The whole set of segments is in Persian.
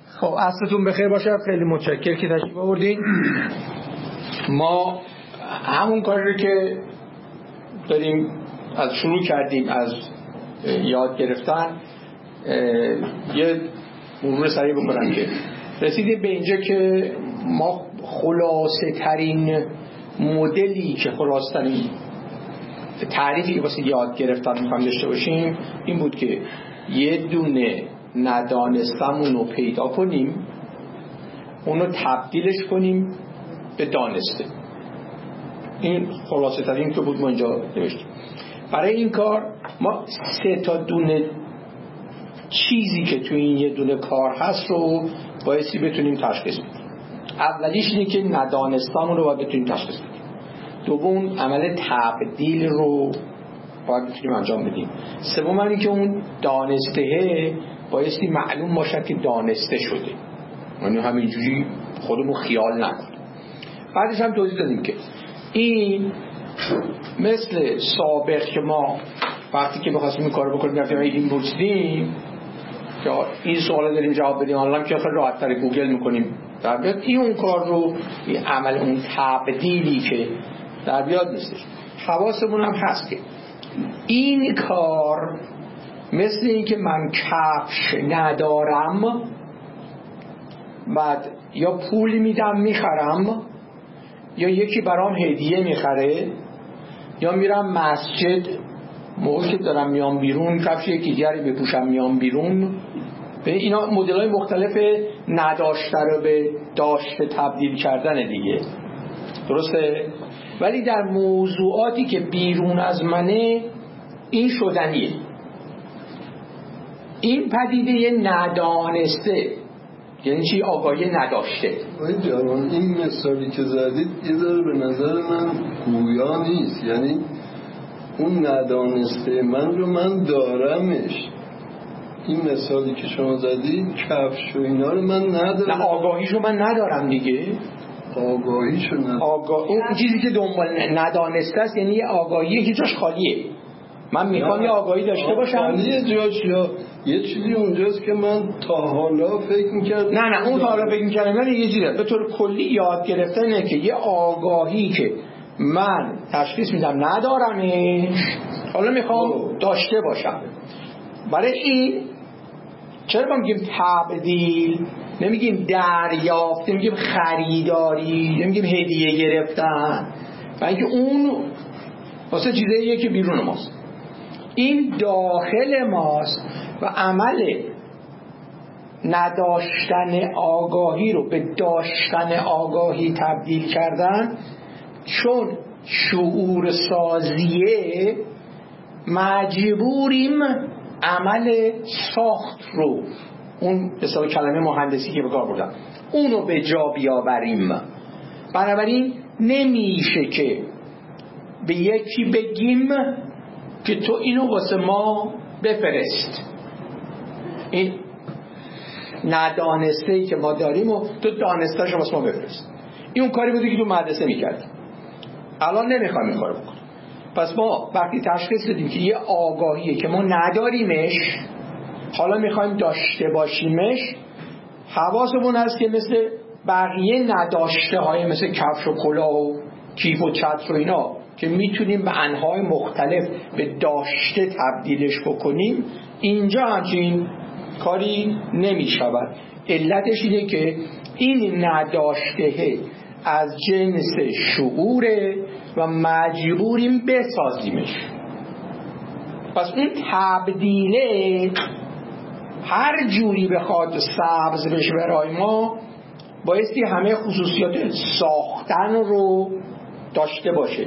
خب عصرتون بخیر باشه. خیلی متشکرم که تشریف آوردین. ما همون کاری رو که داریم از شروع کردیم از یاد گرفتن یه مرور سریع بکنم که رسیدیم به اینجا که ما خلاصه ترین مدلی که خلاصه ترین تعریفی که واسه یاد گرفتن میخوایم داشته باشیم این بود که یه دونه ندانستمون رو پیدا کنیم، اونو تبدیلش کنیم به دانسته. این خلاصه ترین که بود ما اینجا نوشتیم. برای این کار ما 3 دونه چیزی که توی این یه دونه کار هست رو بایستی بتونیم تشخیص بدیم. اولیش اینه که ندانستمون رو باید بتونیم تشخیص بدیم. دوم عمل تبدیل رو باید بتونیم انجام بدیم. سوم اینه که اون دانسته بایستی معلوم باشد که دانسته شده، یعنی همینجوری خودمون خیال نکنیم. بعدش هم توضیح دادیم که این مثل سابق که ما وقتی که بخواستیم این کارو بکنیم رفتیم این پرسیدیم که این سوالا داریم جواب بدیم، حالا که خیلی راحت تر گوگل میکنیم در بیاد. این اون کار رو این عمل اون تبدیلی که در بیاد نیستش. حواسمون هم هست که این کار مثل این که من کفش ندارم بعد یا پول میدم میخرم یا یکی برام هدیه میخره یا میرم مسجد موقعی که دارم میام بیرون کفش یکی دیگری بپوشم میام بیرون. اینا مدل‌های مختلف نداشته رو به داشته تبدیل کردن دیگه، درسته؟ ولی در موضوعاتی که بیرون از منه این شدنیه. این پدیده ندانسته یعنی چی؟ آگاهی نداشته. این مثالی که زدید یه ذره به نظر من گویا نیست. یعنی اون ندانسته من رو من دارمش. این مثالی که شما زدید کفش و اینا رو من ندارم. نه آگاهیشو من ندارم دیگه. آگاهیشو ندارم. اون چیزی که دنبال ندانسته است یعنی یه آگاهیه که جاش خالیه. من میخوام یه آگاهی داشته باشم. خالیه جاش یا یه چیزی اونجاست که من تا حالا فکر میکردم. نه اون تا حالا فکر میکردم من یه چیزه به طور کلی یاد گرفتنه که یه آگاهی که من تشخیص میدم ندارمش حالا میخوام داشته باشم. برای این چرا ما میگیم تبدیل، نمیگیم دریافت، نمیگیم خریداری، نمیگیم هدیه گرفتن؟ برای اینکه اون واسه چیزاییه که بیرون ماست، این داخل ماست و عمل نداشتن آگاهی رو به داشتن آگاهی تبدیل کردن چون شعور سازیه مجبوریم عمل ساخت رو، اون مثلا کلمه مهندسی که به کار بردم، اونو به جا بیاوریم. بنابراین نمیشه که به یکی بگیم که تو اینو واسه ما بفرست. این ندانسته‌ای که ما داریم و تو دانسته‌اشو واسه ما بفرست. این اون کاری بوده که تو مدرسه میکردیم، الان نمیخوایم این کارو بکنیم. پس ما وقتی تشخیص دادیم که یه آگاهیه که ما نداریمش حالا میخوایم داشته باشیمش، حواسمون هست که مثل بقیه نداشته های مثل کفش و کلاه و کیف و چتر و اینا که میتونیم به انواع مختلف به داشته تبدیلش بکنیم، اینجا همچین کاری نمیشود. علتش اینه که این نداشته از جنس شعوره و مجبوریم بسازیمش. پس اون تبدیله هر جوری بخواد سبز بشه برای ما بایستی همه خصوصیات ساختن رو داشته باشه.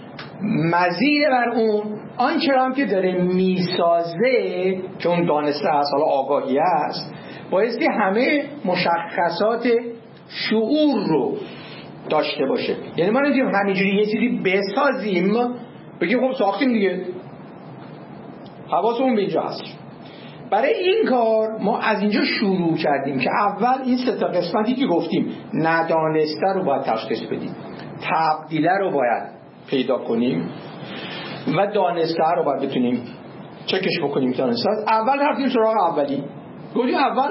مزید بر اون آنچه هم که داره میسازه که اون دانسته هست، حالا آگاهی هست، بایستی همه مشخصات شعور رو داشته باشه. یعنی ما نمی‌تونیم همینجوری یه چیزی بسازیم بگیم خب ساختیم دیگه. حواسمون به اینجا هست. برای این کار ما از اینجا شروع کردیم که اول این 3 قسمتی که گفتیم ندانسته رو باید تشخیص بدیم، تبدیله رو باید پیدا کنیم و دانسته رو باید بتونیم چکش بکنیم. دانسته اول رفتیم سراغ اولی، گفتیم اول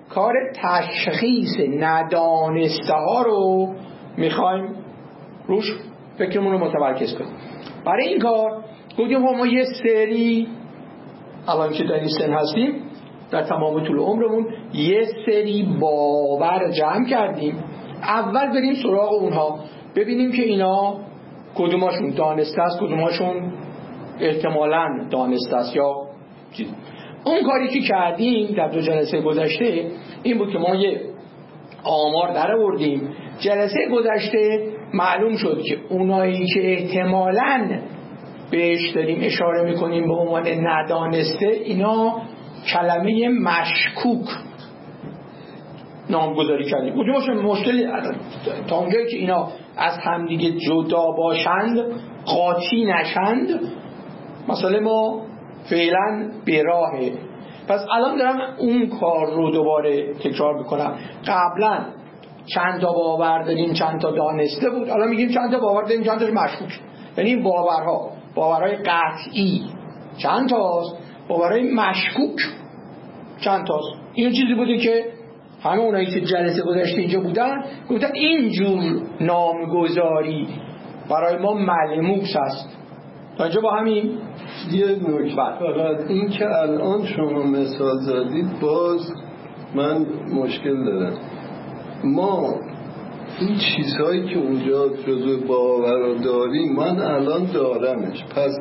کار تشخیص ندانسته ها رو میخوایم روش فکرمون رو متمرکز کنیم. برای این کار گفتیم ما یه سری الان که در این سن هستیم در تمام طول عمرمون یه سری باور جمع کردیم. اول بریم سراغ اونها ببینیم که اینا کدوماشون دانسته است، کدوماشون احتمالاً دانسته است یا چیز. اون کاری که کردیم در 2 جلسه گذشته این بود که ما یه آمار در آوردیم. جلسه گذشته معلوم شد که اونایی که احتمالاً بهش داریم اشاره میکنیم به عنوان ندانسته، اینا کلمه مشکوک نامگذاری کردیم. کدومشون مشکلی تا اونجایی که اینا از همدیگه جدا باشند، قاطی نشند، مسئله ما فعلا به راهه. پس الان دارم اون کار رو دوباره تکرار میکنم. قبلا چند تا باور داریم، چند تا دانسته بود، الان میگیم چند تا باور داریم، چند تا مشکوک. یعنی این باورهای قطعی چند تاست، باورهای مشکوک چند تاست. این چیزی بوده که همه اونایی که جلسه گذشته اینجا بودن گفتن اینجور نامگذاری برای ما ملموس است. تا اینجا با همین یه نکته فقط این که الان شما مثال زدید باز من مشکل دارم. ما این چیزهایی که اونجا جزو باور داریم من الان دارمش، پس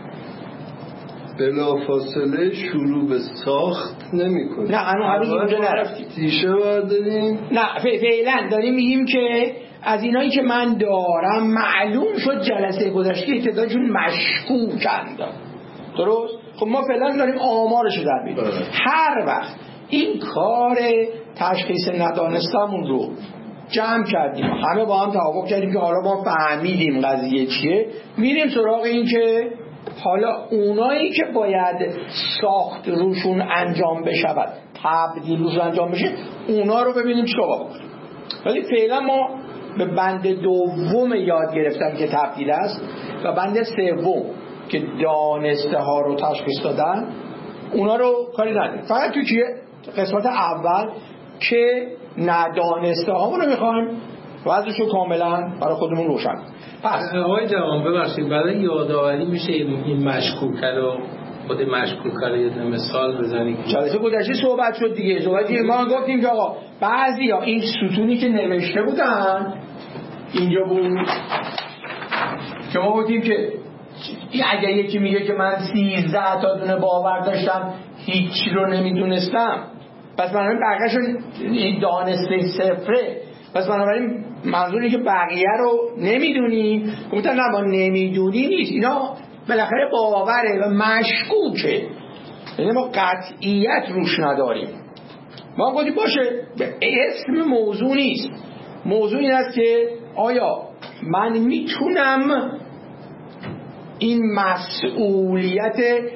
بلافاصله شروع به ساخت نمی کنیم. نه هنوز اونجا نرفتیم. تیشه برداریم. نه فعلا داریم میگیم که از اینایی که من دارم معلوم شد جلسه گذشته تعدادشون مشکوکند. درست؟ خب ما فعلا داریم آمارش رو در میاریم. هر وقت این کار تشخیص ندانستمون رو جمع کردیم، همه با هم توافق کردیم که حالا ما فهمیدیم قضیه چیه، میریم سراغ این که حالا اونایی که باید ساخت روشون انجام بشود، تبدیل روشون انجام بشه، اونا رو ببینیم چیکار بکنیم. ولی فعلا ما به بند دوم یاد گرفتن که تبدیل است و بند سوم که دانسته ها رو تشخیص دادن، اونا رو کاری نداریم. فقط توی قسمت اول که ندانسته ها رو میخوایم وضعش رو کاملا برای خودمون روشن. پس آقای جوان ببخشید برای یادآوری میشه این مشکوکه رو خود مشکوکه رو یه مثال بزنید. جلسه گذشته صحبت شد دیگه. ما گفتیم که آقا بعضیا این ستونی که نوشته بودن اینجا بود که ما گفتیم که اگر یکی میگه که من 13 تا دونه باور داشتم هیچی رو نمیدونستم، پس بنابراین بقیه‌شون دانسته صفره. پس بنابراین منظوری که بقیه رو نمیدونی، گفتن نه ما نمیدونی نیست، اینا بالاخره باوره و مشکوکه، یعنی ما قطعیت روش نداریم. ما گفتیم باشه اسم موضوع نیست، موضوع این است که آیا من میتونم این مسئولیت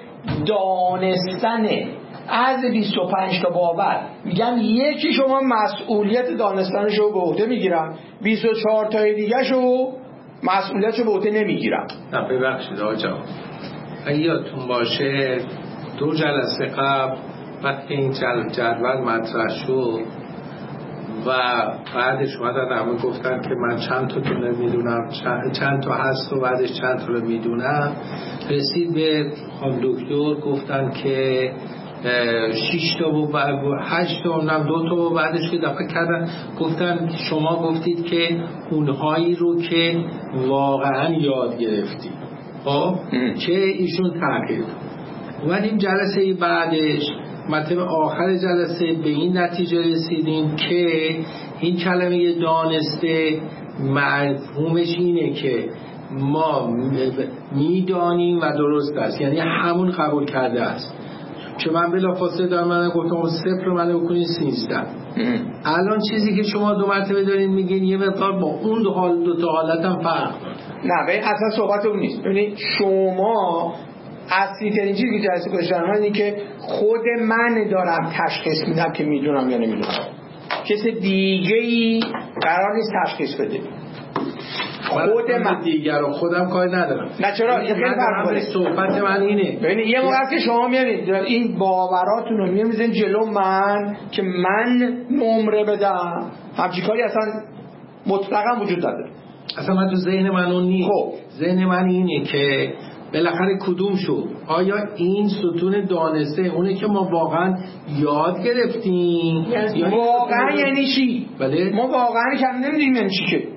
دانستن از 25 تا باور، میگم یکی شما مسئولیت دانستنشو به عهده میگیرم، 24 تای دیگه شو مسئولیتشو به عهده نمیگیرم. نه ببخشید آقا، اگه یادتون باشه 2 جلسه قبل وقتی این جدول مطرح شد و بعدش اومدن همه گفتن که من چند تا دونه میدونم، چند تا هست و بعدش چند تا رو میدونم، رسید به خانم دکتر گفتن که 6 تا و 8 تا و 2 تا و بعدش که دفعه کردن گفتن شما گفتید که اونهایی رو که واقعا یاد گرفتید. خب چه ایشون تغییر اومدیم جلسه بعدش مطلب آخر جلسه به این نتیجه رسیدیم که این کلمه دانسته مفهومش اینه که ما میدانیم و درست است، یعنی همون قبول کرده است. که من بلافاصله دارم من گفتم 0 منو بکنید 13. الان چیزی که شما 2 مرتبه دارین میگین یه مقدار با اون دو تا حالت هم فرق داره. نه به اصلا صحبت اون نیست. ببینید شما اصلی ترین چیزی که جلسه گذشته من اینه که خود من دارم تشخیص میدم که میدونم یا نمیدونم، کسی دیگه ای قرار نیست تشخیص بده. خود من دیگر رو خودم کاری ندارم. نه چرا یه خیلی فرق داره. صحبت من اینه ببین یه موقع که شما میارید این باوراتون رو میذارین جلو من که من نمره بدم، همچین کاری اصلا مطلقا وجود نداره. اصلا من تو ذهن من اون نیست. خب ذهن من اینه که بالاخره کدوم شد؟ آیا این ستون دانسته اونه که ما واقعا یاد گرفتیم؟ واقعا یعنی چی؟ بله؟ ما واقعا کم نمیدونیم یعنی چی که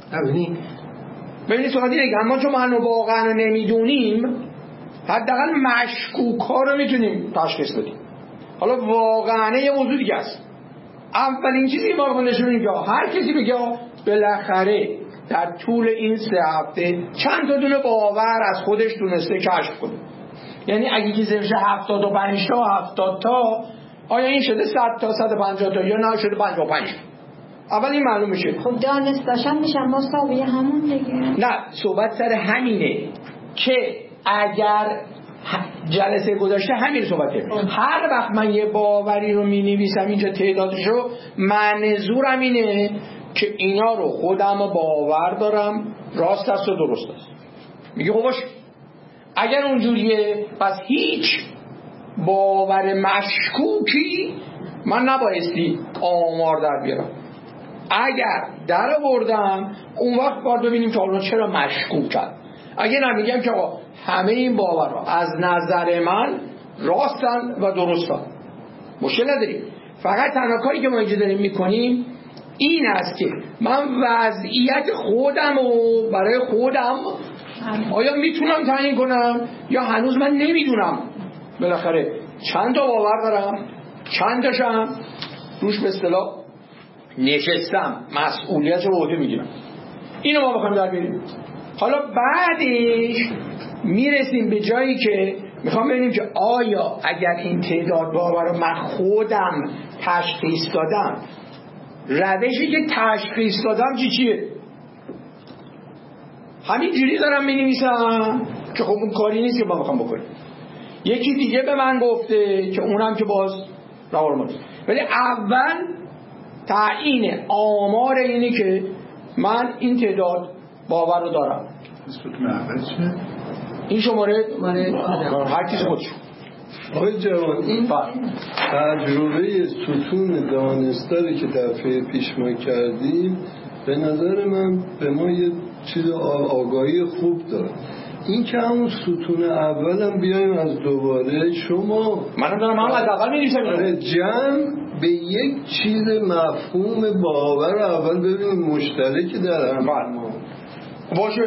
ببینید سوال دیگه، اما چون ما واقعا نمیدونیم حداقل مشکوک‌ها رو میتونیم تشخیص بدیم. حالا واقعا یه موضوع دیگه است. اولین چیزی ما رو نشون میده هر کسی بگه بالاخره در طول این 3 هفته چند تا دونه باور از خودش تونسته کشف کنه. یعنی اگه چیزی بشه 75 تا 70 تا، آیا این شده 100 تا 150 تا یا نه شده 55 تا؟ اول این معلوم میشه. خب دانستاشم میشن مساوی همون دیگه. نه صحبت سر همینه که اگر جلسه گذاشته همین صحبته. هر وقت من یه باوری رو مینویسم اینجا تعدادش رو، منظورم اینه که اینا رو خودم باور دارم راست است و درست است. میگه خب باشه، اگر اونجوریه پس هیچ باور مشکوکی من نبایستی آمار در بیارم. اگر در آوردم اون وقت باید ببینیم که حالا چرا مشکوکن. اگه نمیگم که آقا همه این باورها از نظر من راستن و درستن، مشکل نداریم. فقط تنها کاری که ما اینجا داریم میکنیم این است که من وضعیت خودم و برای خودم آیا میتونم تعیین کنم یا هنوز من نمیدونم بالاخره چند تا باور دارم، چند تاشم روش به اصطلاح نشستم مسئولیت رو عهده میگیرم. اینو ما بخوایم در بیاریم. حالا بعدش میرسیم به جایی که میخوام ببینیم که آیا اگر این تعداد باور رو من خودم تشخیص دادم، روشی که تشخیص دادم چیه؟ همین جوری دارم می‌نویسم که خب اون کاری نیست که ما بخوام بکنیم. یکی دیگه به من گفته که اونم که باز روالماست، ولی اول تعیین آمار اینه که من این تعداد باور رو دارم. این شماره هر کسی خودش. آقای جوان، این تجربه ستون دانستاری که دفعه پیش ما کردیم به نظر من به ما یه چیز آگاهی خوب داد. این که همون ستون اولم بیایم از دوباره شما منم دارم هم از اول می‌نویسم جمع به یک چیز مفهوم باور اول ببینیم مشترکی در هم باشه.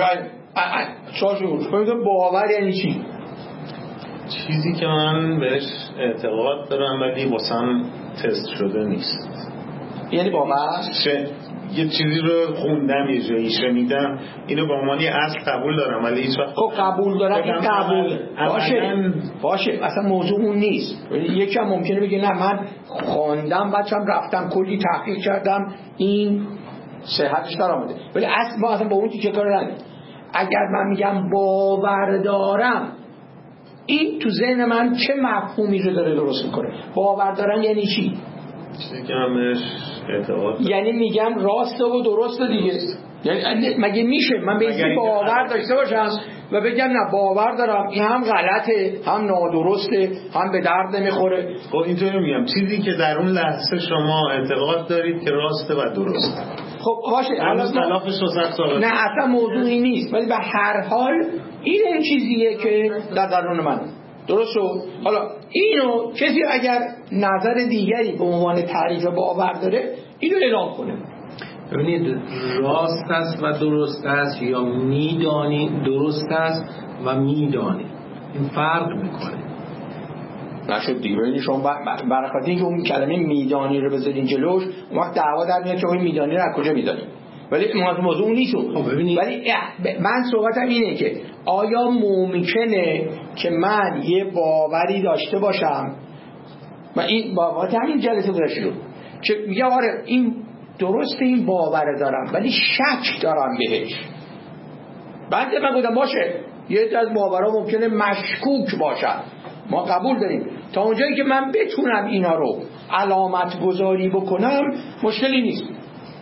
چاشو باور یعنی چی؟ چیزی که من بهش اعتقاد دارم ولی واسم تست شده نیست. یعنی باور یه چیزی رو خوندم یه جایی شنیدم اینو به عنوان اصل قبول دارم ولی هیچ وقت خب قبول دارم این قبول باشه اصلا موضوع اون نیست. یکی هم ممکنه بگه نه من خواندم بچم رفتم کلی تحقیق کردم این صحتش در آمده، ولی اصل ما اصلا با اون چه کار نداریم. اگر من میگم باور دارم این تو ذهن من چه مفهومی رو داره درست میکنه؟ باور دارم یعنی چی؟ چیزی که من بهش اعتقاد یعنی میگم راسته و درسته دیگه. یعنی مگه میشه من به این باور داشته باشم و بگم نه باور دارم این هم غلطه هم نادرسته هم به درد نمیخوره؟ خب اینطوری میگم چیزی که در اون لحظه شما اعتقاد دارید که راسته و درسته. خب باشه نه اصلا موضوعی نیست، ولی به هر حال این اون چیزیه که در درون من درست شد. حالا اینو کسی اگر نظر دیگری به عنوان تعریف باور داره اینو اعلام کنه. ببینید راست است و درست است یا میدانی درست است و میدانی این فرق میکنه. نشد دیگه. ببینید شما برخاطر اینکه اون کلمه میدانی رو بذارین جلوش اون وقت دعوا در میاد که اون میدانی رو از کجا میدانی، ولی موضوع نیست. ولی من صحبتم اینه که آیا ممکنه که من یه باوری داشته باشم و این باور همین جلسه گذشته رو که میگه آره این درسته این باور دارم ولی شک دارم بهش. بعد من گفتم باشه یه از باورها ممکنه مشکوک باشن، ما قبول داریم تا اونجایی که من بتونم اینا رو علامت گذاری بکنم مشکلی نیست.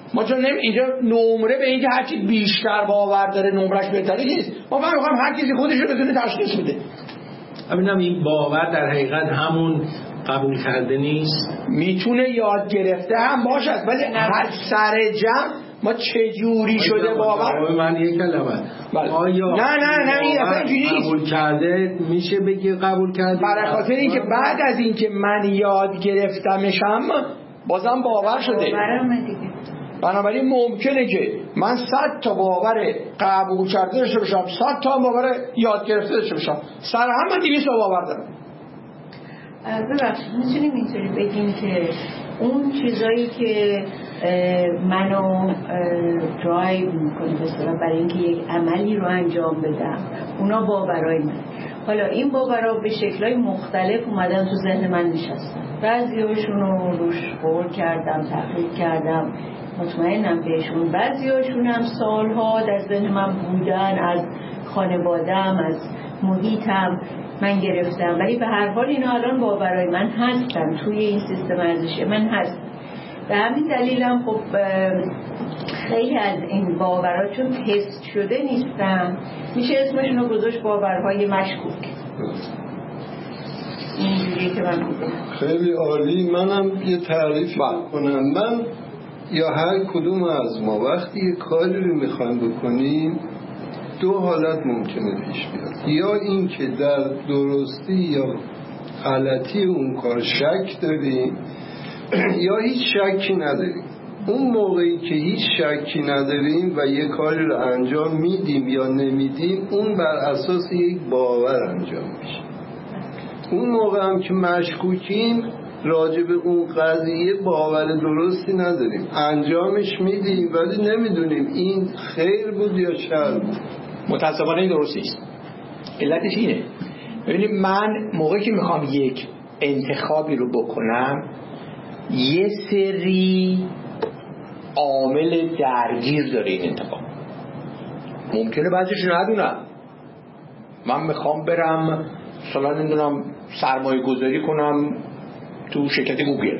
ما چون اینجا نمره به اینکه هرچی بیشتر باور داره نمرش بهتره نیست. ما فقط می‌خوایم هر کسی خودش رو بتونه تشخیص بده. ببینم این باور در حقیقت همون قبول کرده نیست، میتونه یاد گرفته هم باشد، ولی هر سر جمع ما چه جوری شده باور. من یک کلمه آیا نه این اصلا اینجوری قبول کرده میشه بگی قبول کرده؟ برای خاطر اینکه بعد از اینکه من یاد گرفتمشم بازم باور شده. بنابراین ممکنه که من 100 تا باور قبول کرده داشته باشم، 100 تا باور یاد گرفته داشته باشم، سر هم من 200 تا باور دارم. ببخشید میتونیم اینطوری بگیم که اون چیزایی که منو درایو میکنه مثلا برای اینکه یک عملی رو انجام بدم، اونا باورای من. حالا این باورها به شکل‌های مختلف اومدن تو ذهن من نشستن، بعضی‌هاشون رو روش غور کردم، تحقیق کردم، مطمئنم بهشون. بعضی‌هاشون هم سالها در ذهن من بودن، از خانواده‌ام، از محیطم من گرفتم، ولی به هر حال اینا الان باورای من هستن، توی این سیستم ارزشی من هست. به همین دلیلم خب خیلی از این باورها چون تست شده نیستن، میشه اسمشون رو گذاشت باورهای مشکوک. اینجوری که من میگم. خیلی عالی. منم یه تعریف کنم. من یا هر کدوم از ما وقتی یه کاری رو میخوایم بکنیم 2 حالت ممکنه پیش بیاد. یا این که در درستی یا غلطی اون کار شک داریم یا هیچ شکی نداریم. اون موقعی که هیچ شکی نداریم و یه کاری رو انجام میدیم یا نمیدیم، اون بر اساس یک باور انجام میشه. اون موقع هم که مشکوکیم راجع به اون قضیه باور درستی نداریم، انجامش میدیم ولی نمیدونیم این خیر بود یا شر بود. متاسفانه این درست نیست. علتش اینه، ببینید من موقعی که میخوام یک انتخابی رو بکنم یه سری عامل درگیر داره این انتخاب. ممکنه بعضیش ندونم. من میخوام برم مثلا نمیدونم سرمایه گذاری کنم تو شرکت گوگل،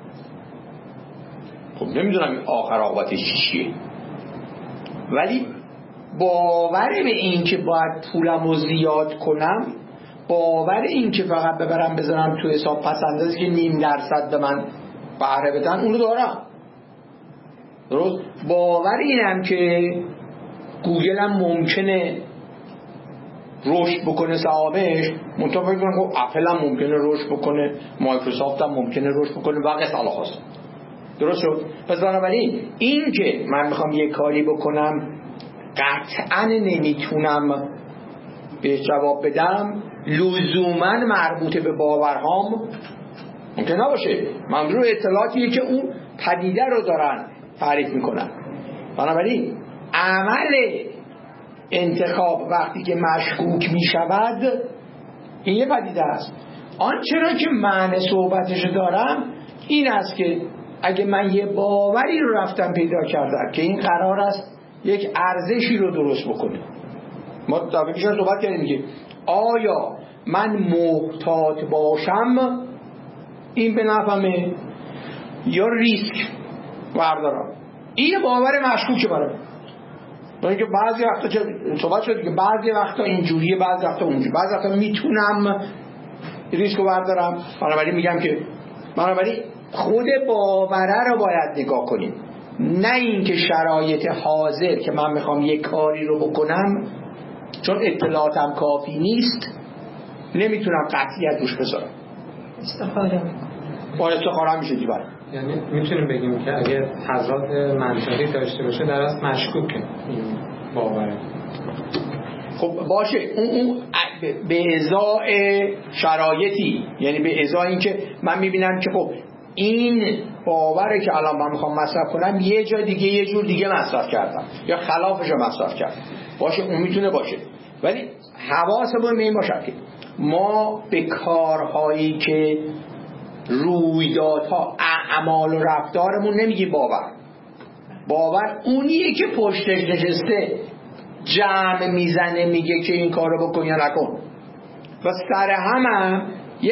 خب نمیدونم آخر عاقبتش چیه، ولی باور به این که باید پولمو زیاد کنم، باور این که فقط ببرم بذارم تو حساب پسندازی که 0.5% به من بهره بدن اونو دارم. درست؟ باور اینم که گوگل هم ممکنه رشد بکنه سهامش، منطقه فکر کنم خب اپل هم ممکنه رشد بکنه، مایکروسافت هم ممکنه رشد بکنه و قصه خواست. درست شد؟ پس بنابراین این که من میخوام یه کاری بکنم قطعا نمیتونم به جواب بدم، لزوما مربوط به باورهام ممکن نباشه. منظور اطلاعاتیه که اون پدیده رو دارن تعریف میکنن. بنابراین عمل انتخاب وقتی که مشکوک میشود این یه پدیده است. آنچه را که من صحبتش دارم این است که اگه من یه باوری رو رفتم پیدا کردم که این قرار است یک ارزشی رو درست بکنه، ما دفعه پیش صحبت کردیم که آیا من محتاط باشم این به نفعمه یا ریسک بردارم. این باور مشکوکه برام. برای اینکه بعضی وقتا صحبت شد که بعضی وقتا اینجوریه، بعضی وقتا اونجوری، بعضی وقتا میتونم ریسک رو بردارم. بنابراین خود باوره رو باید نگاه کنیم، نه اینکه شرایط حاضر که من میخوام یک کاری رو بکنم چون اطلاعاتم کافی نیست نمیتونم قطعیت روش بذارم، استخاره میشه دیگه. یعنی میتونیم بگیم که اگه تضاد منطقی داشته باشه در اصل مشکوکه این باوره. خب باشه، اون به ازای شرایطی، یعنی به ازای این که من میبینم که خب این باوره که الان من میخوام مصرف کنم یه جا دیگه یه جور دیگه مصرف کردم یا خلافش رو مصرف کردم، باشه اون میتونه باشه، ولی حواسمون به این باشه که ما به کارهایی که رویدادها اعمال و رفتارمون نمیگیم باور اونیه که پشتش نشسته جمع میزنه میگه که این کارو بکن یا نکن و سر هم یه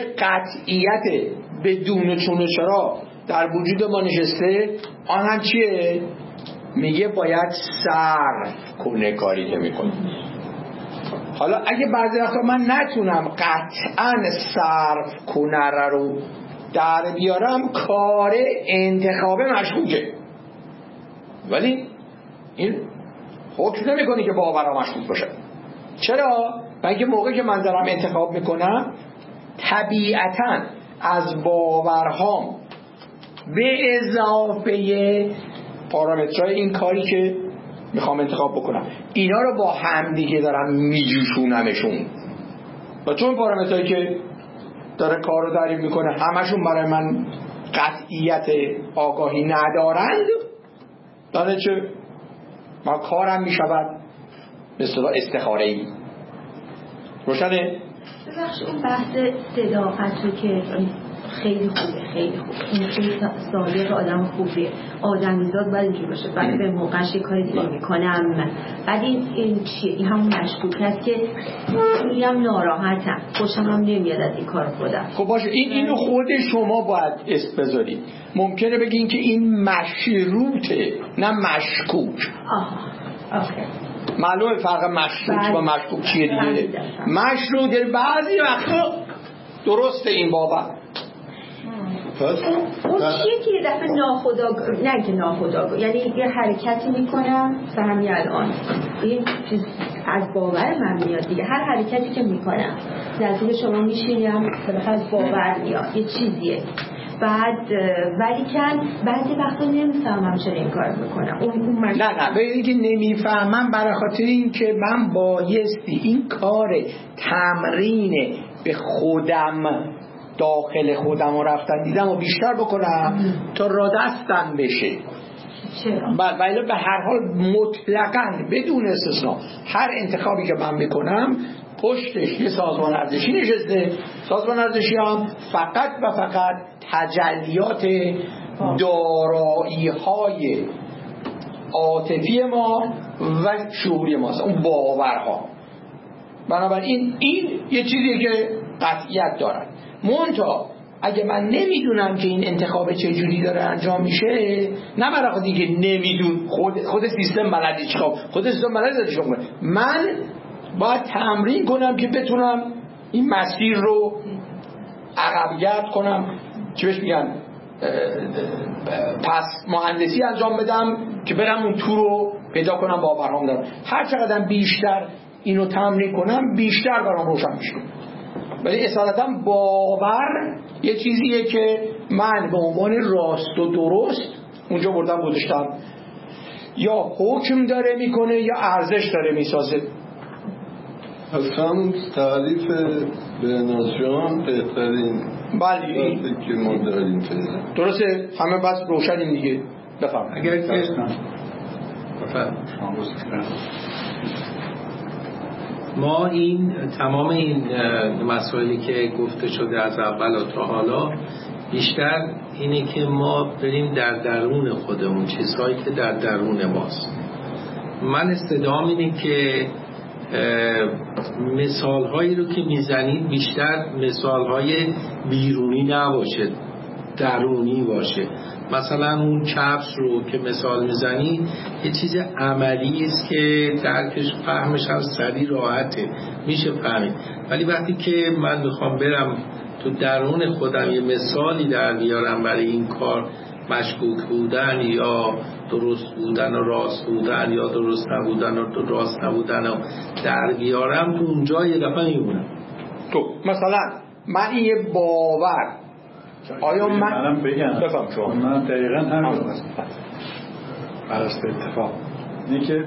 قطعیت بدون چون و چرا در وجود ما نشسته. آن هم چیه؟ میگه باید صرف کنه کاری که میکنه. حالا اگه بعضی وقتا من نتونم قطعا صرف کنه رو در بیارم، کار انتخاب مشکوکه، ولی این حکم نمیکنه که باورها مشکوک باشه. چرا؟ بلکه موقعی که من دارم انتخاب میکنم طبیعتاً از باورهام به اضافه پارامترهای این کاری که میخوام انتخاب بکنم اینا رو با هم دیگه دارم میجوشونمشون، و چون پارامترهایی که داره کار رو تعریف میکنه همشون برای من قطعیت آگاهی ندارند، داره چه من کارم میشود به اصطلاح استخاره‌ای. روشنه؟ ببخش اون بحث صداقت رو که خیلی خوبه، خیلی خوبه، این خیلی صادق آدم خوبیه، آدمیزاد باید اینجور باشه، بعد به موقعش کار دیگه میکنم، بعد این چیه؟ این همون مشکوکت که میگم ناراحتم، خوشم هم نمیاد از این کار خودم. خب باشه، اینو خود شما باید اسم بذارید. ممکنه بگین که این مشروطه نه مشکوک. اوکی. معلومه فرق مشروط و مشکوک چیه دیگه؟ مشروط بعضی وقتا درسته این باور. اون چیه که یه دفعه ناخودآگاه، نه که ناخودآگاه، یعنی یه حرکتی میکنم فهمی الان این چیز از باور من میاد دیگه، هر حرکتی که میکنم نزدیک شما میشینم از باور میاد یه چیزیه، بعد ولی کن بعضی وقتا نمیفهمم چرا این کار میکنم. نه ببینید که نمیفهمم برای خاطر این که من بایستی این کار تمرین به خودم، داخل خودم و رفتن دیدم و بیشتر بکنم تا را دستم بشه. ولی به هر حال مطلقاً بدون استثناء هر انتخابی که من میکنم پشتش یه سازمان ارزشی نشسته. سازمان ارزشی هم فقط و فقط تجلیات دارایی‌های عاطفی ما و شعوری ماست، اون باورها. بنابراین این یه چیزیه که قطعیت دارد. منتها اگه من نمیدونم که این انتخاب چه جوری داره انجام میشه، نه برای خودی که نمیدون خود سیستم بلدی چیکار، خود سیستم بلدی چیکار کنه، من باید تمرین کنم که بتونم این مسیر رو عقب‌گرد کنم، چی بهش میگن، پس مهندسی انجام بدم که برم اون تو رو پیدا کنم باورهام دارم. هر چقدر بیشتر اینو تمرین کنم بیشتر برام روشن میشه. ولی اصالتا باور یه چیزیه که من به عنوان راست و درست اونجا بردم گذاشتم، یا حکم داره میکنه یا ارزش داره میسازه. از همون تعریف بهناز جان بهترین بله که ما داریم فعلا درسته، همه بس روشنیم دیگه. بفهم اگر که ما این تمام این مسائلی که گفته شده از اول تا حالا بیشتر اینه که ما بریم در درون خودمون، چیزهایی که در درون ماست. من استدعام اینه که مثالهایی رو که میزنید بیشتر مثالهای بیرونی نباشه، درونی باشه. مثلا اون کفش رو که مثال میزنی یه چیز عملی است که درکش فهمش هم سریع راحته، میشه فهمید. ولی وقتی که من میخوام برم تو درون خودم یه مثالی در بیارم برای این کار، مشکوک بودن یا درست بودن و راست بودن یا درست نبودن و راست نبودن و در بیارم، اونجا یه دفعه میمونم. تو مثلا من این یه باور آیا منم بگم بفهم شما، من دقیقا همین هست برست اتفاق اینه که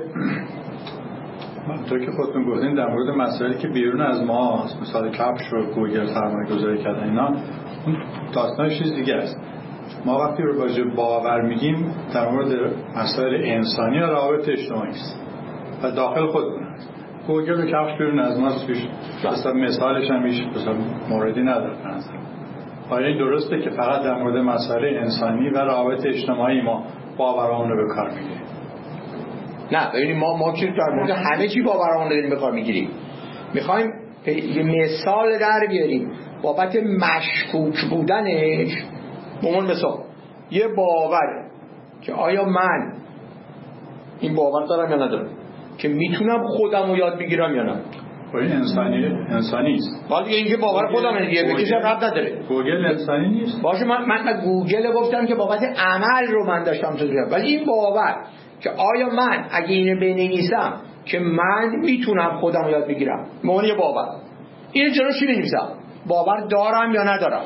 تو که خودتون گفتین در مورد مسائلی که بیرون از ما هست، مثال کفش رو گوگل سرمایه گذاری کردن اینا، اون داستان چیز دیگه است. ما وقتی رو باشه باور میگیم در مورد مسائل انسانی و روابط اجتماعی است و داخل خودمون هست. گوگل و کفش بیرون از ما هست، مثلا مثالش هم هیچ موردی نداره به نظر. آیا این درسته که فقط در مورد مسائل انسانی و روابط اجتماعی ما باورامون رو به کار میگیریم؟ نه ببینید ما که در مورد همه چی باورامون رو داریم به کار میگیریم. میخوایم یه مثال در بیاریم بابت مشکوک بودنش. به عنوان مثال یه باوره که آیا من این باور دارم یا ندارم که میتونم خودم رو یاد بگیرم یا نه. این انسانی است. ولی اینکه باور خودم دیگه به کسی ربط نداره. گوگل انسانی نیست. باشه من گوگل گفتم که بابت عمل رو من داشتم توضیح، ولی این باور که آیا من اگه اینو بنویسم که من میتونم خودم رو یاد بگیرم، معنی باور اینو جلوش چی بنویسم؟ باور دارم یا ندارم؟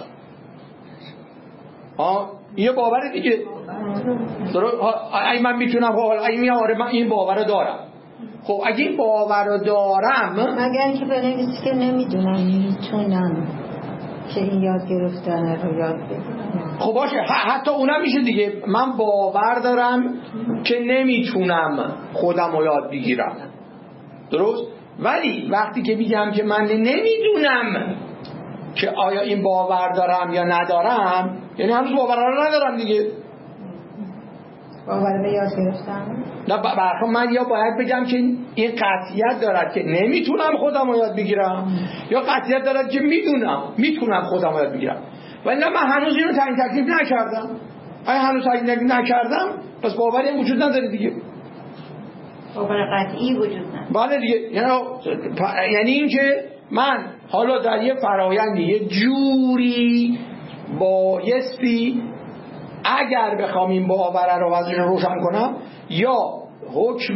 این باور دیگه. اگه من میتونم من این باور رو دارم. خب اگه این باور رو دارم، مگر که بنویسی که نمیدونم میتونم که این یاد گرفتن رو یاد بگیرم. خب باشه حتی اونم میشه دیگه. من باور دارم که نمیتونم خودم رو یاد بگیرم، درست؟ ولی وقتی که میگم که من نمیدونم که آیا این باور دارم یا ندارم، یعنی هنوز باور رو ندارم دیگه. باور به یاد گرفتن؟ نه برخواه من یا باید بگم که این قطعیت دارد که نمیتونم خودم رو یاد بگیرم، یا قطعیت دارد که میتونم خودم رو یاد بگیرم. ولی نه من هنوز اینو تعیین تکلیف نکردم. اگه هنوز تعیین تکلیف نکردم پس باوری هم وجود نداره دیگه. باور قطعی وجود نداره. بله دیگه. یعنی این که من حالا در یه فرایندی یه جوری بایستی اگر بخوام این باور رو ازش روشن کنم یا حکم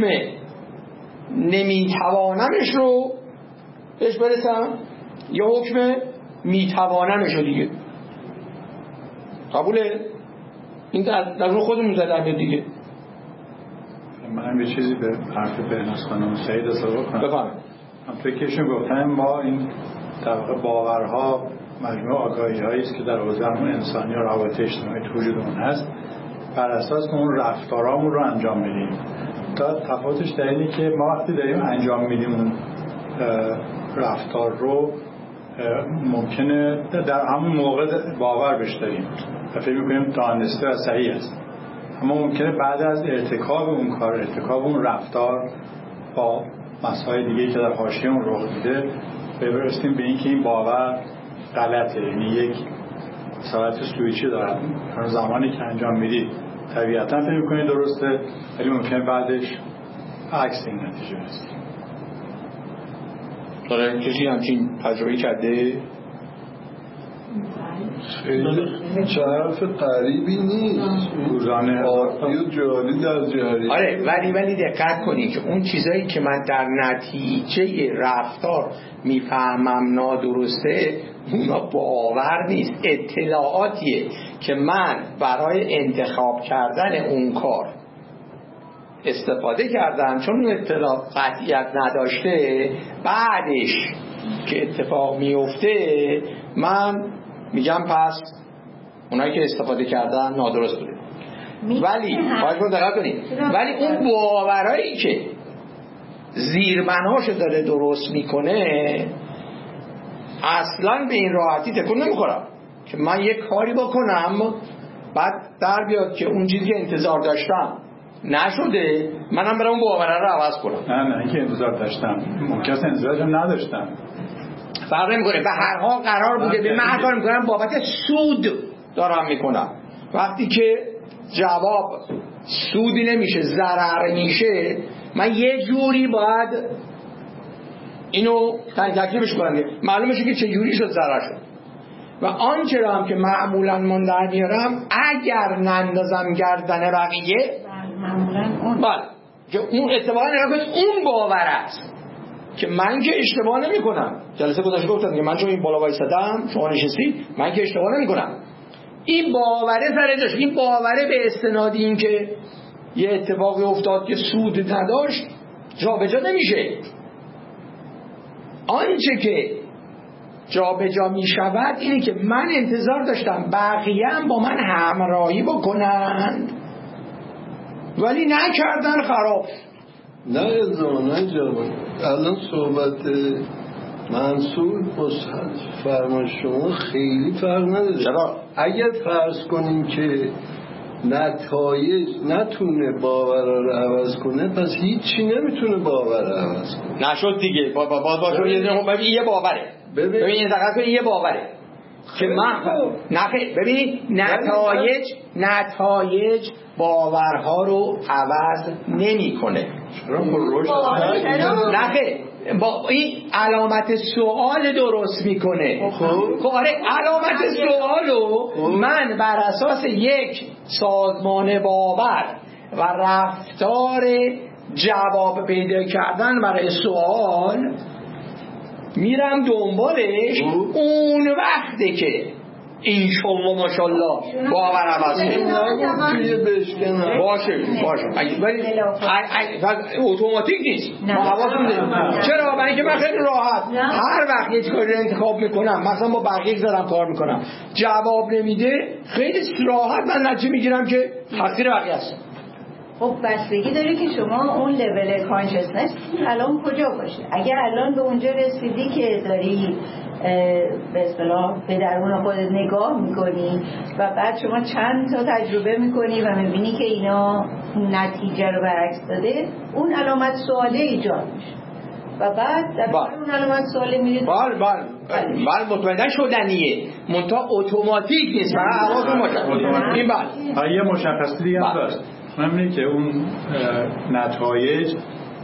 نمیتوانمش رو بهش برسم یا حکم میتوانمش رو دیگه. قبوله؟ این در اون خودمون زدم دیگه. من یه چیزی به حرف بهناز خانم سعید اضافه کنم. بفرمایید. اپلیکیشن گفتن ما این در واقع باورها مجموعه آگاهی‌هایی است که در حوزه انسانی و روابط اجتماعی تو وجودمون هست، بر اساس اون رفتارامون رو انجام میدیم. تا تفاوتش در اینه که ما وقتی داریم انجام میدیم اون رفتار رو ممکنه در همون موقع باور بهش داریم و فکر می‌کنیم دانسته و صحیح است، اما ممکنه بعد از ارتکاب اون کار، ارتکاب اون رفتار با مسائل دیگه که در حاشیه اون رخ میده برسیم به اینکه این باور غلطه، یعنی یک ساعت سویچی دارد. هر زمانی که انجام میدید طبیعتا فکر می‌کنید درسته، ولی ممکنه بعدش عکس این نتیجه برسید. داره کسی همچین تجربه کرده؟ خیلی حرف قریبی نیست، روزانه عادی و جاری در جاری. آره ولی دقت کنید که اون چیزایی که من در نتیجه رفتار میفهمم نادرسته، اونا باور نیست، اطلاعاتیه که من برای انتخاب کردن اون کار استفاده کردم. چون اون اطلاع قطعیت نداشته، بعدش که اتفاق میفته من میگم پس اونایی که استفاده کردن نادرست بوده. ولی باید رو دقت کنید، ولی اون باورایی که زیربناشو داره درست میکنه اصلا به این راحتی تکون نمیخورم که من یک کاری بکنم بعد در بیاد که اون چیزی که انتظار داشتم نشده، منم برام باوره رو عوض کنم. نه اینکه انتظار داشتم، ممکنه انتظارشم نداشتم، فرق نمیکنه. به هر حال قرار بوده به من کار میکنم بابت سود دارم میکنم. وقتی که جواب سودی نمیشه ضرر میشه، من یه جوری باید اینو تکلیفش کنم. معلومه که چه جوری شد ضرر شد. و آنچه را هم که معمولا من در میارم اگر نندازم گردن بقیه معمولا اون که اون اتفاقا نگاه کنید اون باور است که من که اشتباه نمی کنم. جلسه گذشته گفتم که من چون این بالا وایسادم شما نشستید، من که اشتباه نمی کنم. این باوره سر جاش. این باوره به استناد این که یه اتفاقی افتاد که سود نداشت جابجا نمیشه. آنچه که جابجا می شود اینه که من انتظار داشتم بقیه هم با من همراهی بکنند ولی نکردن، خراب. نه ازمانه جوان الان صحبت منصور با فرمان شما خیلی فرق نداره. چرا؟ اگر فرض کنیم که نتایج نتونه باور رو عوض کنه، پس هیچی نمیتونه باور رو عوض کنه. نشد دیگه. با یه باوره. ببین دقیقاً یه باوره. که من ببینید نتایج باورها رو عوض نمی‌کنه. با این علامت سوال درست میکنه. خب آره، علامت سوالو من بر اساس یک سازمان باور و رفتار جواب پیدا کردن برای سوال میرم دنبالش. اون وقته که انشالله ماشالله باور عوض باشه ولی اتوماتیک نیست. ما حواسمون چرا؟ برای اینکه من خیلی راحت هر وقت یه کاری رو انتخاب میکنم، مثلا با بقیه دارم کار میکنم، جواب نمیده، خیلی راحت من نتیجه میگیرم که تقصیر بقیه است. خب بستگی داره که شما اون لول کانشسنس الان کجا باشه. اگر الان به اونجا رسیدی که داری به اصطلاح به درون خودت نگاه میکنی و بعد شما چند تا تجربه میکنی و میبینی که اینا نتیجه رو برعکس داده، اون علامت سواله ایجاد میشه و بعد در اون علامت سواله میرید. بله مطمئنا شدنیه، منتها اتوماتیک نیست. حواستون باشه این بله یه مشخصی دیگه هم داشت، همینه که اون نتایج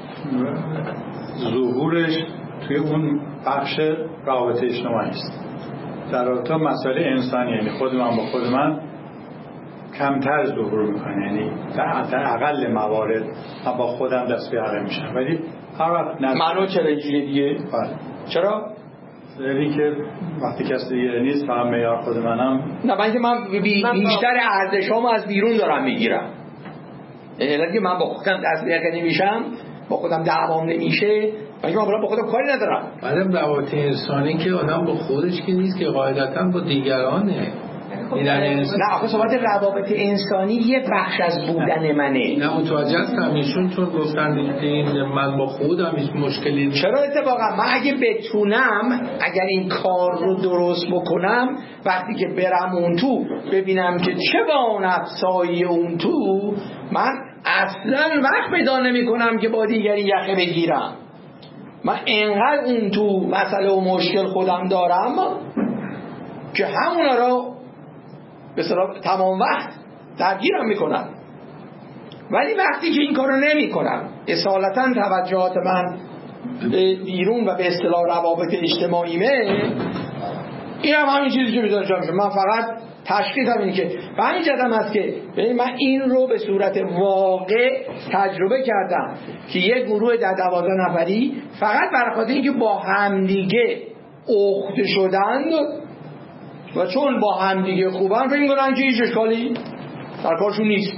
ظهورش توی اون بخش روابط اجتماعی است. در رابطه مسائل انسانی، یعنی خود من با خود من کمتر ظهور میکنه، یعنی در اقل موارد من با خودم دست به عقل میشم. ولی هر وقت منو چرا اینجوری دیگه؟ چرا؟ یعنی که وقتی کسی دیگه نیست فقط معیار خود منم. نه من بیشتر ارزشامو از بیرون دارم میگیرم. یعنی من با خودم دست به عقل نمیشم، با خودم دعوام نمیشه، من با خودم کاری ندارم. بعدم روابط انسانی که آدم با خودش که نیست، که قاعدتاً با دیگرانه. نه آخه صحبت روابط انسانی یه بخش از بودن منه. نه متوجه هستم ایشون چون گفتن این من با خودم هیچ مشکلی نیست. چرا اتفاقا من اگه بتونم، اگر این کار رو درست بکنم، وقتی که برم اون تو ببینم که چه با نفسایی اون تو، من اصلا وقت پیدا نمی کنم که با دیگری یخه بگیرم. من انقدر اون تو مسئله و مشکل خودم دارم که همونا رو به اصطلاح تمام وقت درگیرم میکنم. ولی وقتی که این کارو نمیکنم، اصالتا توجهات من به بیرون و به اصطلاح روابط اجتماعیمه، این هم همین چیزی که میذارم شما. من فقط تشخیصم اینه که به همین جدم هست که من این رو به صورت واقع تجربه کردم که یک گروه در 12 نفری فقط برای خاطر اینکه با همدیگه اخته شدند و چون با همدیگه خوبن فکر می‌کنن که هیچ اشکالی در کارشون نیست.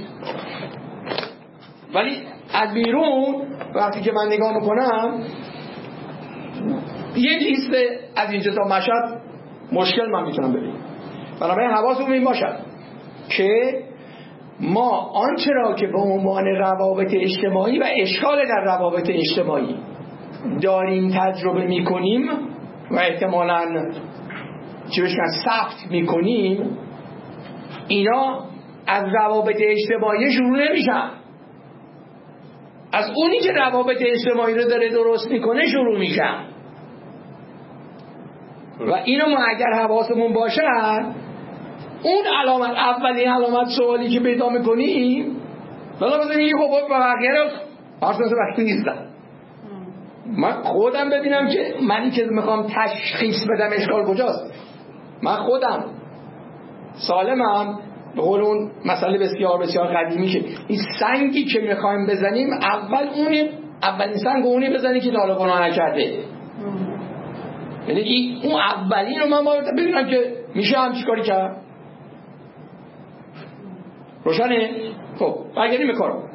ولی از بیرون وقتی که من نگاه میکنم یه لیست از اینجا تا مشهد مشکل من میتونم ببینم. بنابراین حواسمون این باشد که ما آنچه را که به عنوان روابط اجتماعی و اشکال در روابط اجتماعی داریم تجربه میکنیم و احتمالاً چه بشکن ثبت میکنیم، اینا از روابط اجتماعی شروع نمیشن، از اونی که روابط اجتماعی رو داره درست میکنه شروع میشن. و اینو ما اگر حواسمون باشه، اون علامت، اولین علامت سوالی که پیدا میکنیم بلا بزنیم میگه خب بقیه رو پارسنس وقتی نیستن. من خودم ببینم که منی که میخوام تشخیص بدم اشکال کجاست. من خودم سالمم، به قول اون مسئله بسیار بسیار قدیمی که این سنگی که میخوایم بزنیم اولین سنگ اونی بزنی که تا گناه نکرده. یعنی اون اولین رو من باید ببینم که میشه هم چی کاری کرد. روشنه؟ خب برگردیم به کارم.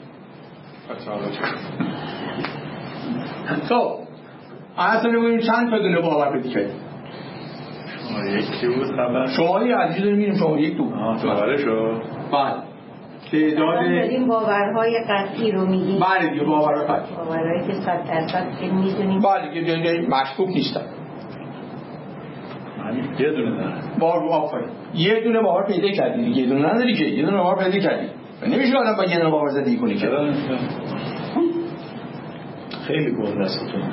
خب اصلا ببینیم چند تا دونه باور بدی کردیم. یکی بود قبلا شما یه عزیزی داریم میریم شما یک تو دوباره شو. بله تعداد داریم باورهای قطعی رو میگیم. بله دیگه باورهای قطعی، باورهایی که 100% که میدونیم. بله دیگه مشکوک نیستن. یه دونه داره باور آفرین، یه دونه باور پیدا کردی دیگه، یه دونه نداری که، یه دونه باور پیدا کردی. نمیشه آدم با یه دونه باور زندگی کنی که. خیلی گنده ستون.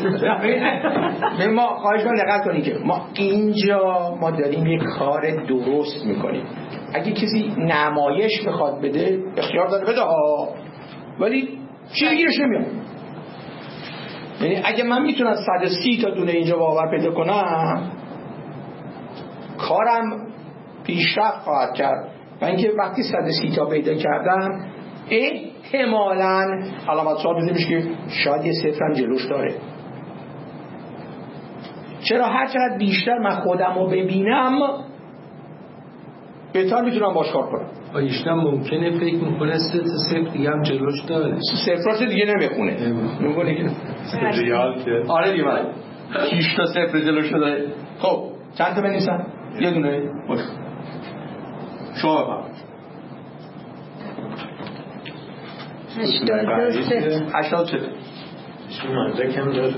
ما خواهش کنم دقت کنید که ما اینجا ما داریم یک کار درست میکنیم. اگه کسی نمایش بخواد بده اختیار داره بده ها، ولی چیزی گیرش نمیاد. یعنی اگه من میتونم 130 تا دونه اینجا باور پیدا کنم، کارم پیشرفت خواهد کرد. و اینکه وقتی 130 تا پیدا کردم احتمالاً علامت سوال میشه که شاید یه صفرم جلوش داره. چرا هر چقدر بیشتر من خودم رو ببینم بهتر میتونم باش کار کنم. ایشون ممکنه فکر میکنه 3 تا 0 دیگه هم جلوش داره، صفرات دیگه نمیخونه میگونه که ریال که آره دیگه 6 تا 0 جلوش داره. خب چند تا بنویسم؟ یه دونه باشه. شما بفرمایید. 83 شما مدرکم داره.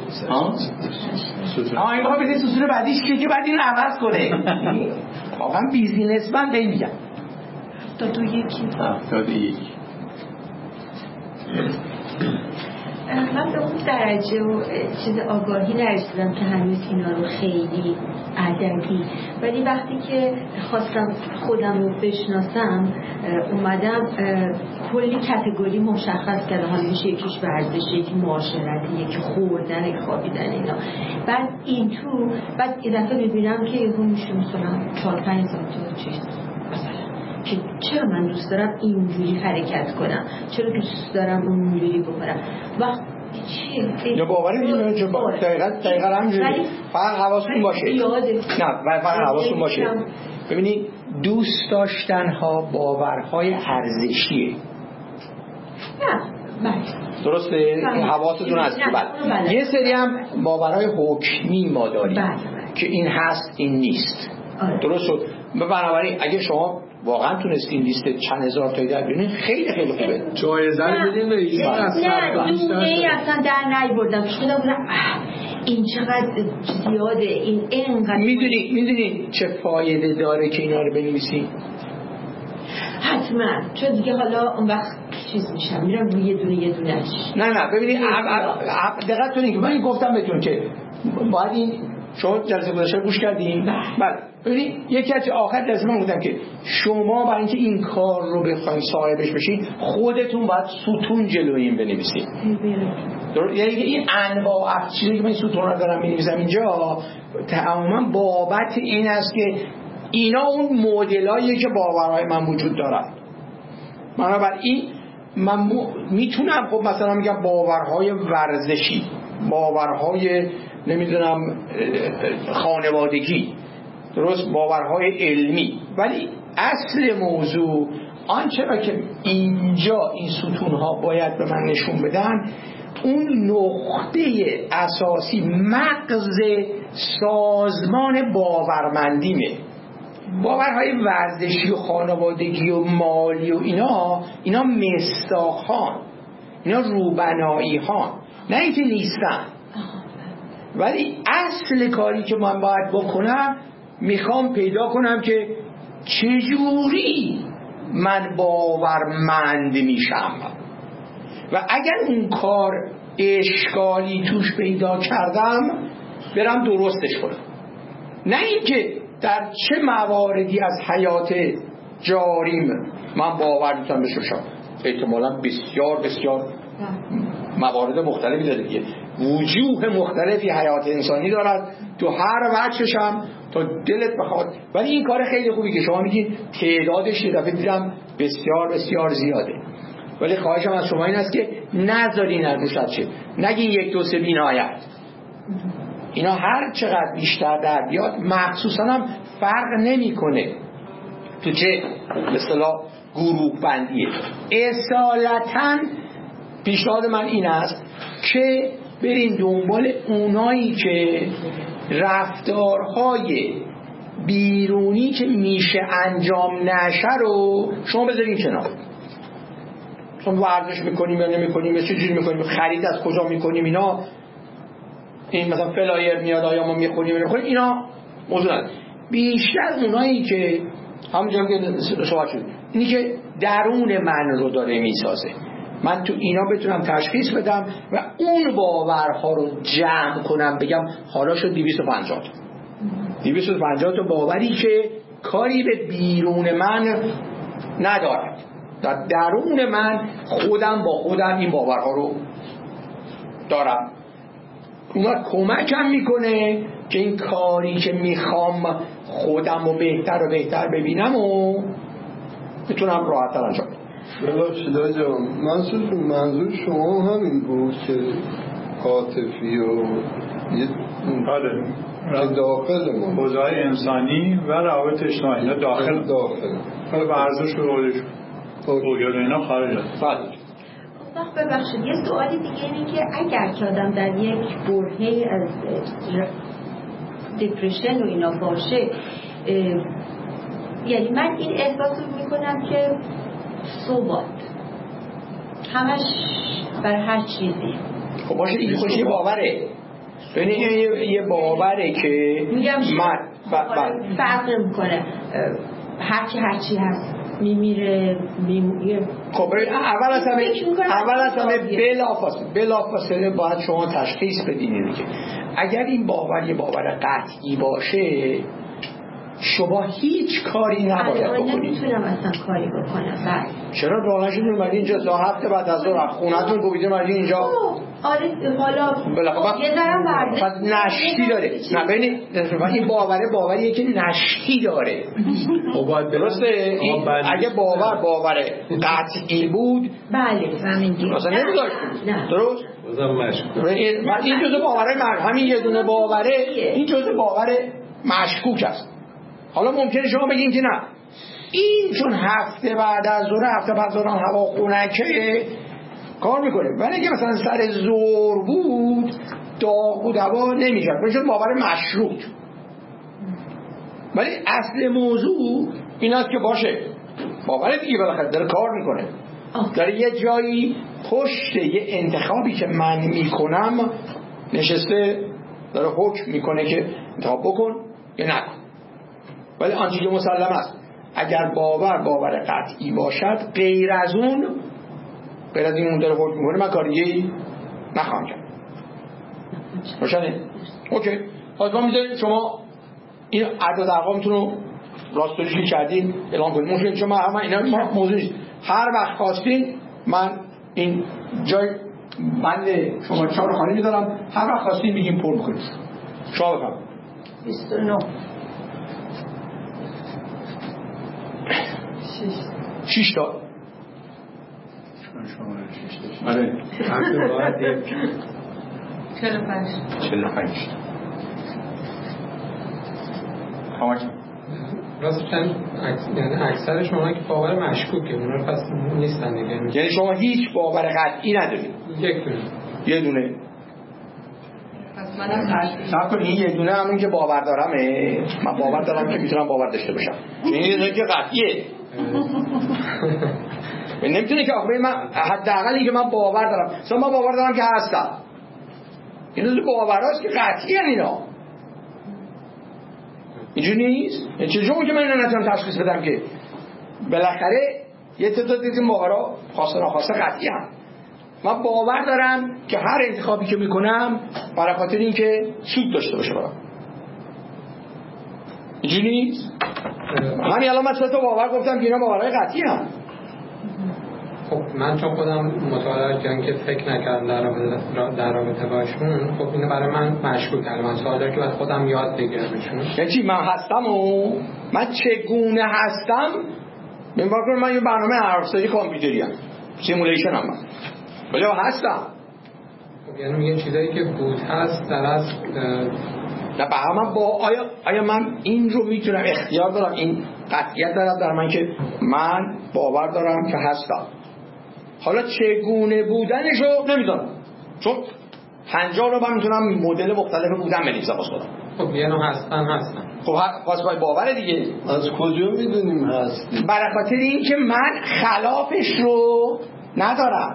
این بابا بده سوسول بعدیش که بعد این عوض کنه. واقعا بیزینسمن به میگم. 71 من به اون درجه و چیز آگاهی نرسیدم که هنوز اینا رو خیلی عددی، ولی وقتی که خواستم خودم رو بشناسم اومدم کلی کاتگوری مشخص کردم. حالا میشه یکیش ورزش، یکی معاشرتی، یکی خوردن، یکی خوابیدن، اینا. بعد این تو بعد یه دفعه میبینم که یهو میشه مثلا 4-5 تا چیز مثلا که چرا من دوست دارم اینجوری حرکت کنم، چرا دوست دارم اونجوری بکنم. وقت چیه؟ یا باوری میگم دقیقاً همینجوری. فقط حواستون باشه. نه فقط حواستون باشه. ببینید دوست داشتن ها باورهای ارزشیه. نه درسته؟ این حواستون هست. یه سری هم باورهای حکمی ما داریم که این هست این نیست. درست شد. بنابراین اگه شما واقعا تونستین لیست چند هزار تایی در بیارین خیلی خیلی خوبه. جایزه رو بدین به ایشون. نه دونه اصلا در نیاوردم. شده بودم این چقدر زیاده، این اینقدر. میدونی چه فایده داره که اینا رو بنویسین؟ حتما. چون دیگه حالا اون وقت چیز میشم میرم روی یه دونهش. نه ببینید دقت کنید که من گفتم بهتون که باید این شما جلسه گذشته گوش کردین؟ بله. ببینید یکی از آخر جلسه من گفتم که شما برای اینکه این کار رو بخواید صاحبش بشین خودتون باید ستون جلوی این بنویسید. یعنی این انواع چیزی که من ستون رو دارم می‌نویسم اینجا تماما بابت این است که اینا اون مدلاییه که باورهای من وجود دارن. بنابراین من میتونم خب مثلا میگم باورهای ورزشی، باورهای نمیدونم خانوادگی، درست، باورهای علمی، ولی اصل موضوع آنچه را که اینجا این ستونها باید به من نشون بدن اون نقطه اساسی مغز سازمان باورمندیمه. باورهای ورزشی و خانوادگی و مالی و اینا مصداق‌هان، اینا روبنایی ها، نه اینکه نیستن. ولی اصل کاری که من باید بکنم میخوام پیدا کنم که چجوری من باورمند میشم و اگر اون کار اشکالی توش پیدا کردم برم درستش کنم، نه اینکه در چه مواردی از حیات جاریم من باور میتونم بشم. احتمالا بسیار موارد مختلفی داره دیگه، وجوه مختلفی حیات انسانی دارد تو هر وجهش هم تا دلت بخواد. ولی این کار خیلی خوبی که شما میگین تعدادش یه دفعه دیدم بسیار زیاده، ولی خواهشم از شما این است که نذارین از روش شه، نگین 1 2 3 بی‌نهایت. اینا هر چقدر بیشتر در بیاد مخصوصا هم فرق نمیکنه تو چه به اصطلاح گروه بندیه. اصالتاً پیشنهاد من این است که برین دنبال اونایی که رفتارهای بیرونی که میشه انجام نشه رو شما بذارین کنار. چون ورزش میکنیم یا نمیکنیم یا چجوری میکنیم، خرید از کجا میکنیم، اینا این مثلا فلایر میاد آیا ما میخونیم یا نمیخونیم، اینا موضوع نداره. بیشتر اونایی که همونجا که صحبت شد اینی که درون من رو داره میسازه. من تو اینا بتونم تشخیص بدم و اون باورها رو جمع کنم، بگم حالا شد 250 تا باوری که کاری به بیرون من ندارد، در درون من خودم با خودم این باورها رو دارم. اون کمکم میکنه که این کاری که میخوام خودم رو بهتر و بهتر ببینم و بتونم راحت‌تر انجام بدم. ببخشید آجام منظور شما همین بود که عاطفی و که داخل ما حوزه‌های انسانی و روابط اجتماعی داخل ورزش و رولش بوگر اینا خارج است. ببخشید یه سوالی دیگه اینه که اگر که آدم در یک برهه‌ای از دپرشن و اینا باشه، یعنی من این احساس رو میکنم که ثبات همش بر هر چیزی. خب باشه این خوش یه باوره، ببینید یه باوره که میگم فرق میکنه، هر چی هست میمیره. خب اول از همه بلافاصله باید شما تشخیص بدین که اگر این باور یه باور قطعی باشه شما هیچ کاری نباید بکنید. نمیتونم اصلا کاری بکنم. چرا راهش میمونید اینجا 2 هفته بعد از ظهر خونه‌تون کوبیده مردین اینجا؟ آره حالا یه ذره ورزش نشتی داره. نه ببینید این باوریه که نشتی داره. درسته؟ اگه باور قطعی بود بله همینجوری مثلا نمیذاشت. درست؟ این جزء باوره همین یه دونه باوره، این جزء باور مشکوک است. حالا ممکنه شما بگین که نه این چون هفته بعد از ظهر هفته بعد از ظهر هوا خنکه کار میکنه، ولی اگه مثلا سر ظهر بود داغ و دوا نمیشه، میشه باور مشروط. ولی اصل موضوع این است که باشه باور دیگه بالاخره داره کار میکنه، داره یه جایی پشت یه انتخابی که من میکنم نشسته داره حکم میکنه که انتخاب بکن یا نکن. ولی آنچه که مسلم است اگر باور قطعی باشد غیر از این اون داره حکم میکنه من کاریه نخواهم کرد. روشنه؟ اوکی. حالا میذارید شما این عدد ارقامتون رو راستوریشی کردین اعلام کنید. مشکل شما همه اینا موضوع نیست. هر وقت خواستین من این جای بند شما 4 خانه میذارم، هر وقت خواستین بگیم پر بکنید. شما بفهم 29 6 تا آره 45 همه راستش یعنی اکثر شما که باور مشکوکه اونا پس نیستن دیگه، یعنی شما هیچ باور قطعی ندارید؟ یه دونه پس منم صبر کن این یه دونه همون که باور دارمه، من باور دارم که میتونم باور داشته باشم، این یه دونه که قطعیه نمیتونه که آخه من حداقل اینکه من باور دارم، مثلا من باور دارم که هستم، این دو باوراست که قطعی ان اینا اینجوری نیست. چجوری که من اینا نتونم تشخیص بدم که بالاخره یه تعداد دیدیم باورا خاصه ناخواسته قطعی هم. من باور دارم که هر انتخابی که میکنم برای خاطر اینکه سود داشته باشه برام. اینجوری نیست. همین الان من 3 تا باور گفتم که اینا باورهای قطعی هم. خب من چون خودم مطالعه کردم که فکر نکردم در رابطه باشون، خب اینو برای من مشکوک کرده. من سوال دارم که باید خودم یاد بگیرمشون. یعنی چی من هستم و من چگونه هستم؟ من یه برنامه حرف‌زدی کامپیوتری ام، سیمولیشن هم من، ولی هستم. خب یعنی میگن چیزایی که بود هست در اصل نه من آیا من این رو میتونم اختیار دارم، این قطعیت دارم در من که من باور دارم که هستم. حالا چگونه بودنشو نمیدونم، چون 50 رو من میتونم مدل مختلف بودن بنویسم واسه خودم. خب یعنی هستن خب پس باور دیگه از کجا میدونیم هستی؟ برای خاطر این که من خلافش رو ندارم،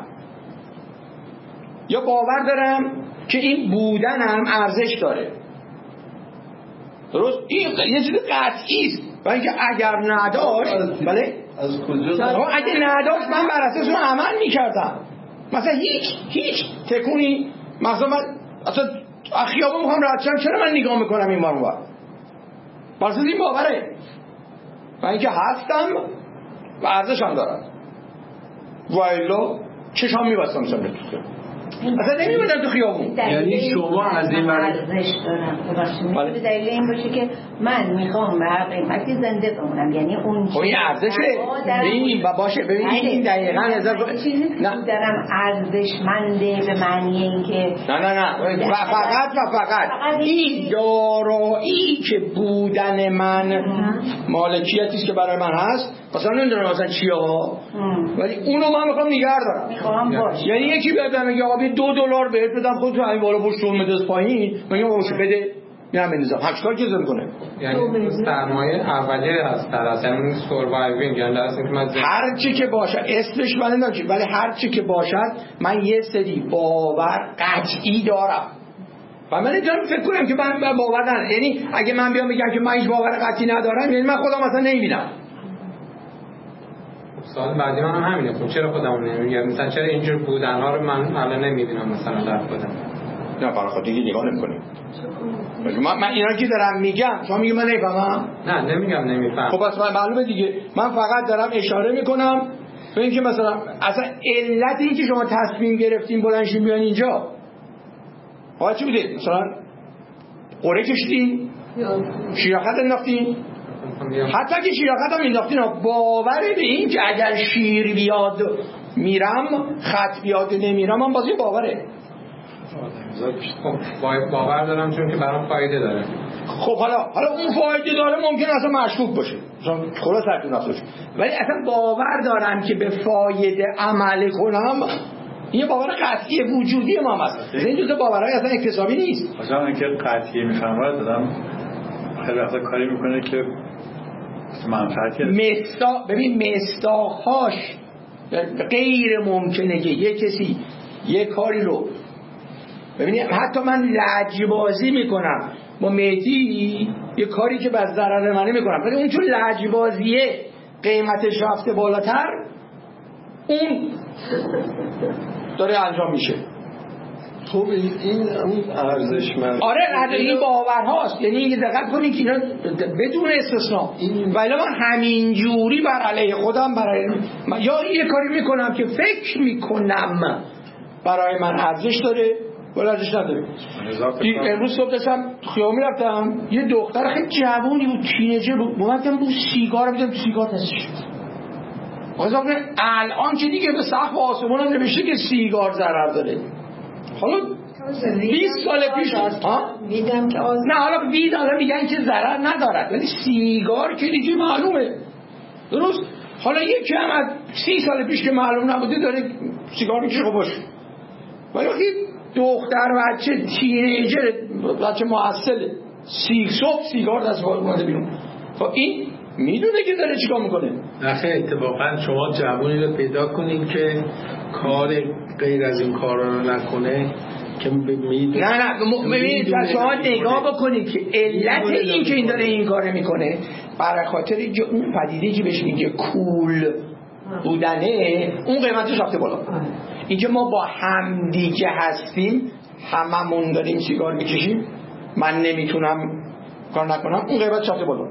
یا باور دارم که این بودنم ارزش داره. درست؟ این یه چیز قطعی است. و اینکه اگر نداشت بله از کجا اگه نداشت من بر اساس اون عمل میکردم. مثلا هیچ تکونی، مثلا من اصلا خیابون میخوام رد شم، چرا من نگاه میکنم این اونور؟ واسه این باوره و اینکه هستم و ارزشم دارم و الا چشام میبستم سمت تو اصلا نمیبودم تو خیابون. یعنی شما از این ارزش دارم به دلیل این باشه که من میخوام به هر قیمتی زنده بمونم، یعنی اون خب این ارزشه. ببین باشه، ببین این دقیقاً نه دارم ارزشمنده به معنی اینکه نه فقط این دارایی که بودن من مالکیتی است که برای من هست، مثلا نمیدونم مثلا چیه ها، ولی اونو من میخوام نگه دارم. یعنی یکی بیاد بگه آبی $2 بهت بدم خودت همین بالا پشت رو مدرس پایین، میگم باشه بده میرم بندازم، همش کار که کنه. یعنی سرمایه اولیه هست در اصل این سروایوینگ، یعنی درست اینکه من هر چی که باشه اسمش من نمیدونم، ولی هر چی که باشد من یه سری باور قطعی دارم و من نمیتونم فکر کنم که من باور ندارم. یعنی اگه من بیام بگم که من هیچ باور قطعی ندارم، یعنی من خودم اصلا نمیبینم. سوال بعدی من هم همینه، خب چرا خودمون نمیگم؟ مثلا چرا اینجور بودنها رو من الان نمیبینم مثلا در خودم؟ نه برای خود دیگه نگاه نمی‌کنیم. من اینا که دارم میگم شما میگی من نمیفهمم؟ نه نمیگم نمیفهم. خب پس معلومه دیگه، من فقط دارم اشاره میکنم به اینکه مثلا اصلا علت این که شما تصمیم گرفتین بلندشین بیان اینجا حالا چی بوده؟ مثلا قره کشیدین؟ شیراخت انداختین؟ حتی که شیراخت هم انداختین باور به این که اگر شیر بیاد میرم، خط بیاد نمیرم، من بازی باوره. باور دارم چون که برام فایده داره. خب حالا اون فایده داره ممکنه اصلا مشکوک باشه، مثلا خلاص سرتون نفسش، ولی اصلا باور دارم که به فایده عمل کنم، این باور قطعی وجودی ما هست. این جزء باورهای اصلا اکتسابی نیست. مثلا اینکه قطعی میفهمه دادم خیلی وقتا کاری میکنه که منفعتی ببین مصداق‌هاش غیر ممکنه که یه کسی یه کاری رو ببینید. حتی من لجبازی میکنم با مهدی یه کاری که بس ضرر منه میکنم، ولی اون چون لجبازیه قیمتش رفته بالاتر اون داره انجام میشه. خب این اون ارزشمند. آره این باورهاست. یعنی دقت کنید که اینا بدون استثناء، ولی من همین جوری بر علیه خودم یا یه کاری میکنم که فکر میکنم برای من ارزش داره ولی ارزش نداره. امروز صبح داشتم خیابون رفتم، یه دختر خیلی جوونی بود، تینیجر بود، اومدم بود سیگار می‌دم، سیگار دستش بود. الان که دیگه به سقف آسمون هم نوشته که سیگار ضرر داره. حالا 20 سال پیش دیدم که نه حالا وید حالا میگن که ضرر ندارد، ولی سیگار که دیگه معلومه. درست؟ حالا یکی هم از 30 سال پیش که معلوم نبوده داره سیگار میکشه، خب باشه. ولی وقتی دختر بچه تینیجر بچه معسل صبح سیگار دست اومده بیرون، خب این میدونه که داره چیکار میکنه. نخیر اتفاقا شما جوانی رو پیدا کنین که کار غیر از این کارا رو نکنه که میدونه. نه ببینید شما نگاه بکنید که علت این که این داره این کار میکنه برای خاطر اون پدیده که بهش میگه کول بودنه، اون قیمتش رفته بالا. اینکه ما با هم دیگه هستیم، هممون داریم سیگار میکشیم، من نمیتونم کار نکنم، اون قیمتش رفته بالا.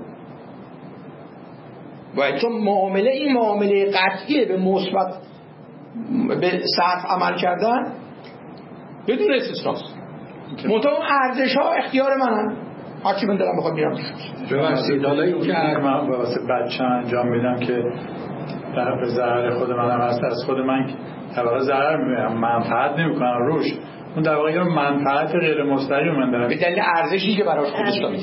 و چون این معامله قطعیه به مثبت به صرف عمل کردن بدون استثناست. منتها اون ارزش ها اختیار منن، هرچی من دارم بخواد میرم ببخشید. حالا این که من واسه بچه انجام میدم که به ضرر خود منم هست، از خود من در واقع ضرر میبرم، منفعت نمیکنم روش، اون در واقع منفعت غیر مستقیم من دارم به دلیل ارزشی که براش خودش داره.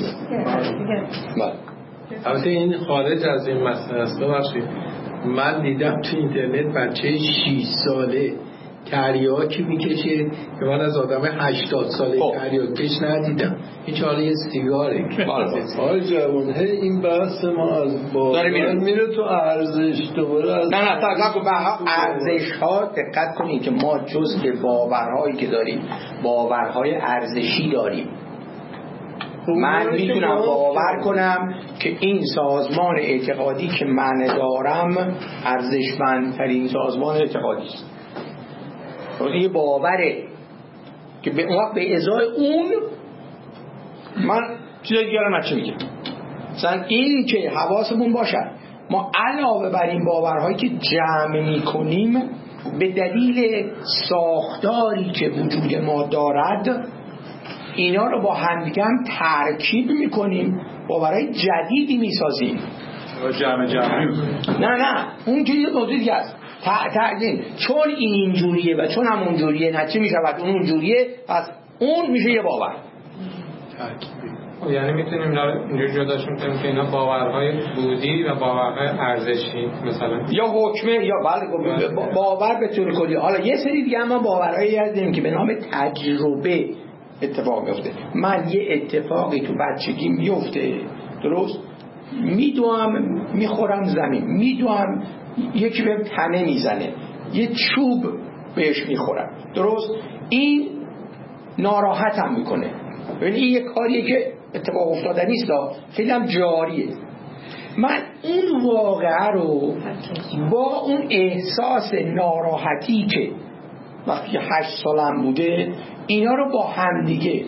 البته این خارج از این مسئله است. ببخشید من دیدم تو اینترنت بچه 6 ساله تریاکی میکشه که من از آدم 80 ساله تریاکش ندیدم. این چاره یه سیگاره. آی جوان این بحث ما از باور میره تو ارزش دوباره از نه ارزش ها. دقت کنید که ما جزء باورهایی که داریم باورهای ارزشی داریم. من میتونم باور کنم که این سازمان اعتقادی که من دارم ارزشمندترین سازمان اعتقادی است. یه باوره که به اون وقت به ازای اون من چیز دیگه رو نچه میگم. مثلا این که حواسمون باشد ما علاوه بر این باورهایی که جمع میکنیم به دلیل ساختاری که وجود ما دارد اینا رو با همدیگه هم ترکیب میکنیم، باورهای جدیدی میسازیم. جمعی نه اون که یه موضوع دیگه است. چون این اینجوریه و چون همون جوریه نتیجه میشود اون اونجوریه، پس اون میشه یه باور. یعنی میتونیم اینجوری جداشون کنیم که اینا باورهای بودی و باورهای ارزشی مثلا یا حکمه یا بله باور به طور کلی. حالا یه سری دیگه اما باورهایی هستیم که به نام تجربه اتفاق میفته. من یه اتفاقی تو بچگی میفته، درست؟ میدوام میخورم زمین، میدوام یکی بهم تنه میزنه، یه چوب بهش میخورم، درست؟ این ناراحتم میکنه. یعنی این یه کاریه که اتفاق افتاده نیست، خیلی هم جاریه. من اون واقعه رو با اون احساس ناراحتی که وقتی 8 سالم بوده اینا رو با هم دیگه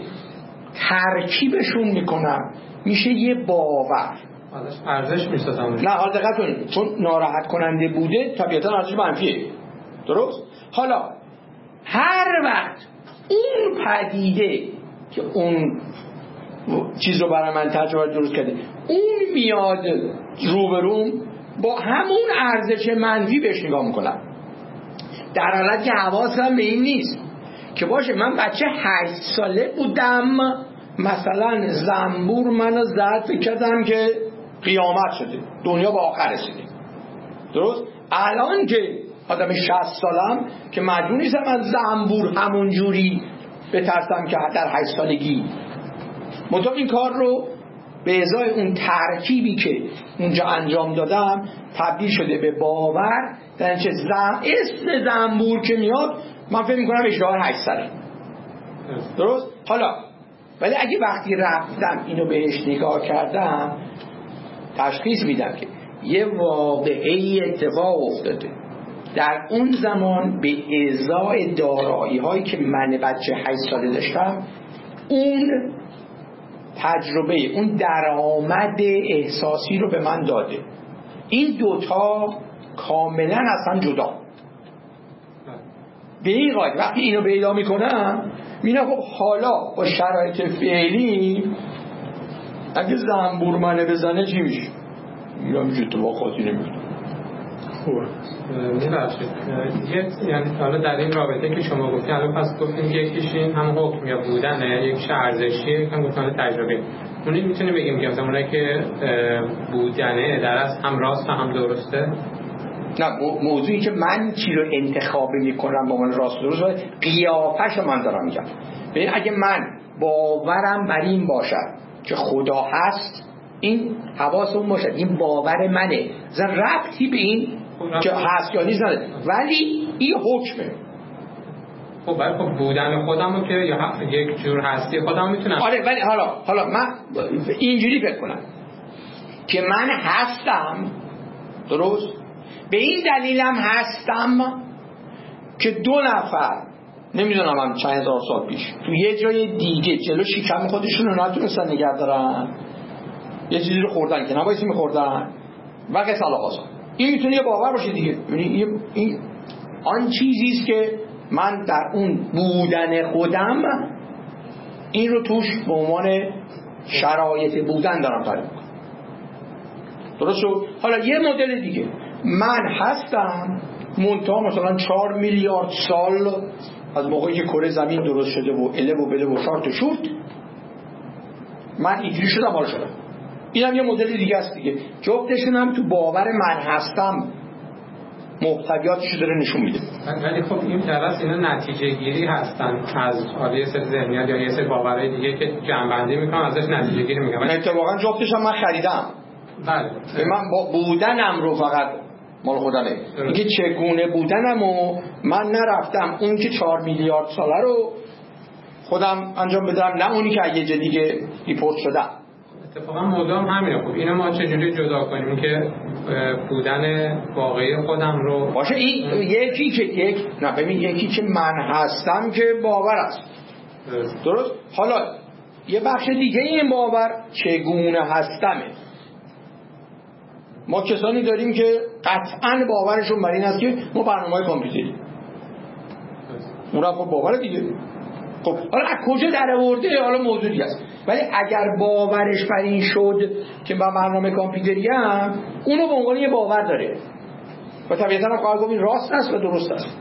ترکیبشون میکنم، میشه یه باور. ارزش میسازم. نه حالا دقت کنید، چون ناراحت کننده بوده طبیعتا ارزش منفیه، درست؟ حالا هر وقت اون پدیده که اون چیز رو برای من تجربه درست کرده اون میاد روبروم، با همون ارزش منفی بهش نگاه میکنم، در حالت که حواسم به این نیست که باشه من بچه 8 ساله بودم مثلا زنبور منو زد، فکر کردم که قیامت شده، دنیا به آخر رسیده، درست؟ الان که آدم 60 سالم که مجبور نیستم از زنبور همون جوری بترسم که در 8 سالگی، منطقه این کار رو به ازای اون ترکیبی که اونجا انجام دادم تبدیل شده به باور. در اینچه اسم زنبور که میاد من فکر میکنم اشتباه 8 ساله، درست؟ حالا ولی اگه وقتی رفتم اینو بهش نگاه کردم تشخیص میدم که یه واقعی اتفاق افتاده در اون زمان به ازای دارایی هایی که من بچه 8 ساله داشتم، اون تجربه، اون درآمد احساسی رو به من داده. این دوتا کاملا اصلا جدا. به این قاعده وقتی اینو پیدا میکنم میگم خب حالا با شرایط فعلی اگه زنبور منه بزنه چی میشه؟ میگم چه اتفاقاتی نمیفته. میبخشید یعنی حالا در این رابطه که شما گفتین الان پس گفتیم که یکیش این هم حکم یا بودنه، یکیش ارزشیه، یکم گفتن تجربه. اونی میتونیم بگیم که مثلا اونایی که بودنه در از هم راست و هم درسته؟ نه، موضوعی که من چی رو انتخاب میکنم با من راست درست قیافش من دارم میگم. ببین اگه من باورم بر این باشد که خدا هست، این حواسمون باشد این باور منه، زن ربطی به این که هست یا نیست نداره، ولی این حکمه. خب برای خب بودن خودمو که یا یک جور هستی خودم میتونم. آره ولی حالا من اینجوری فکر کنم که من هستم، درست؟ به این دلیلم هستم که 2 نفر نمیدونم هم چند هزار سال پیش تو یه جای دیگه جلو شکم خودشون رو نتونستن نگه دارن، یه چیزی رو خوردن که نبایستی میخوردن و قصه الهازا. این میتونه یه باور باشه دیگه. این آن چیزیست که من در اون بودن خودم این رو توش به عنوان شرایط بودن دارم تعریف میکنم، درست شد؟ حالا یه مدل دیگه، من هستم منتها مثلا 4 میلیارد سال از موقعی که کره زمین درست شده و اله و بله و شارت و شورت من اینجوری شدم حالا شدم. این هم یه مدل دیگه است دیگه. جفتشون هم تو باور من هستم محتویاتشو داره نشون میده. ولی خب این درست اینا نتیجه گیری هستن از یه سری ذهنیت یا یه سری باورهای دیگه که جمع‌بندی میکنم ازش نتیجه گیری میگم. اتفاقا جفتش هم من خریدم. بله. من با بودنم رو فقط مال خودمه. اینکه چگونه بودنم و من نرفتم اون که 4 میلیارد ساله رو خودم انجام بدم، نه اونی که یه جا دیگه ریپورت شدم. اتفاقا موضوع هم همینه. خب اینو ما چجوری جدا کنیم که بودن واقعی خودم رو باشه این یکی که من هستم که باور است، درست؟ حالا یه بخش دیگه این باور چگونه هستمه. ما کسانی داریم که قطعاً باورشون بر این است که ما برنامه‌های کامپیوتری، اون را خب باور دیگه. خب حالا از کجا در آورده حالا موضوعی است، ولی اگر باورش بر این شد که من برنامه کامپیوتری ام، اونو به عنوان یه باور داره و طبیعتاً خواهد گفت این راست است و درست است.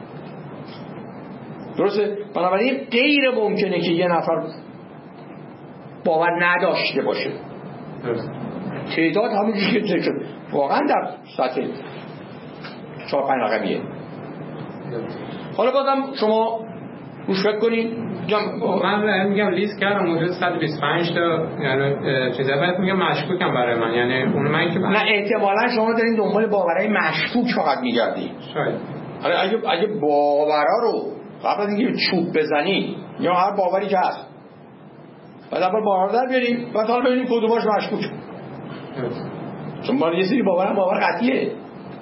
درسته؟ بنابراین غیر ممکنه که یه نفر باور نداشته باشه. تعداد همونجوری که ذکر شد واقعا در سطح 4-5 رقمیه. حالا بازم شما روش فکر کنین. من میگم لیست کردم حدود 125 تا یعنی چیزا بعد میگم مشکوکم برای من، یعنی اون من که نه احتمالاً شما دارین دنبال باورهای مشکوک فقط میگردید. شاید اگه باورها رو قبل از اینکه چوب بزنید یا هر باوری که هست بعد اول باور در بیاریم بعد حالا ببینیم کدوماش مشکوک. چون ما یه سری باور قطعیه.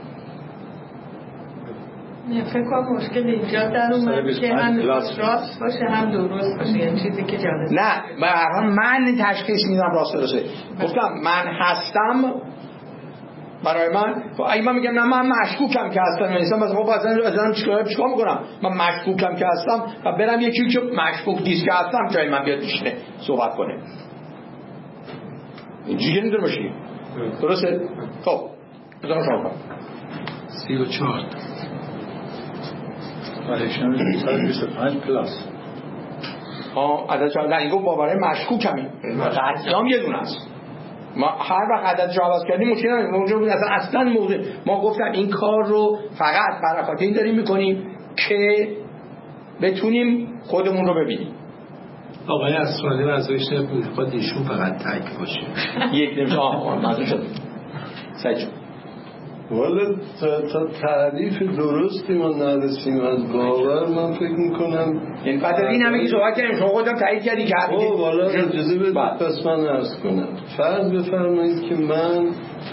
نه فکر کنم مشکل اینجا در اومد که هم راست باشه هم درست باشه، یعنی چیزی که جالب نه من تشخیص میدم راست درسته. گفتم من هستم برای من، اگه من میگم نه من مشکوکم که هستم مثلا خب اصلا چیکار میکنم؟ من مشکوکم که هستم و برم یکی که مشکوک نیست که هستم جای من بیاد بشینه صحبت کنه. اینجوری نمیتونه باشه. درسته؟ خب بذار شما کنم 34 ولیشن 125 پلاس عدد چهار در این گفت باوره مشکوک همین قطعیام یه دونه است. ما هر وقت عدد رو عوض کردیم مشکل نداریم. اونجا اصلا موضوع ما گفتم این کار رو فقط برای خاطر این داریم میکنیم که بتونیم خودمون رو ببینیم. آقای اسرانی وضعیش نبود با دیشون فقط تک باشه یک نمیشه منظور شد سجون والا تا تعریف درستی ما نرسیم از باور. من فکر میکنم این بعد این همه که صحبت کردیم شما خودم تایید کردی که والا اجازه بدید پس من عرض کنم. فرض بفرمایید که من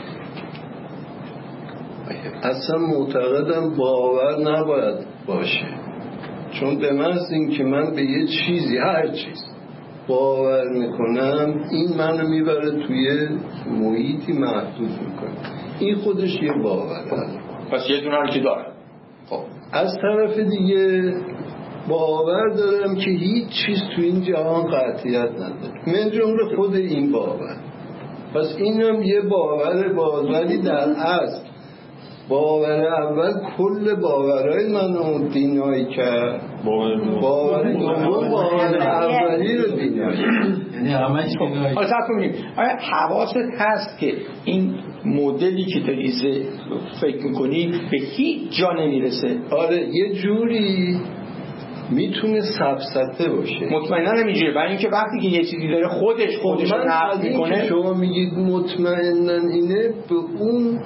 اصلا معتقدم باور نباید باشه، چون به محض این که من به یه چیزی هر چیز باور میکنم این منو میبره توی محیطی محدود میکنه. این خودش یه باوره. پس یه دونه رو که داره. خب از طرف دیگه باور دارم که هیچ چیز تو این جهان قطعیت نداره، من جمله خود این باور. پس اینم یه باور ولی در اصل باور اول کل باورهای منو دینایی کرد، باور دوم باور اولی رو دینایی یعنی همه چی دینایی. حالا صبر کنیم آیا حواست هست که این مدلی که داری فکر میکنی به هیچ جا نمیرسه؟ آره یه جوری میتونه سفسطه باشه. مطمئنا نمیجوره، برای اینکه وقتی که یه چیزی داره خودش رو نقد میکنه. شما میگید مطمئنا اینه به اون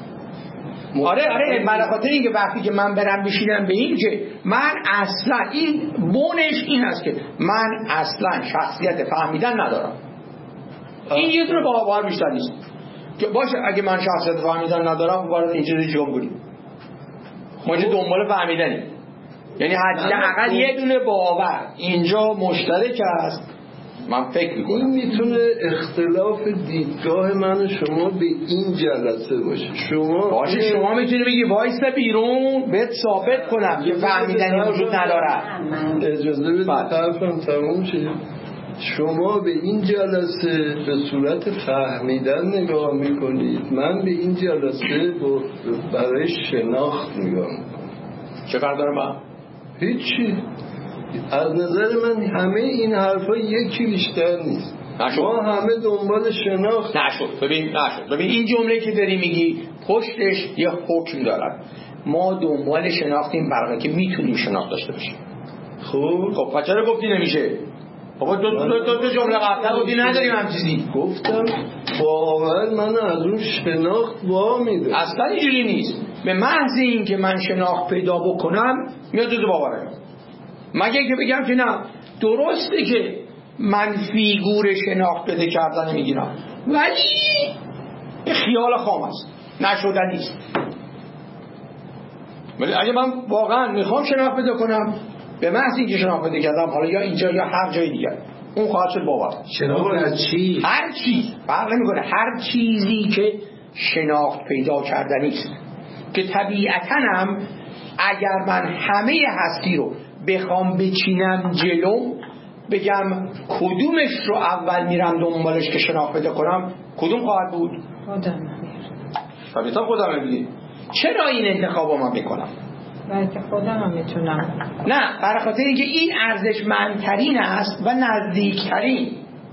آره برای خاطر اینکه وقتی که من برم بشینم به این که من اصلا این بونش این است که من اصلا شخصیت فهمیدن ندارم. این یه دونه باور بیشتر نیست که باشه اگه من شخصیت فهمیدن ندارم وارد این چیزی چیکار کنیم؟ ما چه دنبال فهمیدنیم. یعنی حداقل یه دونه باور اینجا مشترک است. من فکر میکنم این میتونه اختلاف دیدگاه من و شما به این جلسه باشه. شما میتونی بگی وایسا بیرون بهت ثابت کنم که فهمیدنی وجود نداره. اجازه بدید حرفم تموم شه. شما به این جلسه به صورت فهمیدن نگاه میکنید، من به این جلسه برای شناخت نگاه میکنم. چه فرق داره با؟ هیچی. از نظر من همه این حرفا یکی بیشتر نیست. ما همه دنبال شناخت. ببین این جمله که داری میگی پشتش یه حکم دارد. ما دنبال شناختیم برای که میتونیم شناخت داشته باشیم. خب چرا گفتی نمیشه؟ بابا دو جمله قبلا گفتی نداریم هم چیزی. گفتم باور من از اون شناخت وامیده. اصلا اینجوری نیست. به محض این که من شناخت پیدا بکنم میاد جزو باورم. مگه که بگم که نه درسته که من فیگور شناخت بده کردن میگیرم، ولی خیال خام است، نشدنی است. ولی اگه من واقعا میخوام شناخت بده کنم، به محض اینکه شناخت بده کردم، حالا یا اینجا یا هر جای دیگر، اون خواهد شد باور. شناخت از چی؟ هر چیز فرق نمیکنه، هر چیزی که شناخت پیدا کردنی است، که طبیعتاً هم اگر من همه هستی رو بخوام بچینم جلو، بگم کدومش رو اول میرم دنبالش که شناخت پیدا کنم، کدوم خواهد بود؟ طبیعتاً خودم میگه. چرا این انتخابو من بکنم؟ بلکه خودم میتونم. نه، برای خاطر اینکه این ارزشمندترین است و نزدیکترین،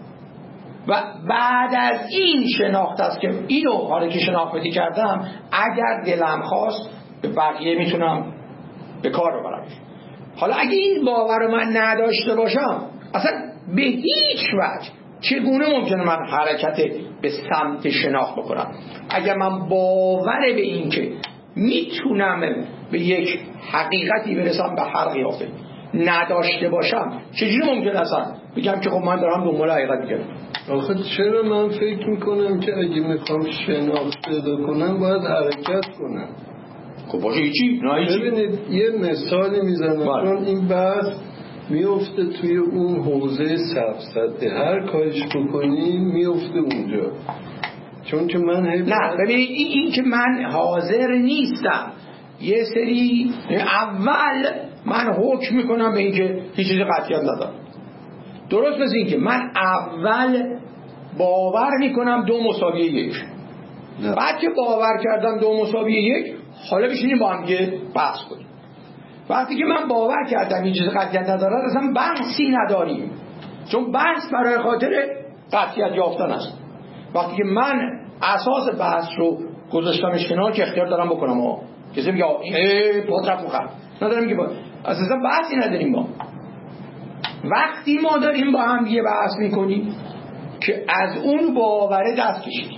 و بعد از این شناخت است که اینو حالا که شناخت پیدا کردم، اگر دلم خواست به بقیه میتونم به کار ببرم. حالا اگه این باور رو من نداشته باشم، اصلا به هیچ وجه چگونه ممکنه من حرکت به سمت شناخت بکنم؟ اگر من باور به این که میتونم به یک حقیقتی برسم به هر قیافه نداشته باشم، چجوری ممکنه اصلا بگم که خب من دارم دنبال حقیقت میگردم؟ آخه چرا من فکر میکنم که اگه میخوام شناخت پیدا کنم باید حرکت کنم؟ خب باشه هیچی؟ ببینید یه مثالی میزنم، چون این بحث میفته توی اون حوزه سفسطه، هر کارش بکنی میفته اونجا. چون که من نه ببینید این که من حاضر نیستم یه سری اول من حکم میکنم به این که هیچ چیز قطعیت ندارم، درست مثل این که من اول باور میکنم 2=1، بعد که باور کردم 2=1، حالا بشینیم با هم دیگه بحث کنیم. وقتی که من باور کردم این چیز قطعیت نداره، اصلا بحثی نداریم، چون بحث برای خاطر قطعیت یافتن است. وقتی که من اساس بحث رو گذاشتمش کنار که اختیار دارم بکنم کسی میگه پادرف مخم ندارم، میگه اساسا بحثی نداریم. ما وقتی ما داریم با هم دیگه بحث میکنیم که از اون باوره دست کشیدیم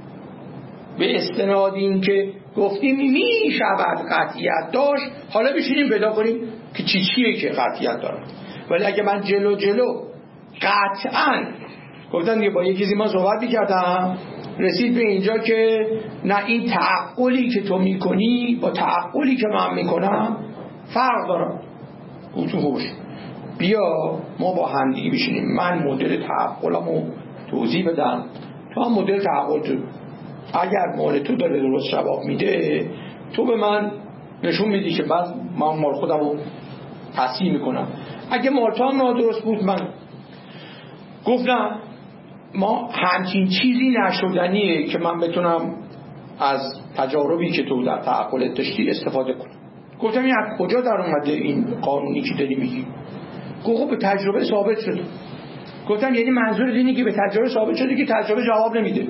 به استناد این که گفتیم میشود قطعیت داشت، حالا بشینیم پیدا کنیم که چیه که قطعیت داره. ولی اگه من جلو قطعاً گفتن دیگه با یه چیزی ما صحبت میکردم، رسید به اینجا که نه این تعقلی که تو میکنی با تعقلی که من میکنم فرق داره، گفتم خوبش بیا ما با هم دیگه بشینیم، من مدل تعقلمو توضیح بدم، تو هم مدل تعقل تو، اگر مال تو داره درست جواب میده تو به من نشون میدی که من مال خودم رو تصحیح میکنم، اگه مال تو هم نادرست بود من گفتم ما همچین چیزی نشدنیه که من بتونم از تجاربی که تو در تعقلت داشتی استفاده کنم. گفتم این از کجا در اومده این قانونی که داری میگی؟ گفت به تجربه ثابت شده. گفتم یعنی منظور اینه که به تجربه ثابت شده که تجربه جواب نمیده؟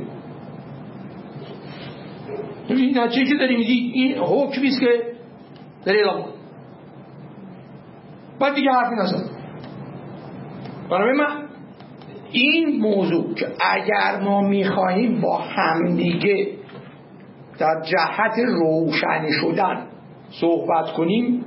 این نتیجه که داری میگی این حکمی است که داری اعلام کن، بعد دیگه حرفی نزن. برای من این موضوع که اگر ما میخواهیم با همدیگه در جهت روشن شدن صحبت کنیم،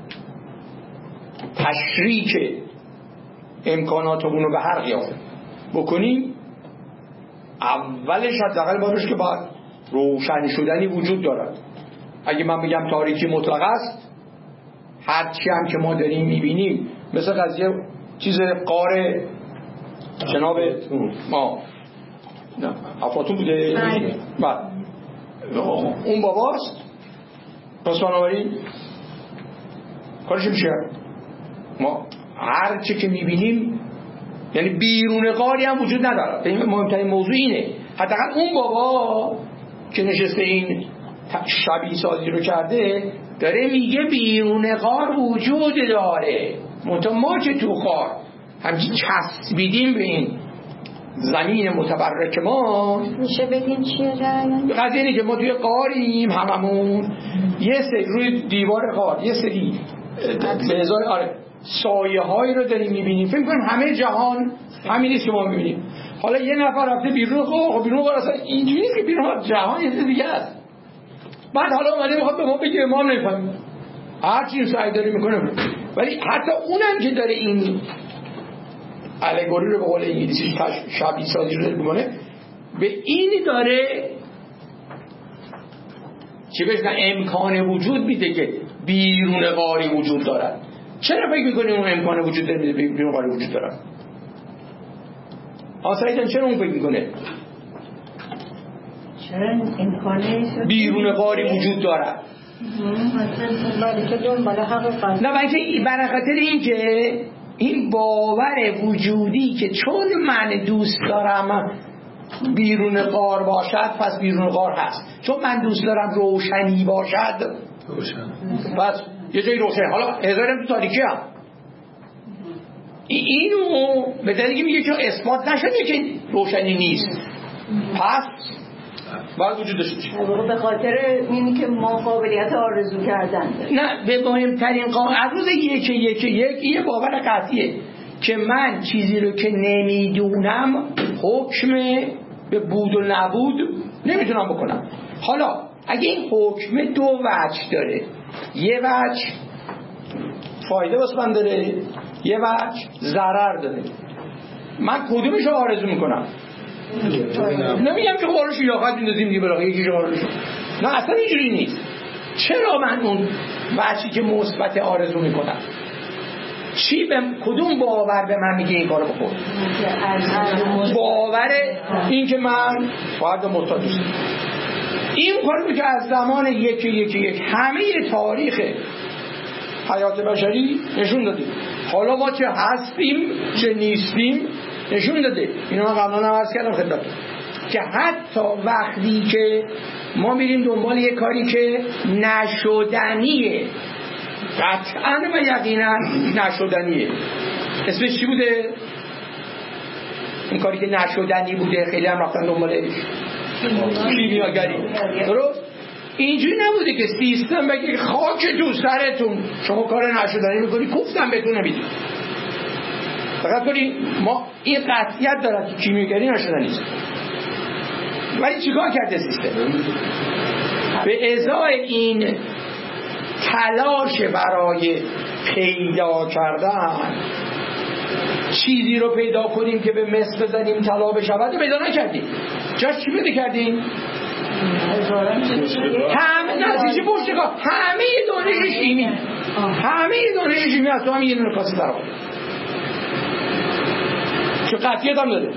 تشریک امکاناتمون رو به هر قیافه بکنیم، اولش حداقل باشه که باید روشن شدنی وجود دارد. اگه من بگم تاریکی مطلق است، هرچی هم که ما داریم میبینیم، مثل قضیه چیز قار جناب ما افلاطون بوده، بعد اون باباست، پس بنابراین کارش میشه ما هرچی که میبینیم، یعنی بیرون قاری هم وجود نداره. مهمترین موضوع اینه، حداقل اون بابا که نشسته این شبیه سازی رو کرده داره میگه بیرون غار وجود داره، منتها ما که تو غار همچین چسبیدیم به این زمین متبرک ما. میشه بگیم چیه جریان؟ قضیه اینه که ما توی غاریم، هممون یه سری روی دیوار غار یه سری به ازای سایه هایی رو داریم میبینیم، فکر کنیم همه جهان همین نیست که ما میبینیم. حالا یه نفر رفته بیرون غار، بیرون غار اصلا اینجوری نیست که بیرون جهان یه چیز دیگه است. بعد حالا اومده میخواد به ما بگه ما هم نمیفهمیم، هر چی سعی داره میکنه. ولی حتی اونم که داره این الگوری رو به قول انگلیسی شبیه سازی رو میکنه، به این داره چی بهش امکان وجود میده که بیرون غاری وجود دارد. چرا فکر میکنیم اون امکان وجود داره بیرون غاری وجود دارد؟ آسایدن چرا اون فکر میکنه چرا امکانه بیرون غاری وجود دارد؟ نه برای خاطر این که این باور وجودی که چون من دوست دارم بیرون غار باشد پس بیرون غار هست، چون من دوست دارم روشنی باشد روشن پس یه جایی روشن. حالا هزارم تو تاریکی هم اینو به دلیلی که میگه چون اثبات نشده که روشنی نیست پس باید وجود داشته باشه. به خاطر اینی که ما قابلیت آرزو کردن داریم. نه به مهمترین از روز یک یه باور قطعیه که من چیزی رو که نمیدونم حکم به بود و نبود نمیتونم بکنم. حالا اگه این حکم دو وجه داره، یه وجه فایده واسه من داره، یه وجه ضرر داره، من کدومش رو آرزو میکنم؟ نمیگم که قرارش یاقت میندازیم دیگه برای یکیش قرارش، نه اصلا اینجوری نیست. چرا من اون وجهی که مثبت آرزو میکنم؟ چی به کدوم باور به من میگه این کارو بکن؟ باور این که من باید مثبت دوست دارم. این کارو که از زمان یک همه تاریخ حیات بشری نشون داده. حالا ما چه هستیم چه نیستیم نشون داده. اینو من قبلا هم عرض کردم خدمتتون که حتی وقتی که ما میریم دنبال یه کاری که نشدنیه، قطعاً و یقیناً نشدنیه، اسمش چی بوده؟ این کاری که نشدنی بوده خیلی هم رفتن دنبالش کیمیاگری. درست؟ اینجوری نبوده که سیستم بگه خاک تو سرتون شما کار نشدنی میکنی، گفتم بهتون نمیدونی. فقط کنی ما این قطعیت دارد که کیمیاگری نشدنی است. ولی چیکار کرده سیستم؟ به ازای این تلاش برای پیدا کردن چیزی رو پیدا کنیم که به مس بزنیم طلا بشود پیدا نکردیم. جاش چی پیدا کردیم؟ نتیجه پشتگاه همه دانش شیمی، همه دانش شیمی از تو هم یه نرکاسی در آمد که قطعیت هم داده.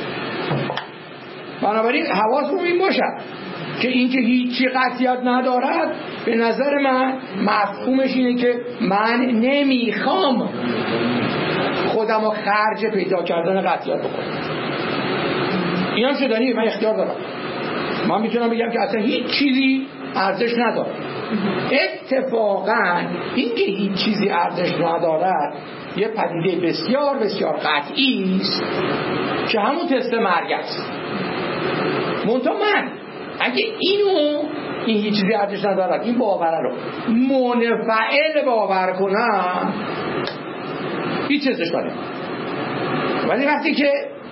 بنابراین حواس رو این باشد که این که هیچی قطعیت ندارد به نظر من مفهومش اینه که من نمیخوام خودم رو خرج پیدا کردن قطعیت بکنم. این هم شدنیه، من اختیار دارم. من میتونم بگم که اصلا هیچ چیزی ارزش نداره. اتفاقا این که هیچ چیزی ارزش ندارد یه پدیده بسیار بسیار قطعی است که همون تست مرگ است. منتها من اگه این هیچ چیزی ارزش ندارد این باور رو منفعل باور کنم هیچ ارزش نداره. ولی وقتی که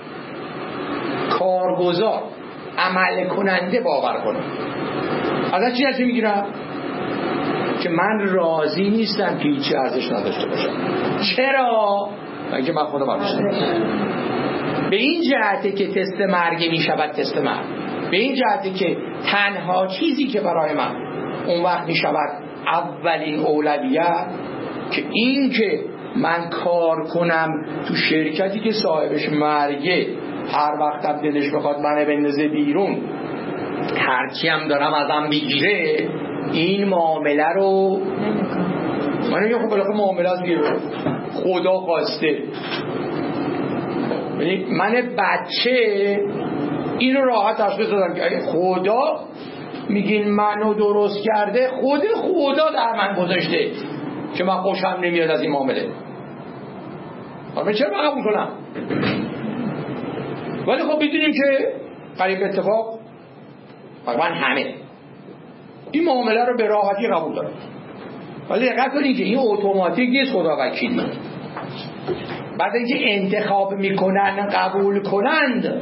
کارگزار عمل کننده باور کنم ازش چی ازش میگیرم؟ که من راضی نیستم که هیچی ارزش نداشته باشم. چرا؟ من که من خودم ارزش نداشتم. به این جهته که تست مرگ میشود تست مرگ، به این جهته که تنها چیزی که برای من اون وقت میشود اولین اولویت که این که من کار کنم تو شرکتی که صاحبش مرگه، هر وقتم دلش بخواد منو بندازه بیرون، هرچی هم دارم ازم بگیره، این معامله رو من میگم خب بالاخره معامله از خدا خواسته. یعنی من بچه اینو راحت تشخیص دادم که خدا میگین منو درست کرده، خود خدا در من گذاشته که من خوشم نمیاد از این معامله. من چرا من قبول کنم؟ ولی خب بدونیم که قریب اتفاق من همه این معامله رو به راحتی قبول دارم. ولی دقت کنید که این اتوماتیک نیست خدا وکیلی. بعد اینکه انتخاب میکنن قبول کنند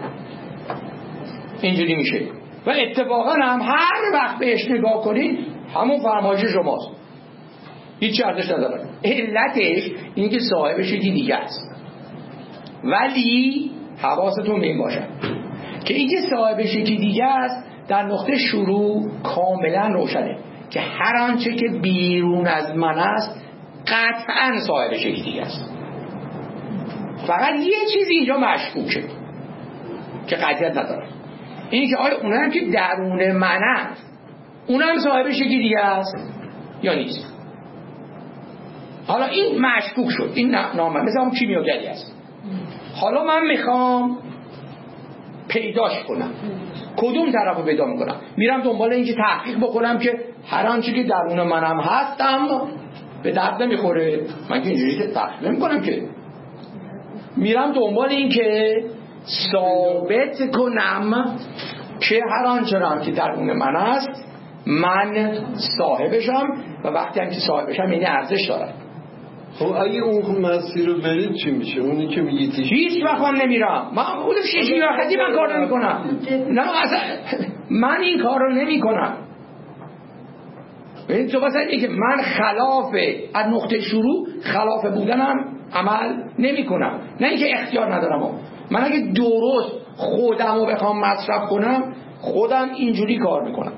اینجوری میشه و اتفاقا هم هر وقت بهش نگاه کنید همون فرمایش شماست، هیچ ارزش نداره. علتش اینه که صاحبش یکی دیگه است. ولی حواستون به این باشه که اینکه صاحبش یکی دیگه است در نقطه شروع کاملا روشنه که هر آنچه که بیرون از من است قطعا صاحبش یکی دیگه است. فقط یه چیزی اینجا مشکوکه که قطعیت نداره، این که آیا اونم که درون منم اونم صاحبش یکی دیگه است یا نیست. حالا این مشکوک شد، این نامه مثل اون کیمیاگری است. حالا من میخوام پیداش کنم. کدوم طرف رو پیدا میکنم؟ میرم دنبال این که تحقیق بکنم که هر آنچه که درون منم هستم به درد نمیخوره. من که اینجوری تحقیق نمیکنم، که میرم دنبال این که ثابت کنم که هر آنچه که درون من است من صاحبشم، و وقتی هم که صاحبشم یعنی ارزش داره. خب اگه اون مسیر رو برید چی میشه؟ اونی که میگید هیچ وقت من نمیرم. من اون شیشیاختی من کار نمیکنم. نه اصلا من این کار رو نمیکنم. ببین تو مثلا اینکه من خلاف از نقطه شروع خلاف بودنم عمل نمیکنم، نه اینکه اختیار ندارم. من اگه درست خودم رو بخوام مصرف کنم خودم اینجوری کار میکنم،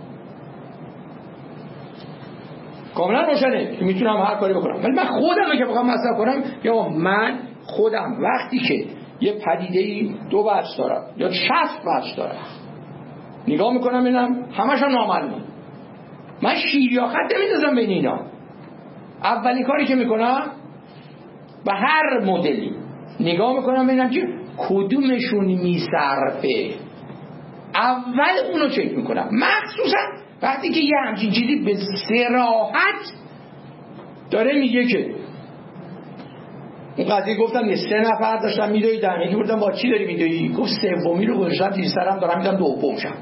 کاملا روشنه که میتونم هر کاری بکنم. ولی من خودم رو که بخوام مصرف کنم، یا من خودم وقتی که یه پدیده‌ای 2 بخش داره یا 60 بخش داره نگاه میکنم ببینم همشون نامعلومه، من شیر یا خط نمیذارم بین اینا. اولین کاری که میکنم به هر مدلی نگاه میکنم ببینم که کدومشون میصرفه، اول اونو چک میکنم. مخصوصا وقتی که یه همچین چیزی به صراحت داره میگه که اون قضیه گفتم یه 3 نفر داشتم میدویدن، یکی بودم با چی داری میدویی؟ گفت سومی رو گذاشتم زیر سرم دارم میدم دومشم.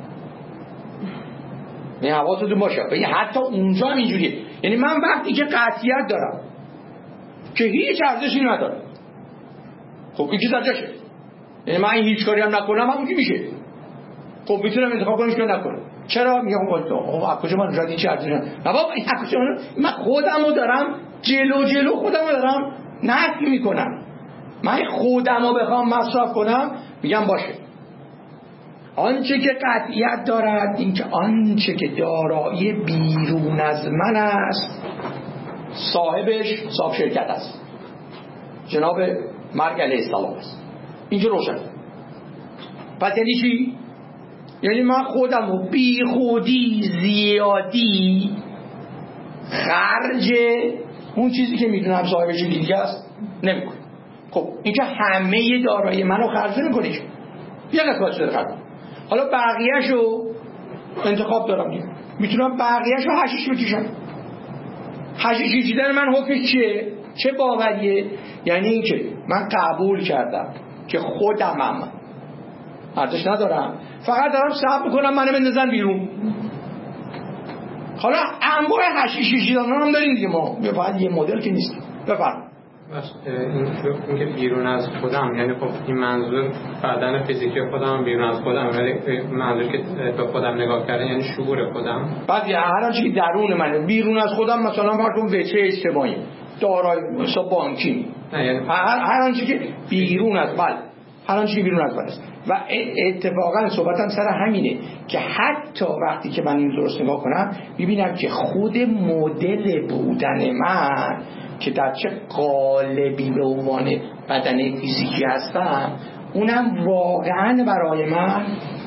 نه حواستون باشه، یعنی حتی اونجا هم اینجوریه. یعنی من وقتی که قطعیت دارم که هیچ ارزشی نداره، خب این چیز ارزشه، یعنی من هیچ کاری هم نکنم همون که میشه. خب میتونم انتخاب کنم که نکنم. چرا؟ میگم آقا کجا من رادی چه ارزشی نه بابا، من خودم رو دارم جلو خودم رو دارم نفی میکنم. من خودم رو بخوام مصرف کنم میگم باشه. آنچه که قطعیت دارد این که آنچه که دارایی بیرون از من است صاحبش صاحب شرکت است، جناب مرگ علیه السلام است. اینجا روشن. پس یعنی چی؟ یعنی من خودم رو بی خودی زیادی خرج اون چیزی که میدونم صاحبش دیگه است نمیکنم. خب اینجا همه دارایی منو خرج نمیکنه، یه قسمت شده خرج. حالا بقیه‌شو انتخاب دارم دیگه، میتونم بقیه‌شو حشیش بکشم. حشیش کشیدن من حکمش چیه؟ چه باوریه؟ یعنی این که من قبول کردم که خودمم ارزش ندارم، فقط دارم صبر میکنم منو بندازن بیرون. حالا انواع حشیش کشیدن هم داریم دیگه، ما فقط یه مدل که نیست. بفرمایید. این که بیرون از خودم، یعنی خب این منظور بدن فیزیکی خودم بیرون از خودم، ولی منظور که به خودم نگاه کردن یعنی شعور خودم. بعد هر آنچه که درون منه بیرون از خودم، مثلا فرض کن وجه اجتماعی، دارایی، حساب بانکی، یعنی هر آنچه که بیرون از هر آنچه که بیرون از من است. و اتفاقا صحبتم سر همینه که حتی وقتی که من این درست نگاه کنم میبینم که خود مدل بودن من که در چه قالبی به عنوان بدن فیزیکی هستم، اونم واقعا برای من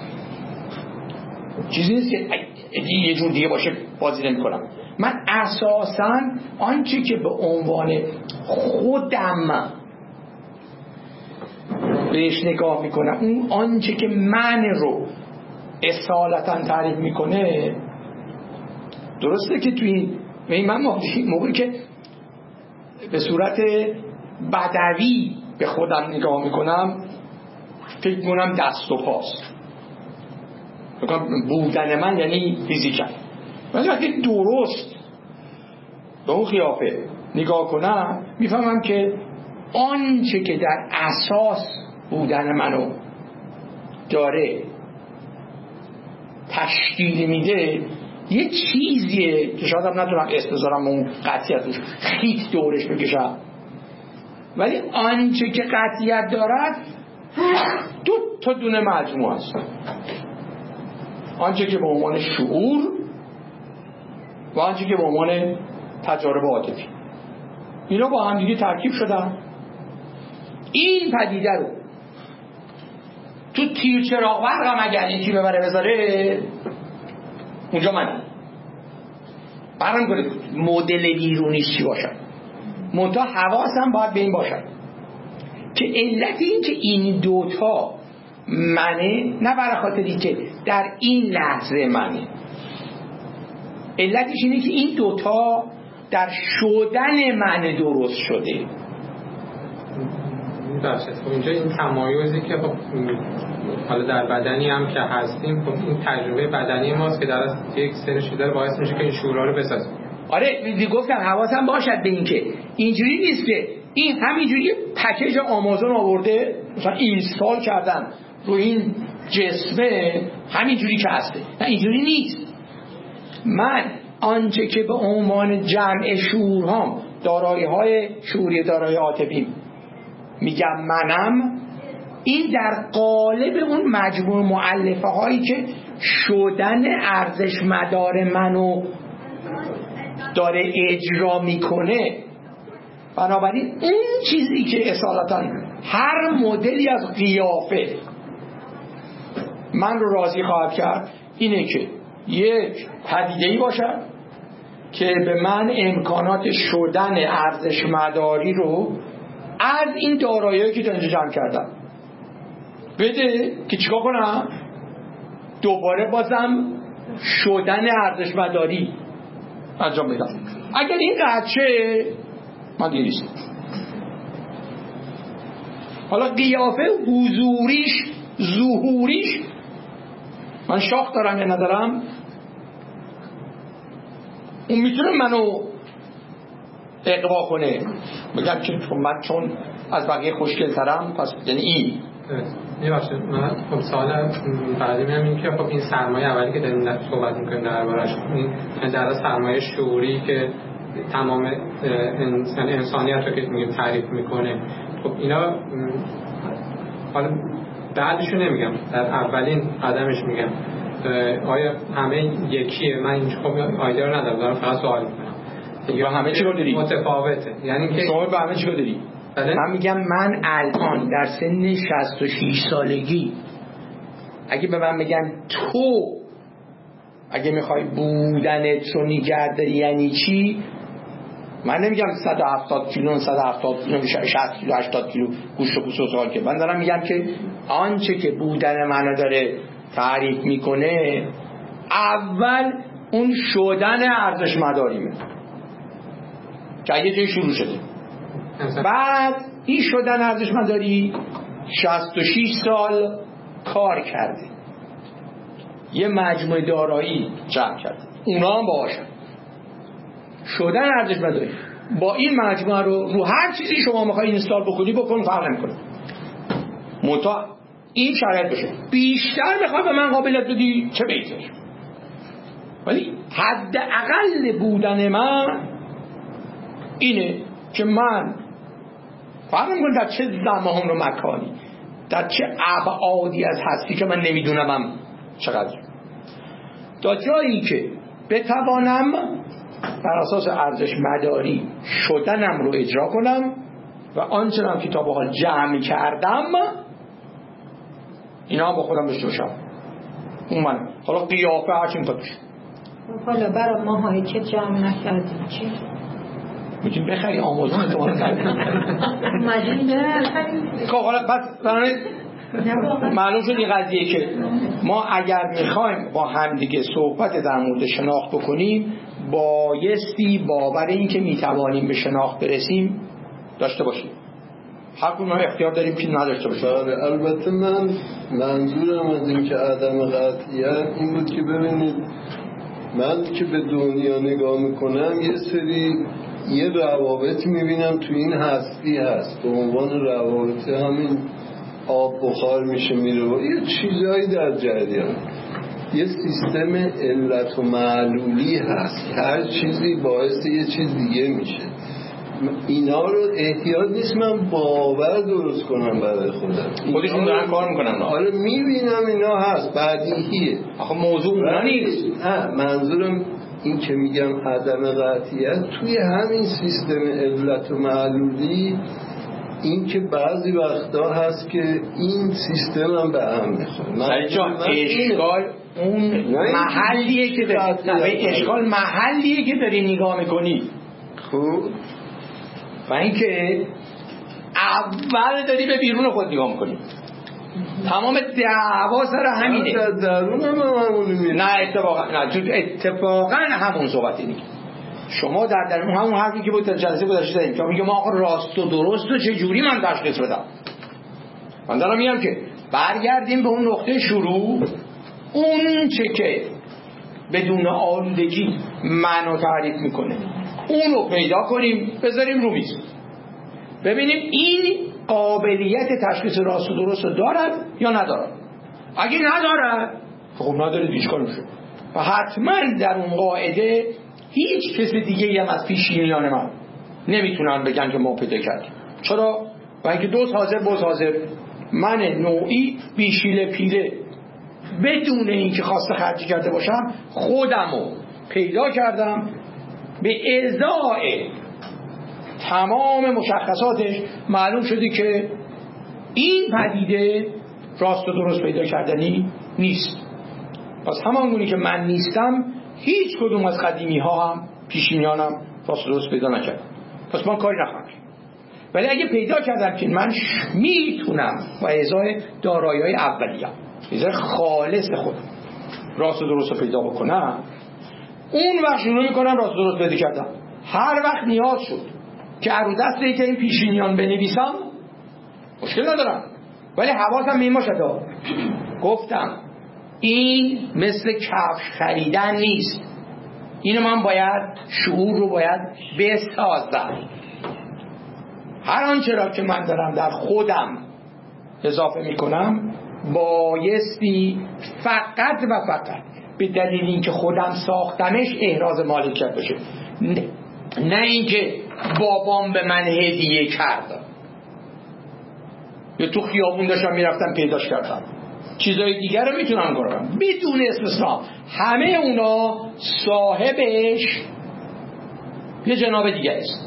چیزی نیست که یه جور دیگه باشه بازی نمی کنم. من اساساً آنچه که به عنوان خودم بهش نگاه میکنم، اون آنچه که من رو اصالتا تعریف میکنه، درسته که توی این من موقعی که به صورت بدوی به خودم نگاه میکنم فکر میکنم دست و پاست، بودن من یعنی فیزیکم. ولی وقتی درست به اون قیافه نگاه کنم میفهمم که آنچه که در اساس بودن منو داره تشکیل میده یه چیزیه که شاید هم نتونم استظهارم اون قطعیت روش خیت دورش بکشم، ولی آنچه که قطعیت دارد دو تا دونه مجموعه است، آنچه که به عنوان شعور و آنچه که به عنوان تجارب عاطفی، اینا با هم دیگه ترکیب شدن. این پدیده رو تو تیر چراغ برقم اگر یکی ببره بذاره اونجا من برام کنه مدل بیرونیش چی باشد، منتها حواسم باید به این باشد که علت این که این دوتا منه نه برای خاطری که در این لحظه منه، علتش اینه که این دوتا در شدن من درست شده. خب اینجا این تمایزی که خب حالا در بدنی هم که هستیم، خب این تجربه بدنی ماست که در یک سری چیزا رو باعث میشه که این شعورها رو بسازیم. آره گفتم حواسم باشد به این که اینجوری نیست که این همینجوری پکیج آمازون آورده مثلا اینستال کردن رو این جسمه همینجوری که هسته، نه اینجوری نیست. من آنچه که به عنوان جمع شعورهام، دارایی‌های شعوری، دارایی عاطفی میگم منم، این در قالب اون مجموع مؤلفه هایی که شدن ارزش مدار منو داره اجرا میکنه. بنابراین اون چیزی که اصالتا هر مدلی از قیافه من رو راضی خواهد کرد اینه که یک پدیده‌ای باشد که به من امکانات شدن ارزش مداری رو از این دارایی‌هایی که تا اینجا جمع کردم بده که چیکار کنم؟ دوباره بازم شدن ارزش مداری انجام بدم. اگر این قدشه من دیگه نیستم. حالا قیافه حضوریش ظهوریش من شاخ دارم یا ندارم، اون میتونه منو اقوا کنه، بگم که من چون از بقیه خوشگل‌ترم پس یعنی این میباشه. من خب سوال بعدی میام این که خب این سرمایه اولی که داریم صحبت میکنیم دربارش، این در سرمایه شعوری که تمام انسانیت رو که میگیم تعریف میکنه، خب اینا حالا بعدشو نمیگم، در اولین قدمش میگم آیا همه یکیه؟ من اینجا خب آیده رو ندارم، دارم فقط سوال میکنم یا همه چی رو داری؟ متفاوته، یعنی که شما به همه چی رو داری؟ من میگم من الان در سن 66 سالگی اگه به من بگن تو اگه میخوای بودنت رو نگه داری یعنی چی، من نمیگم 170 کیلو 170 کیلو 60 کیلو 80 کیلو گوشت و پوست و سال، که من دارم میگم که آنچه که بودن منو داره تعریف میکنه اول اون شدن ارزش مداریمه که یه جای شروع شده، بعد این شدن ارزش مداری 66 سال کار کرده، یه مجموعه دارایی جمع کرده، اونا هم باشن شدن ارزش مداری. با این مجموعه رو هر چیزی شما میخوای اینستال بکنی بکن، فرق نمیکنه، منتها این شرایط بشه. بیشتر میخوای به من قابلیت بدی چه بهتر، ولی حداقل بودن من اینه که من فرق نمیکنه در چه زمان و مکانی، در چه ابعادی از هستی که من نمیدونم چقدر، تا جایی که بتوانم بر اساس ارزش مداری شدنم رو اجرا کنم و آنچنان که تا به حال جمع کردم اینا هم با خودم داشته باشم. اون من حالا قیافه هرچی میخواد بشه. حالا برای ماهایی که جمع نکردیم چی؟ میتونیم بخری آمازون اعتمالا کردیم خب حالا پس معلوم شد این قضیه که ما اگر میخوایم با همدیگه صحبت در مورد شناخت بکنیم بایستی باور این که میتوانیم به شناخت برسیم داشته باشیم. حق ما اختیار داریم که نداشته باشیم. البته من منظورم از این که عدم قطعیت این بود که ببینید من که به دنیا نگاه میکنم یه روابطی میبینم تو این هستی هست، به عنوان روابط همین آب بخار میشه میره و یه چیزایی در جریان، یه سیستم علت و معلولی هست، هر چیزی باعث یه چیز دیگه میشه. اینا رو احتیاج نیست من باور درست کنم برای خودم. خودشون دارن کار میکنن. آره میبینم اینا هست، بدیهیه. آخه موضوع اونا نیست. منظورم این که میگم عدم قطعیت توی همین سیستم علت و معلولی، این که بعضی وقتا هست که این سیستم هم به هم میخوره. سعید جان اشکال اون محلیه که داری، اشکال محلیه که داری نگاه میکنی. خوب و این که اول داری به بیرون خود نگاه میکنی. تمام دعوا سر همینه. در درون هم همونی میره. نه اتفاقا همون صحبتی نیست. شما در درون همون حرفی که بود در جلسه گذشته زدیم که میگه ما آخه راست و درست و چه جوری من تشخیص بدم. من دارم میگم که برگردیم به اون نقطه شروع، اون چه که بدون آلودگی منو تعریف میکنه اونو پیدا کنیم بذاریم رو میز، ببینیم این قابلیت تشخیص راست و درست دارد یا ندارد. اگه ندارد خب نداره دیشکار میشه و حتما در اون قاعده هیچ کس دیگه هم از پیشینیان من نمیتونن بگن که ما پیدا کردیم. چرا؟ و اینکه دوست حاضر باز حاضر، من نوعی بیشیله پیله بدون اینکه خواسته خرجی کرده باشم خودمو پیدا کردم به ازای تمام مشخصاتش معلوم شدی که این پدیده راست و درست پیدا کردنی نیست. پس همانگونی که من نیستم هیچ کدوم از قدیمی ها هم پیشینیانم راست و درست پیدا نکردم. پس من کاری نخواهم کرد. ولی اگه پیدا کردم که من میتونم با ازای دارایی‌های اولیه، ازای خالص خودم راست و درست رو پیدا بکنم، اون وقت شروع میکنم راست و درست پیدا کردم. هر وقت نیاز شد که رو دست که این پیشینیان بنویسم مشکل ندارم، ولی حواسم به این باشه. گفتم این مثل کفش خریدن نیست. اینو من باید شعور رو باید بسازم. هر آنچه را که من دارم در خودم اضافه میکنم بایستی فقط و فقط به دلیل اینکه خودم ساختمش احراز مالکیت بشه، نه اینکه بابام به من هدیه کرد یا تو خیابون داشتم میرفتم پیداش کردم. چیزای دیگر رو میتونم کنم بدون استثناء. همه اونا صاحبش یه جناب دیگه است،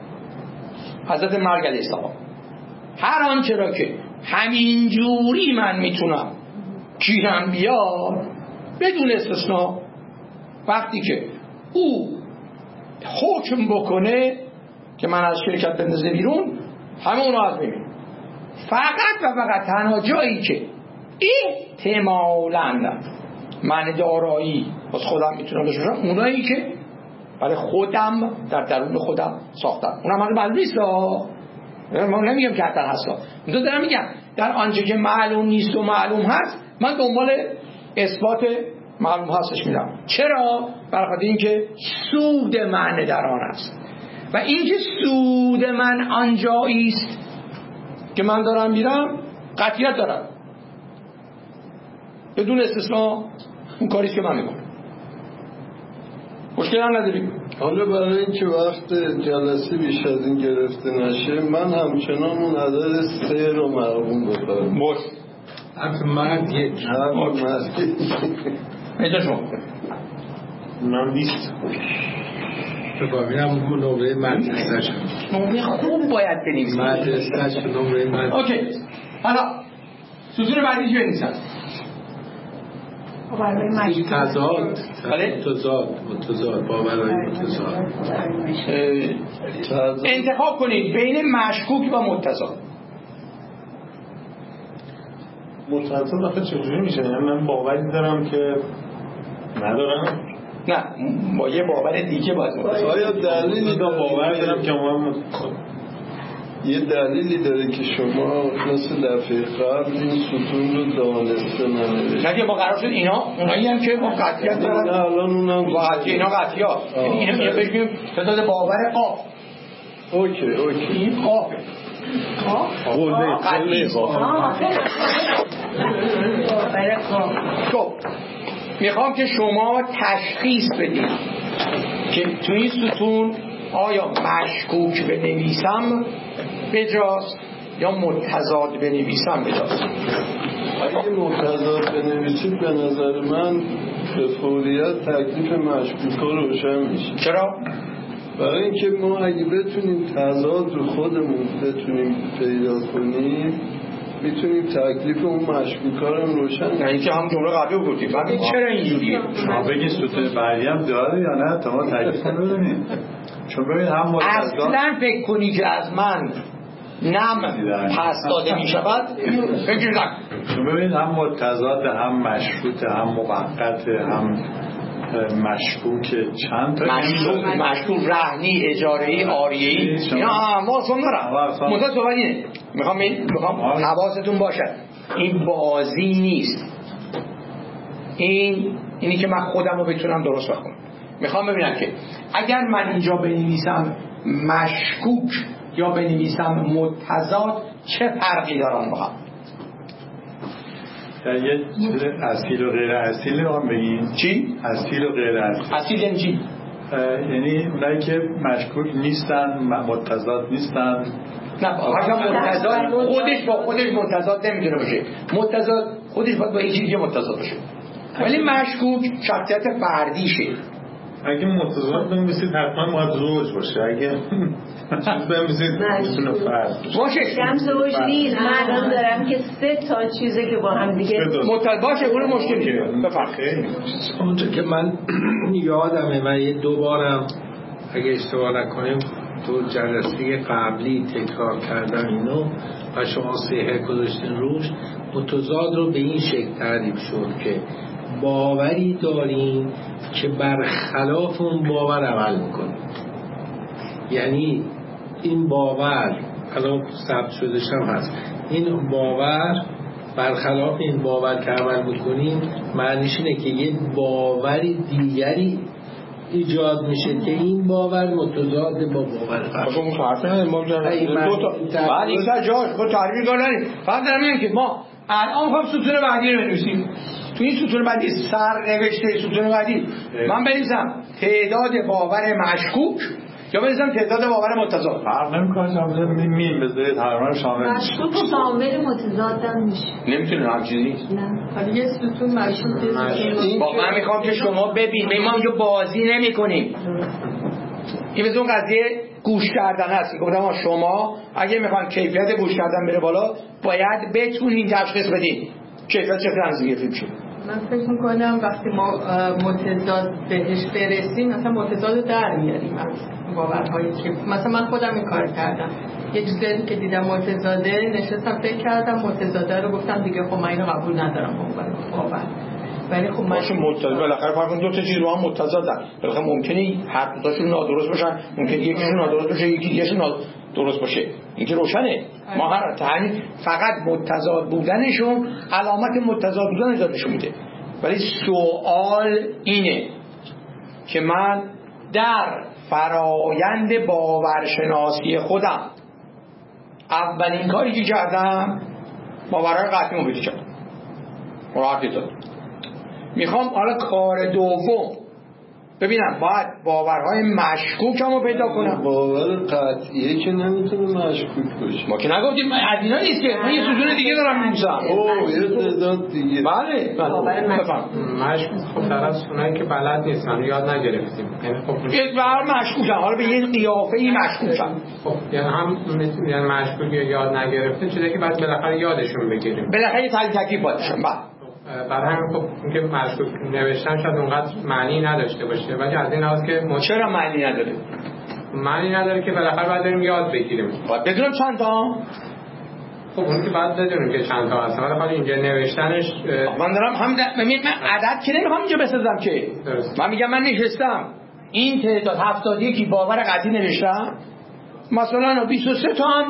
حضرت مرگ علیه السلام. هر آنچه را که همین جوری من میتونم گیرم بیار بدون استثناء، وقتی که او حکم بکنه که من از شرکت بندازه بیرون، همه اونا از ببین. فقط و فقط تنها جایی که احتمالاً من دارایی از خودم میتونم بشورم اونایی که برای خودم در درون خودم ساختم. اونم من معلوم نیست، من نمیگم که حتی هستا، من دارم میگم در آنچه که معلوم نیست و معلوم هست من دنبال اثبات معلوم هستش میرم. چرا؟ برای اینکه سود من در آن است و اینکه سود من آنجایی است که من دارم میرم قطعیت دارم بدون استثناء. اون کاریست که من میکنم، مشکل هم نداریم. حالا برای اینکه وقت جلسه بیش از این گرفته نشه من همچنان اون عدد 3 رو مرغوم بکنم. باش حرف مرد یک پیدا شما من 20 ببینم نمره مدرسه نمره خوب باید بنویسید. مدرسه نمره مدرسه. اوکی، حالا سوزون بعدی چه بنویسن؟ متضاد باورهای متضاد. انتخاب کنید بین مشکوک و متضاد. متضاد آخه چجوری میشه؟ یعنی من باوری دارم که ندارم؟ نه، با یه باور دیگه باید آیا دلیلی باور دارم که من یه دلیلی داره که شما مثل دفعه قبل این ستون رو دانسته ننوشت؟ نه که ما قرار شد اینا اونایی هم که با قطعیت دارن. نه الان اونم با قطعیت اینا قطعیات، یعنی اینا میگه بگیم تعداد باور قاف. اوکی این قافه قله خب میخوام که شما تشخیص بدید که تو این ستون آیا مشکوک بنویسم بجاست یا متضاد بنویسم بجاست؟ اگه متضاد بنویسید به نظر من به فوریت تکلیف مشکوکا روشن میشه. چرا؟ برای اینکه ما اگه بتونیم تضاد رو خودمون بتونیم پیدا کنیم میتونیم تکلیف اون مشکوکا رو روشن کنیم. یعنی که هم جمله قبلی گفتید ولی چرا اینجوریه؟ شما بگید ستون بعدی هم داره یا نه تا ما تکلیف رو بدونیم. چون ببینید هم متضاد اصلا فکر کنی که از من نم پس داده می شود فکر نکن. چون ببینید هم متضاد هم مشروط هم موقت هم مشکوک چند تا مشکوک رهنی اجاره‌ای عاریه‌ای اینا ما اصلا دارم مدت صحبتینه. میخوام حواستون باشه این بازی نیست. اینی که من خودم رو بتونم درست بکنم. میخوام ببینم که اگر من اینجا بنویسم مشکوک یا بنویسم متضاد چه فرقی دارن با هم؟ یه چیز اصیل و غیر اصیل رو هم بگیم. چی؟ اصیل و غیر اصیل. اصیل یعنی چی؟ یعنی اونایی که مشکوک نیستن متضاد نیستن. نه متضاد خودش با خودش متضاد نمیتونه باشه. متضاد خودش باید با یه چیزی متضاد باشه. ولی مشکوک شخصیت فردیشه. اگه متضاد بنویسید حتما باید زوج باشه. اگه چیز بنویسید میتونه فرد باشه. کم زوج نیست. من الان دارم که 3 تا چیزه که با هم دیگه متضاد باشه اون مشکلیه. بفرمایید. اونجا که من یادمه من یه 2 بارم اگه اشتباه نکنیم تو جلسه قبلی تکرار کردم اینو و شما صحیح گذاشتین روش. متضاد رو به این شکل تعریف شد که باوری داریم که برخلاف اون باور عمل میکنیم. یعنی این باور الان ثبت شدهش هم هست، این باور برخلاف این باور که عمل میکنیم معنیش اینه که یه باوری دیگری ایجاد میشه که این باور متضاد با باور قبلی. خب اون حرفه ما دو تا بعد این جاش با تعریف داریم. فقط دارم میگم که ما الان خب ستون بعدی رو بنویسیم. تو این ستون بعدی سر نوشته ستون بعدی من بنویسم تعداد باور مشکوک یا بنویسم تعداد باور متضاد. فرق نمیکنه. شامل میم بذارید هر من شامل مشکوک و شامل متضاد هم میشه. نمیتونه هم چیزی نیست. نه ولی یه ستون مشکوک با من میخوام که شما ببینید ما اینجا بازی نمی‌کنیم. این مثل اون قضیه گوش کردن هست. گفتم شما اگه میخوان کیفیت گوش کردن بره بالا باید بتونین تشخیص بدین کیفیت چه رمزی گرفته میشه. من فکر میکنم وقتی ما متضاد بهش برسیم مثلا متضاد در میاریم از باورهایی که مثلا من خودم این کار کردم. یه چیزی که دیدم متضاده نشستم فکر کردم متضاده رو گفتم دیگه خب من اینو قبول ندارم باور. ولی خب باشه متضاد بالاخره فرق کن دو تا چیز رو هم متضادن. بالاخره ممکنه هر دو تاشون نادرست باشن، ممکنه یکیشون نادرست باشه یکی دیگه‌شون درست باشه. این که روشنه. ما هر تعني فقط متضاد بودنشون علامت متضاد بودن اجازهشون میده. ولی سوال اینه که من در فرایند باورشناسی خودم اولین کاری که کردم باورهای قطعی رو پیدا کردم. مراحل دادم. میخوام حالا کار دوم ببینم باید باورهای مشکوکم رو پیدا کنم. باور قطعیه که نمیتونه مشکوک باشه. ما که نگفتیم از اینا نیست که من یه ستون دیگه دارم می‌نویسم. یه تعداد دیگه. بله بفهم. مشکوک خب طرف اونایی که بلد نیستن یاد نگرفتیم. یعنی خب یه بار مشکوکم حالا به یه قیافه‌ای مشکوکم. خب یعنی هم یعنی مشکوک یاد نگرفته چیزی که بعد بالاخره یادشون بگیریم. بالاخره یه تکلیف باشم. برای همین خب اینکه مشکوک نوشتن شاید اونقدر معنی نداشته باشه ولی از این لحاظ که چرا معنی نداره؟ معنی نداره که بالاخره باید بریم یاد بگیریم. باید بدونم چند تا؟ خب اون که باید بدونیم که چند تا هست. ولی اینجا نوشتنش من دارم من عدد که نمیخوام اینجا بسازم که درست. من میگم من نشستم این تعداد 71 باور قطعی نوشتم مثلا 23 تا هم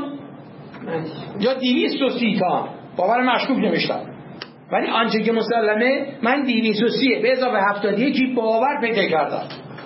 یا 230 تا باور مشکوک نوشتم. ولی آنچه که مسلمه من 230 به اضافه 71 باور پیدا کردم.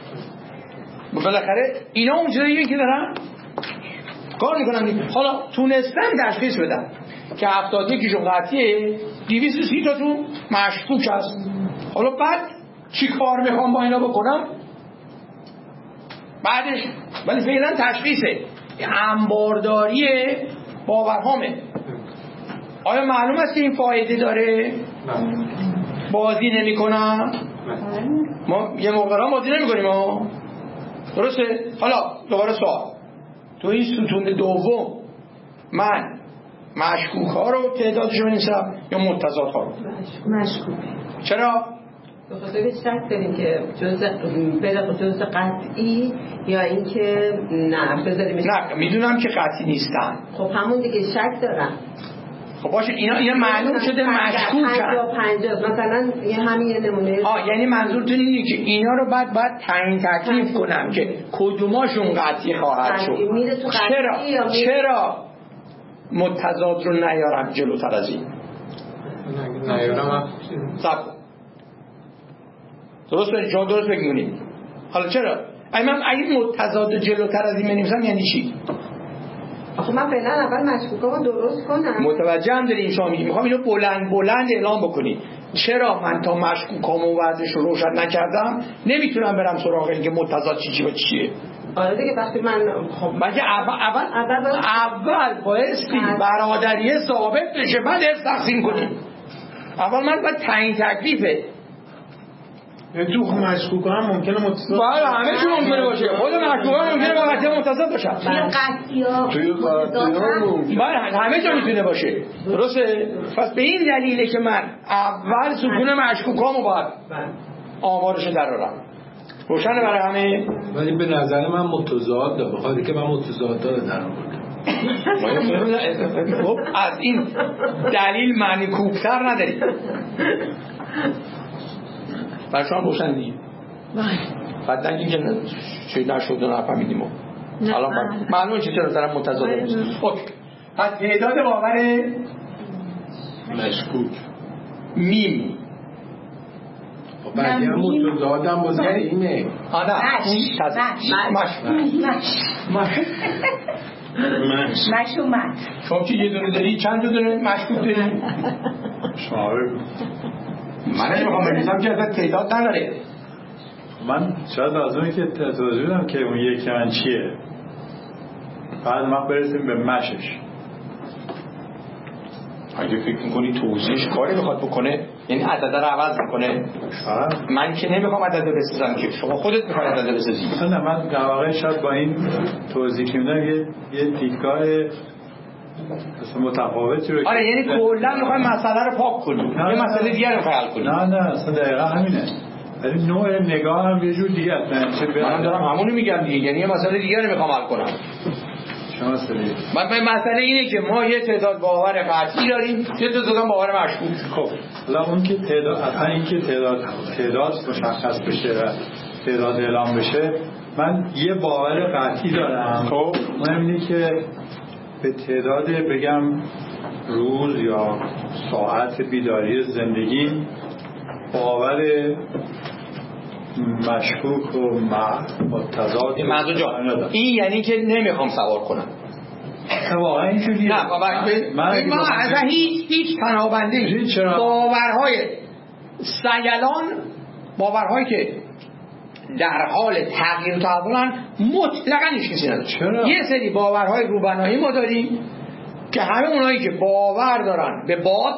بالاخره اینا اون چیزاییه که دارم کار میکنم دیگه. حالا تونستم تشخیص بدم که 71 شون قطعیه 230 تاتون مشکوک هست. حالا بعد چی کار میخوام با اینا بکنم؟ بعدش ولی فعلا تشخیصه انبارداری باورهامه. آیا معلوم است که این فایده داره؟ بازی نمی کنم؟ ما یه موقع بازی نمی کنیم ها، درسته؟ حالا دوباره سوال، تو این ستون دوم من مشکوک ها رو تعدادشو بنویسم یا متضاد ها رو؟ مشکوک. چرا؟ به خاطر شک داریم که جزء قطعی یا اینکه نه بذاریمش. نه میدونم که قطعی نیستن. خب همون دیگه شک دارم. خب باشه اینا معلوم شده مشکوکن. 50 مثلا یه همین یه نمونه. یعنی منظورتون اینه که اینا رو باید تعیین تکلیف کنم که کدوماشون قطعی خواهد شد. چرا متضاد رو نیارم جلوتر از این؟ نیارم درست جا درست بگمونیم. حالا چرا؟ اگه متضاد جلوتر از این بنویسم یعنی چی؟ آخه من فعلا اول مشکوکامو درست کنم. متوجه هم داریم شما میگیم میخوام اینو بلند اعلام بکنید. چرا من تا مشکوکامو وضعش رو روشن نکردم نمیتونم برم سراغ این که متضاد چی و چیه؟ آره دیگه وقتی من مگه اول بایستی برادریه ثابت بشه بعد تقسیم کنیم. اول من باید تعیین تکلیفه. تو مشکوک هم ممکنه متضاد باشه، همه چی ممکنه باشه. خود مشکوک هم ممکنه با قطعی متضاد باشه. توی قطعی باشه همه جا میتونه باشه. درسته؟ پس به این دلیله که من اول ستون مشکوکامو باید آمارش درارم. روشنه برای همه؟ ولی به نظر من متضاد داره، بخاطر که من متضاد داره در آورده. خب از این دلیل معنی کوبتر نداری. برای شما روشن دیگه. بعد نگیم که چه نشد و نفهمیدیم. الان معلومه چرا دارم متضاد نیست. اوکی. پس تعداد باور مشکوک میم. بعدی هم متضاد هم باز اینه. مشومت. شما که یه دونه داری چند دونه مشکوک داری؟ شما من نمیخوام بنویسم که ازت تعداد نداره. من شاید لازمه که توضیح بدم که اون یکی من چیه، بعد ما برسیم به مشش. اگه فکر میکنی توضیحش کاری بخواد بکنه یعنی عدد رو عوض میکنه، من که نمیخوام عدد بسازم که شما خودت میخوای عدد بسازی. نه من در واقع شاید با این توضیح که میدم یه دیدگاه متفاوتی رو آره یعنی کلا میخوای مسئله رو پاک کنی یه مسئله دیگه رو حل کنی. نه اصلا دقیقا همینه، ولی نوع نگاه هم یه جور دیگه است. من دارم همونو میگم دیگه، یعنی یه مسئله دیگه رو میخوام حل کنم. مسئله اینه که ما یه تعداد باور قطعی داریم، یه تعداد باور مشکوک. خب حالا اون که تعداد اصلا این که تعداد مشخص بشه و تعداد اعلام بشه، من یه باور قطعی دارم. خب اونم اینه که به تعداد بگم روز یا ساعت بیداری زندگی باور مشکوک و متضاد. منظور جان این یعنی که نمیخوام سوار کنم. واقعا اینجوریه. نه من اصلا هیچ پناهنده باورهای سیلان، باورهایی که در حال تغییر و تحولن مطلقا هیچ کسی نداره. یه سری باورهای روبنایی ما داریم که همه اونایی که باور دارن به باد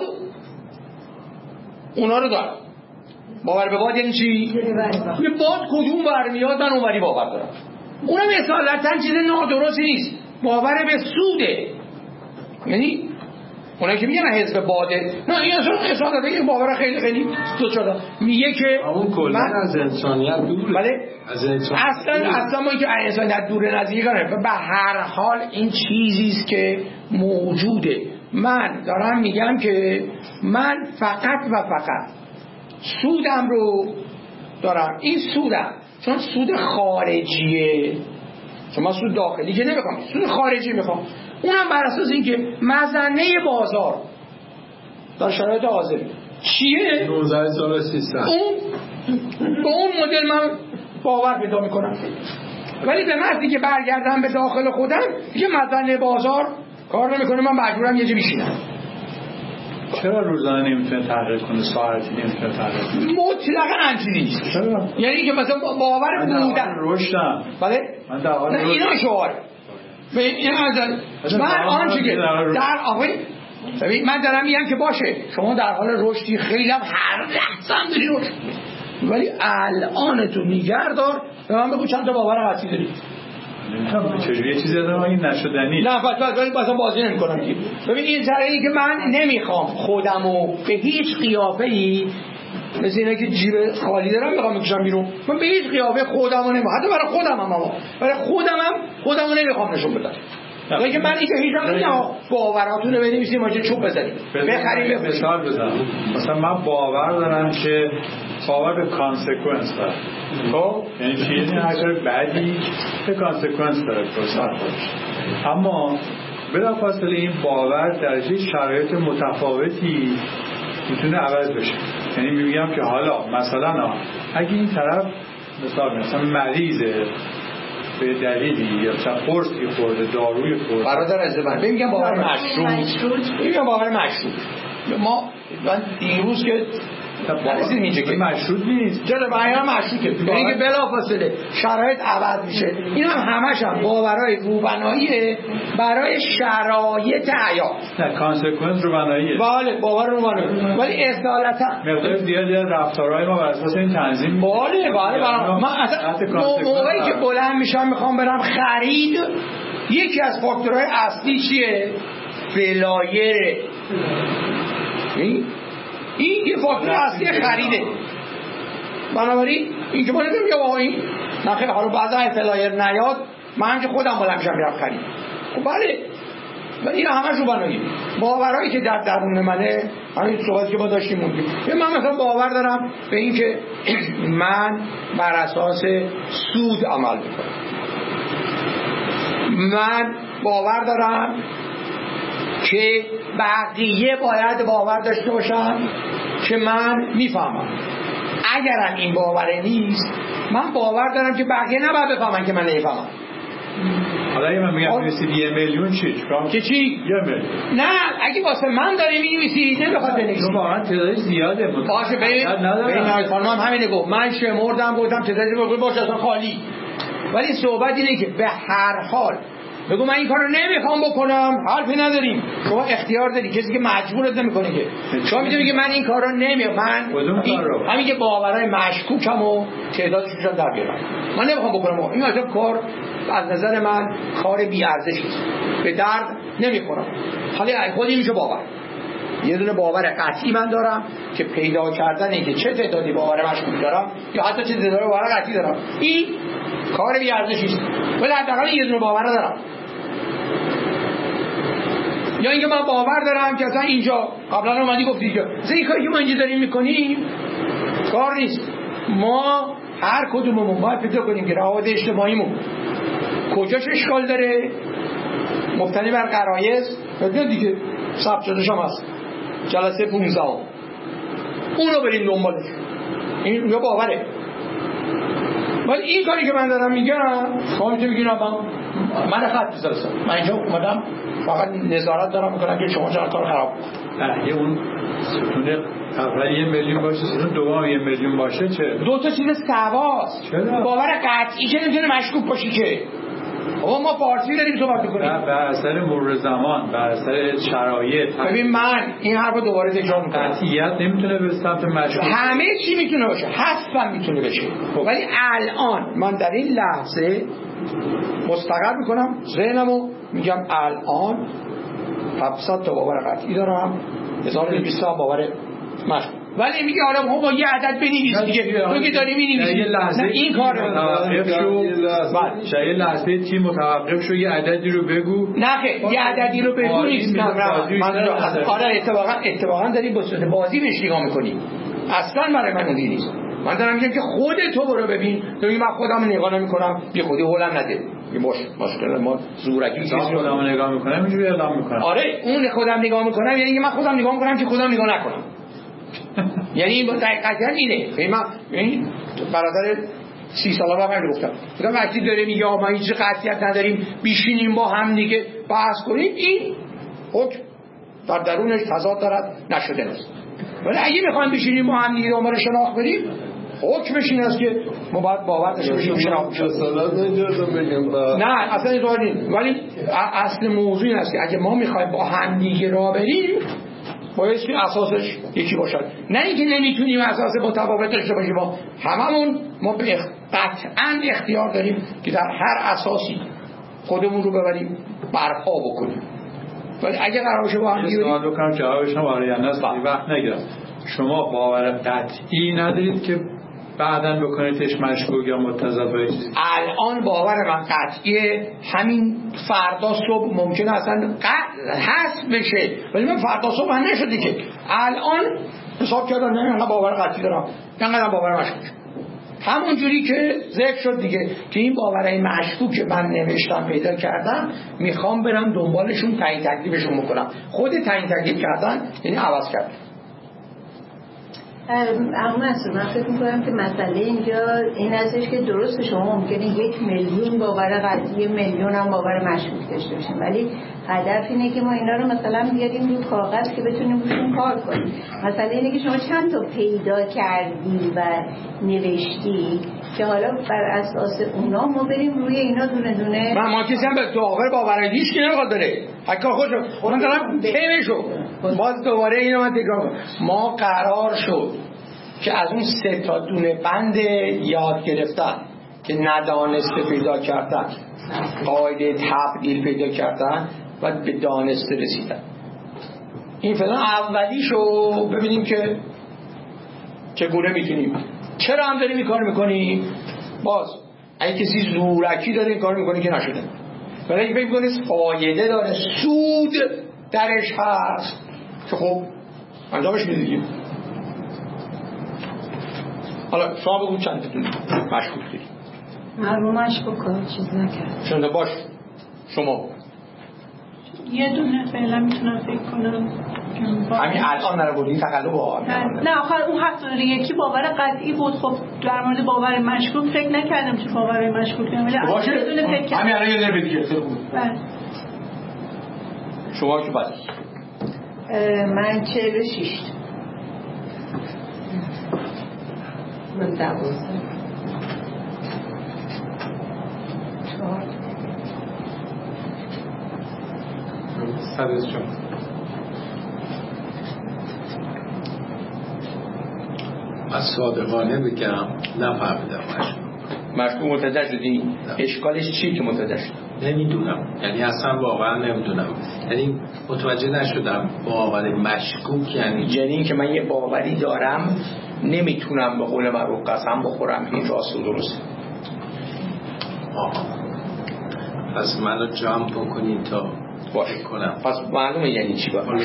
اونا رو دارن. باور به باد یعنی چی؟ به باد کدوم برمیاد من اونوری باور دارم. اونم اصالتا چیز نادرستی نیست، باور به سوده. یعنی اونایی که میگن حزب باده، نه این اصالتا این باور خیلی خیلی دوچاره میگه که اون کلا از انسانیت دوره. بله اصلا ما که انسانیت دوره نزدیک کنه. به هر حال این چیزیست که موجوده. من دارم میگم که من فقط و فقط سودم رو دارم. این سودم چون سود خارجیه، چون من سود داخلی که نمیخوام، سود خارجی میخوام. اونم بر اساس این که مزنه بازار در شرایط حاضر چیه 19 سال سیستم اون به اون مدل من باور پیدا میکنم. ولی به محضی که برگردم به داخل خودم دیگه مزنه بازار کار نمیکنه، من مجبورم یه جا بشینم. چرا روزانه نمیتونه تحقیق کنه، ساعتی نمیتونه تحقیق کنه؟ مطلقاً همچین نیست. چرا؟ یعنی که مثلا باور بودن رشدم. بله؟ من در حال رشد. اینا شعاره. من آنچه که در ببین من دارم میگم که باشه شما در حال رشدی، خیلی هم هر لحظه هم داری رشد، ولی الان تو نگهدار به من بگو چند تا باور قطعی داری. نمیتونم چجوری یه چیزی دارم این نشدنی. نه ولی مثلا بازی نمی‌کنم دیگه. ببین این سری که من نمیخوام خودمو به هیچ قیافه‌ای مثل اینا که جیب خالی دارم میخوام بکشم بیرون، من به هیچ قیافه خودمو نمیخوام، حتی برای خودم هم برای خودمو نمیخوام نشون بدم. ولی من اینکه هیچ وقت نمیگم باوراتونو بنویسیم ماجه چوب بزنیم بخریم مثال بزنم. مثلا من باور دارم که باور به کانسکونس داره. خب یعنی چیزی هر کار بعدی به کانسکونس داره پروسه. اما بلافاصله این باور درجه شرایط متفاوتی میتونه عوض بشه. یعنی میگم که حالا مثلا اگه این طرف مثلا مریضه به دلیلی یا مثلا قرصی خورده، داروی خورده، برادر از من میگم باور مشروط، میگم باور مشروط. من دیروز که درسید اینجا که مشروط نیست، چرا بیان مشروطه، یعنی که بلافاصله شرایط عوض میشه. این هم همش هم باورهای روبناییه برای شرایط حیات. نه کانسکونس روبناییه. بله باور روبنایی، ولی اصالتا مقدار زیادی از رفتارهای ما بر اساس این تنظیم. بله من اصلا موقعی که بلند میشم میخوام برم خرید، یکی از فاکتورهای اصلی چیه؟ فلایر. این یه فاکتور اصلی خریده. بنابراین این که ما نمیگم یا با این نخیر حالا بعضا فلایر نیاد من هم که خودم بلند میشم میرم خرید. خب بله ولی این همش رو بنایی باورهایی که در درون منه. همین صحبتی که ما داشتیم موندیم، من مثلا باور دارم به این که من بر اساس سود عمل میکنم. من باور دارم که بقیه باید باور داشته باشن که من میفهمم. اگرم این باوره نیست من باور دارم که بقیه نباید بفهمن که من نمیفهمم. حالا اگه من میگم می‌نویسید 1 میلیون که چی؟ 1 میلیون. نه اگه واسه من داری می‌نویسی نمیخواد بنویسی. تو واقعا تعدادش زیاده. باشه ببین خانم هم همینه گفت، من شمردم گفتم تعدادی بگو باشه اصلا خالی. ولی صحبت اینه که به هر حال بگو من این کارو نمیخوام بکنم، حرفی نداریم. شما اختیار داری، کسی که مجبورت نمیکنه که. شما میتونی که من این کارو نمیخوام، همین که باورهای مشکوکم و تعدادش رو در بیارم من نمیخوام بکنم. این اصلا کار از نظر من کار بی ارزشی است، به درد نمیخورم. حالا خودی میشه باور. یه دونه باور قطعی من دارم که پیدا کردنه که چه تعدادی باور مشکوک دارم یا حتی چه تعدادی باور قطعی دارم، این کار بی ارزشی است. ولی حداقل یه دونه باور دارم. یا اینکه من باور دارم که اصلا اینجا قبلا اومدی گفتی که مثلا این کاری که ما اینجا داریم میکنیم کار نیست. ما هر کدوممون باید پیدا کنیم که روابط اجتماعیمون کجاش اشکال داره، مبتنی بر غرایز بدون دیگه ثبت شدهش هم هست جلسه 15 اونو بریم دنبالش. این یا باوره. ولی این کاری که من دارم میگم شما میتونید بگید من خط بزنم، من اینجا اومدم فقط نظارت دارم میکنم که شما چرا کار خراب کنید. یه اون ستونه اول 1 میلیون باشه، ستون دوم 1 میلیون باشه چه؟ دو تا چیز سواست. باور قطعی که نمیتونه مشکوک باشی که. ما فارسی داریم صحبت میکنیم. به اثر مرور زمان، به اثر شرایط. ببین من این حرفو دوباره تکرار میکنم. قطعیت نمیتونه به سمت مشکوک. همه چی میتونه باشه، حتما میتونه بشه. ولی الان من در این لحظه مستقر میکنم ذهنمو، میگم الان 700 تا باور قطعی دارم، 1200 تا باور مشکوک. ولی میگه آره ما با یه عدد بنویس دیگه، تو که داری می‌نویسی این کار متوقف شو. یه لحظه چی متوقف شو، یه عددی رو بگو. نه یه عددی رو بگو نیست. من آره اتفاقا داری به بازی بهش نگاه می‌کنی. اصلا برای من اونجوری نیست. من دارم میگم که خودت تو برو ببین. تو میگی من خودم نگاه نمی‌کنم، بی خودی هولم نده. باشه ما زورکی چیزی خودم نگاه می‌کنم اینجوری اعلام می‌کنم. آره اون خودم نگاه می‌کنم یعنی من خودم نگاه می‌کنم که خودم نگاه نکنم. یعنی دقیقاً اینه. من این برادر 30 ساله با من گفتم وقتی داره میگه ما هیچ قطعیت نداریم بشینیم با هم دیگه بحث کنیم، این حکم در درونش تضاد دارد نشده است. ولی اگه میخوایم بشینیم ما هم دیگه دنبال شناخت بریم، حکمش این است که ما باید باور داشته باشیم شناخت نه اصلا اینطور نیست. ولی اصل موضوع این است که اگه ما میخوایم با هم دیگه راه بریم باید که اساسش یکی باشد، نه اینکه نمیتونیم اساس متفاوت داشته باشیم. ما هممون ما قطعا اختیار داریم که در هر اساسی خودمون رو ببریم برپا بکنیم. ولی اگه قرار باشه با هم دیگه سوال بکنم جوابش هم آریانه است وقت نگیرم. شما باور قطعی ندارید که بعداً بکنیدش مشکوک یا متضاد با چیزی؟ الان باور من قطعیه. همین فردا صبح ممکنه اصلا حذف بشه، ولی من فردا صبح نشده که الان حساب کردم نه اینقدر باور قطعی دارم، اینقدر باور مشکوک. همون جوری که ذکر شد دیگه که این باورهای مشکوک که من نوشتم پیدا کردم، میخوام برم دنبالشون تعیین تکلیفشون بکنم. خود تعیین تکلیف کردن یعنی عوض کردن. اما من فکر میکنم که مسئله اینجا این هستش که درست شما ممکنه 1,000,000 باور قطعی، 1,000,000 هم باور مشکوک داشته باشیم، ولی هدف اینه که ما اینا رو مثلا بیاریم رو کاغذ که بتونیم روشون کار کنیم. مسئله اینه که شما چند تا پیدا کردی و نوشتی که حالا بر اساس اونا ما بریم روی اینا دونه دونه. ما کسی هم به داخل باورهای هیچ کی نمیخواد بره. حتی خودم من دارم تیمشو باز دوباره اینو من تکرار کنم. ما قرار شد که از اون 3 تا دونه بند یاد گرفتن که ندانسته پیدا کردن، قاعده تبدیل پیدا کردن و به دانسته رسیدن، این فعلا اولیشو ببینیم که چگونه میتونیم. چرا هم داریم این کار میکنیم؟ باز اگه کسی زورکی داره این کار میکنه که نشده، ولی اگه فکر کنید فایده داره، سود درش هست، که خب انجامش میدیم. حالا شما بگو چند تتون مشکوک دارید؟ من رو مشکوک چیز نکرد. چند باش شما یه دونه فعلا میتونم فکر کنم. همین الان نره بودین تقلب نه آخر اون هفت داره یکی باور قطعی بود. خب در مورد باور مشکوک فکر نکردم چه باور مشکوک نمیدونم، ولی یه دونه فکر کردم. همین الان یه دونه بگید. بله شما که بعد من 46 من 12 104. از صادقانه بگم نفهمیدم مشکوک متوجه شدی؟ اشکالش چی که متوجه شد؟ نمیدونم، یعنی اصلا واقعا نمیدونم، یعنی متوجه نشدم باور مشکوک یعنی این که من یه باوری دارم نمیتونم به قول معروف قسم بخورم که این راست و درسته. پس منو جمع بکنید تا باشه کنم. پس معلومه یعنی چی باید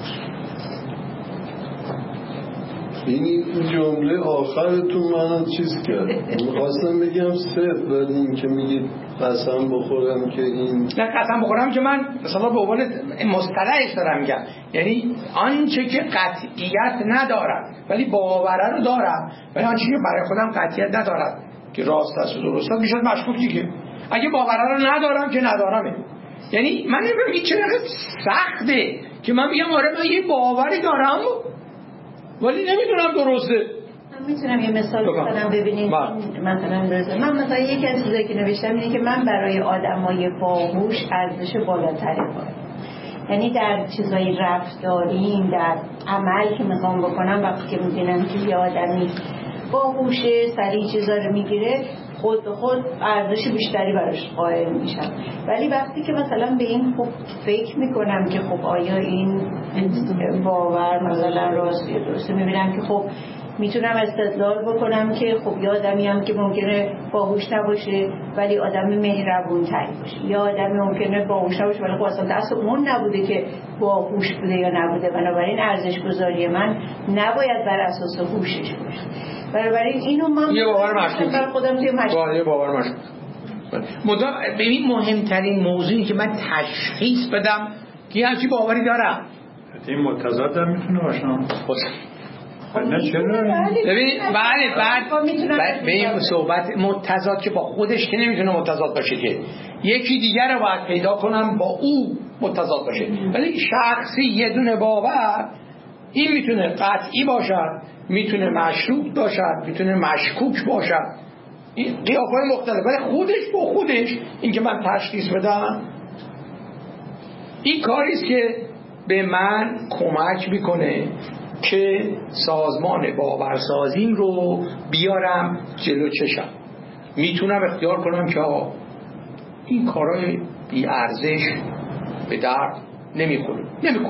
این جمله آخرتون منو چیز کرد. میخواستم بگم صفر، ولی این که میگید قسم بخورم که این نه قسم بخورم که من مثلا به عنوان مصطلحش دارم میگم، یعنی آنچه که قطعیت ندارد ولی باوره رو دارم، ولی آنچه که برای خودم قطعیت ندارد که راست است و درست است میشه مشکوک دیگه. اگه باوره رو ندارم که ندارمه، یعنی من نمیدونم این چقدر سخته که من بگم آره من یه باوری دارم ولی نمیدونم درسته. من میتونم یه مثال بزنم ببینید مثلا درسته. من مثلا یکی از چیزایی که نوشتم اینه که من برای آدمای باهوش ارزش بالاتری قائلم. یعنی در چیزای رفتاریم، در عمل که میخوام بکنم، وقتی که میبینم که یه آدمی باهوشه سریع چیزا رو میگیره، خود به خود ارزش بیشتری براش قائل میشم. ولی وقتی که مثلا به این خب فکر میکنم که خب آیا این باور مثلا راست یا درسته، میبینم که خب میتونم استدلال بکنم که خب یه آدمی هم که ممکنه باهوش نباشه ولی آدم مهربون‌تری باشه، یا آدمی ممکنه باهوش نباشه ولی خب اصلا دست اون نبوده که باهوش بوده یا نبوده، بنابراین ارزش گذاری من نباید بر اساس هوشش باشه. بنابراین اینو من یه باور مشکوک برای خودم توی یه باور مشکوک. ببین مهمترین موضوعی که من تشخیص بدم که همچی باوری دارم، این متضاد هم میتونه باشه. نه چرا؟ ببین بعد به این صحبت متضاد که با خودش که نمیتونه متضاد باشه، که یکی دیگر رو باید پیدا کنم با او متضاد باشه. ولی شخصی یه دونه باور این میتونه قطعی باشد، میتونه مشروط باشد، میتونه مشکوک باشد، این قیافه‌های مختلف. ولی خودش با خودش این که من تشخیص بدم، این کاری است که به من کمک میکنه که سازمان باورسازیم رو بیارم جلو چشم. میتونم اختیار کنم که این کارهای بی ارزش به درد نمیخوره.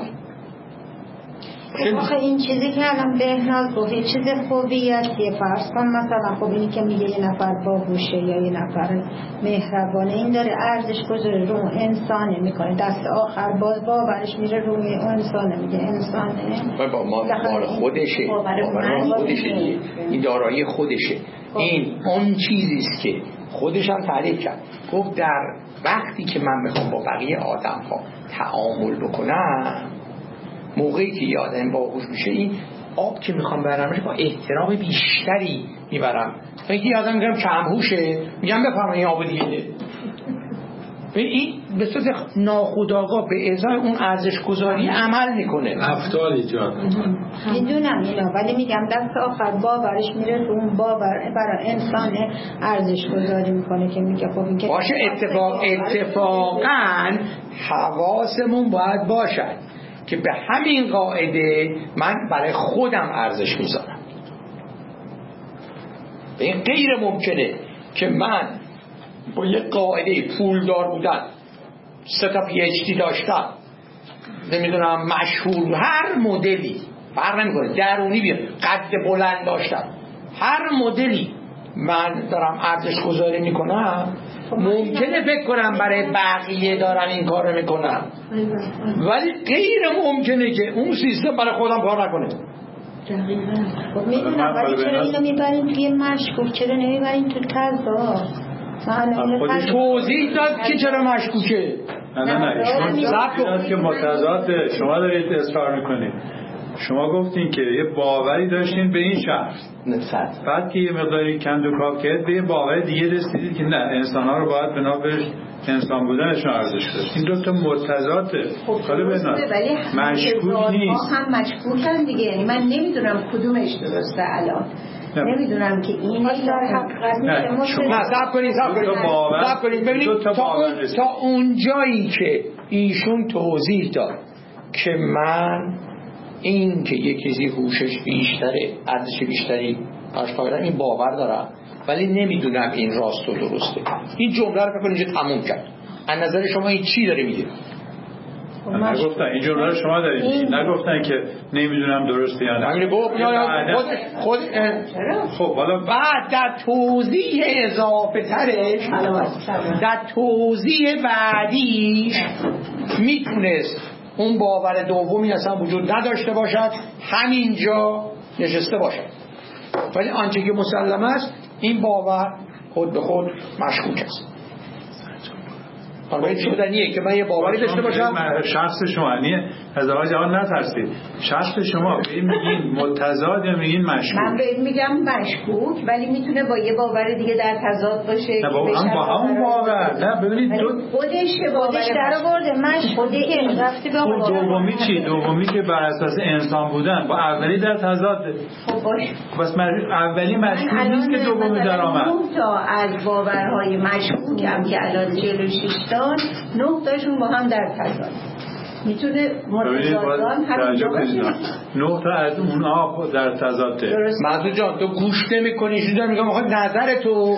آخه این چیزی که الان بهناز گفت یه چیز خوبیتیه. فرض کن مثلا خب اینی که میگه یه نفر باهوشه یا یه نفر مهربانه، این داره ارزش گذاره رو انسانه میکنه، دست آخر باورش میره روی انسانه، میگه انسانه با مال خودشه، باور خودشه، این دارایی خودشه. این اون چیزیست که خودش هم تعریف کرد. گفت در وقتی که من میخوام با بقیه آدم ها تعامل بکنم، موقعی که یه آدم باهوش میشه، این آب که میخوام برمش با احترام بیشتری میبرم تا اینکه یه آدم میگم کمهوشه میگم بفرمایید این آب دیگه. این به صورت ناخودآگاه به ازای اون ارزش گذاری عمل میکنه، رفتار ایجاد. میدونم اینا، ولی میگم دست آخر باورش میره تو اون باور برای انسان ارزش گذاری میکنه که میگه خب این که باشه. اتفاقاً حواسمون باید باشد که به همین قاعده من برای خودم ارزش میذارم. این غیر ممکنه که من با یک قاعده پولدار بودن، 3 تا PhD داشتن، نمیدونم مشهور، هر مدلی فرق نمیکنه، درونی بیاد، قد بلند داشتن، هر مدلی من دارم ارزش گذاری میکنم، ممکنه فکر کنم برای بقیه دارن این کارو میکنم، ولی غیر ممکنه که اون سیستم برای خودم کار نکنه. خب میدونم، ولی چرا اینو میبریم توی مشکوک، چرا نمیبریم تو تضاد؟ توضیح داد که چرا مشکوکه. نه ایشون که متضاد شما دارید اصرار میکنید. شما گفتین که یه باوری داشتین به این شخص، بعد که یه مقداری کند و کاف کرد به یه باور دیگه رسیدید که نه، انسان‌ها رو باید بنا به انسان بودنشون ارزش بدید. این دو تا متضاده. حالا ولی مشکوک نیست، هم مشکوکن دیگه. یعنی من نمیدونم کدومش درسته الان. نمیدونم که این داره حقیقت میشه. نه صبر کنید ببینید تا اون جایی که ایشون توضیح داد که من این که یک چیزی هوشش بیشتره، ارزش بیشتری براش قائلم، این باور دارم، ولی نمیدونم این راست و درسته. این جمله رو بکنید اینجا تموم کرد. از نظر شما این چی داره میگه؟ نگفتن این جمله رو شما دارید، نگفتن که نمیدونم درسته یا نه. خود خب حالا بعد در توضیح اضافه ترش، در توضیح بعدیش میتونست اون باور دومی اصلا وجود نداشته باشد، همینجا نشسته باشد. ولی آنچه که مسلم است این باور خود به خود مشکوک است. باید شدنیه که من یه باوری داشته باشم. شخص شما از آقای جوان نترسید. شخص شما بهید میگین متضاد یا میگین مشکوک؟ من بهید میگم مشکوک، ولی میتونه با یه باور دیگه در تضاد باشه. نه با همون باور. نه ببینید خودش در آورده مشکوکه. رفتی به دومی چی؟ دومی که بر اساس انسان بودن با اولی در تضاده. خب باشه. بس اولی مشکوک نیست که دومی در آمد. 9 تا از باورهای مشکوکم که الان 46 تا 9 تاشون با هم در تضاد. میتونه متضادان همین 9 تا از اونها در تضاده. معصوم جان تو گوش نمی‌کنی، چیزا میگم آخه نظر تو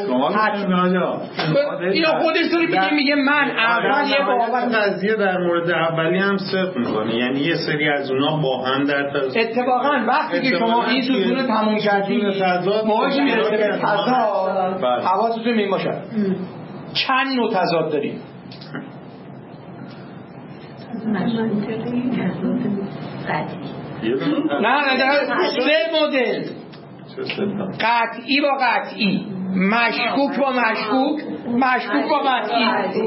اینو خودش داره میگه من اول یه باور قضیه در مورد اولی هم صدق می‌کنه، یعنی یه سری از اونها با هم در تضاد. اتفاقا وقتی که شما این ستون رو تموم کردید ماهی میرسه به تضاد، حواستون این باشه چند نوع تضاد داریم. نه 3 مدل: قطعی با قطعی، مشکوک با مشکوک، مشکوک با قطعی.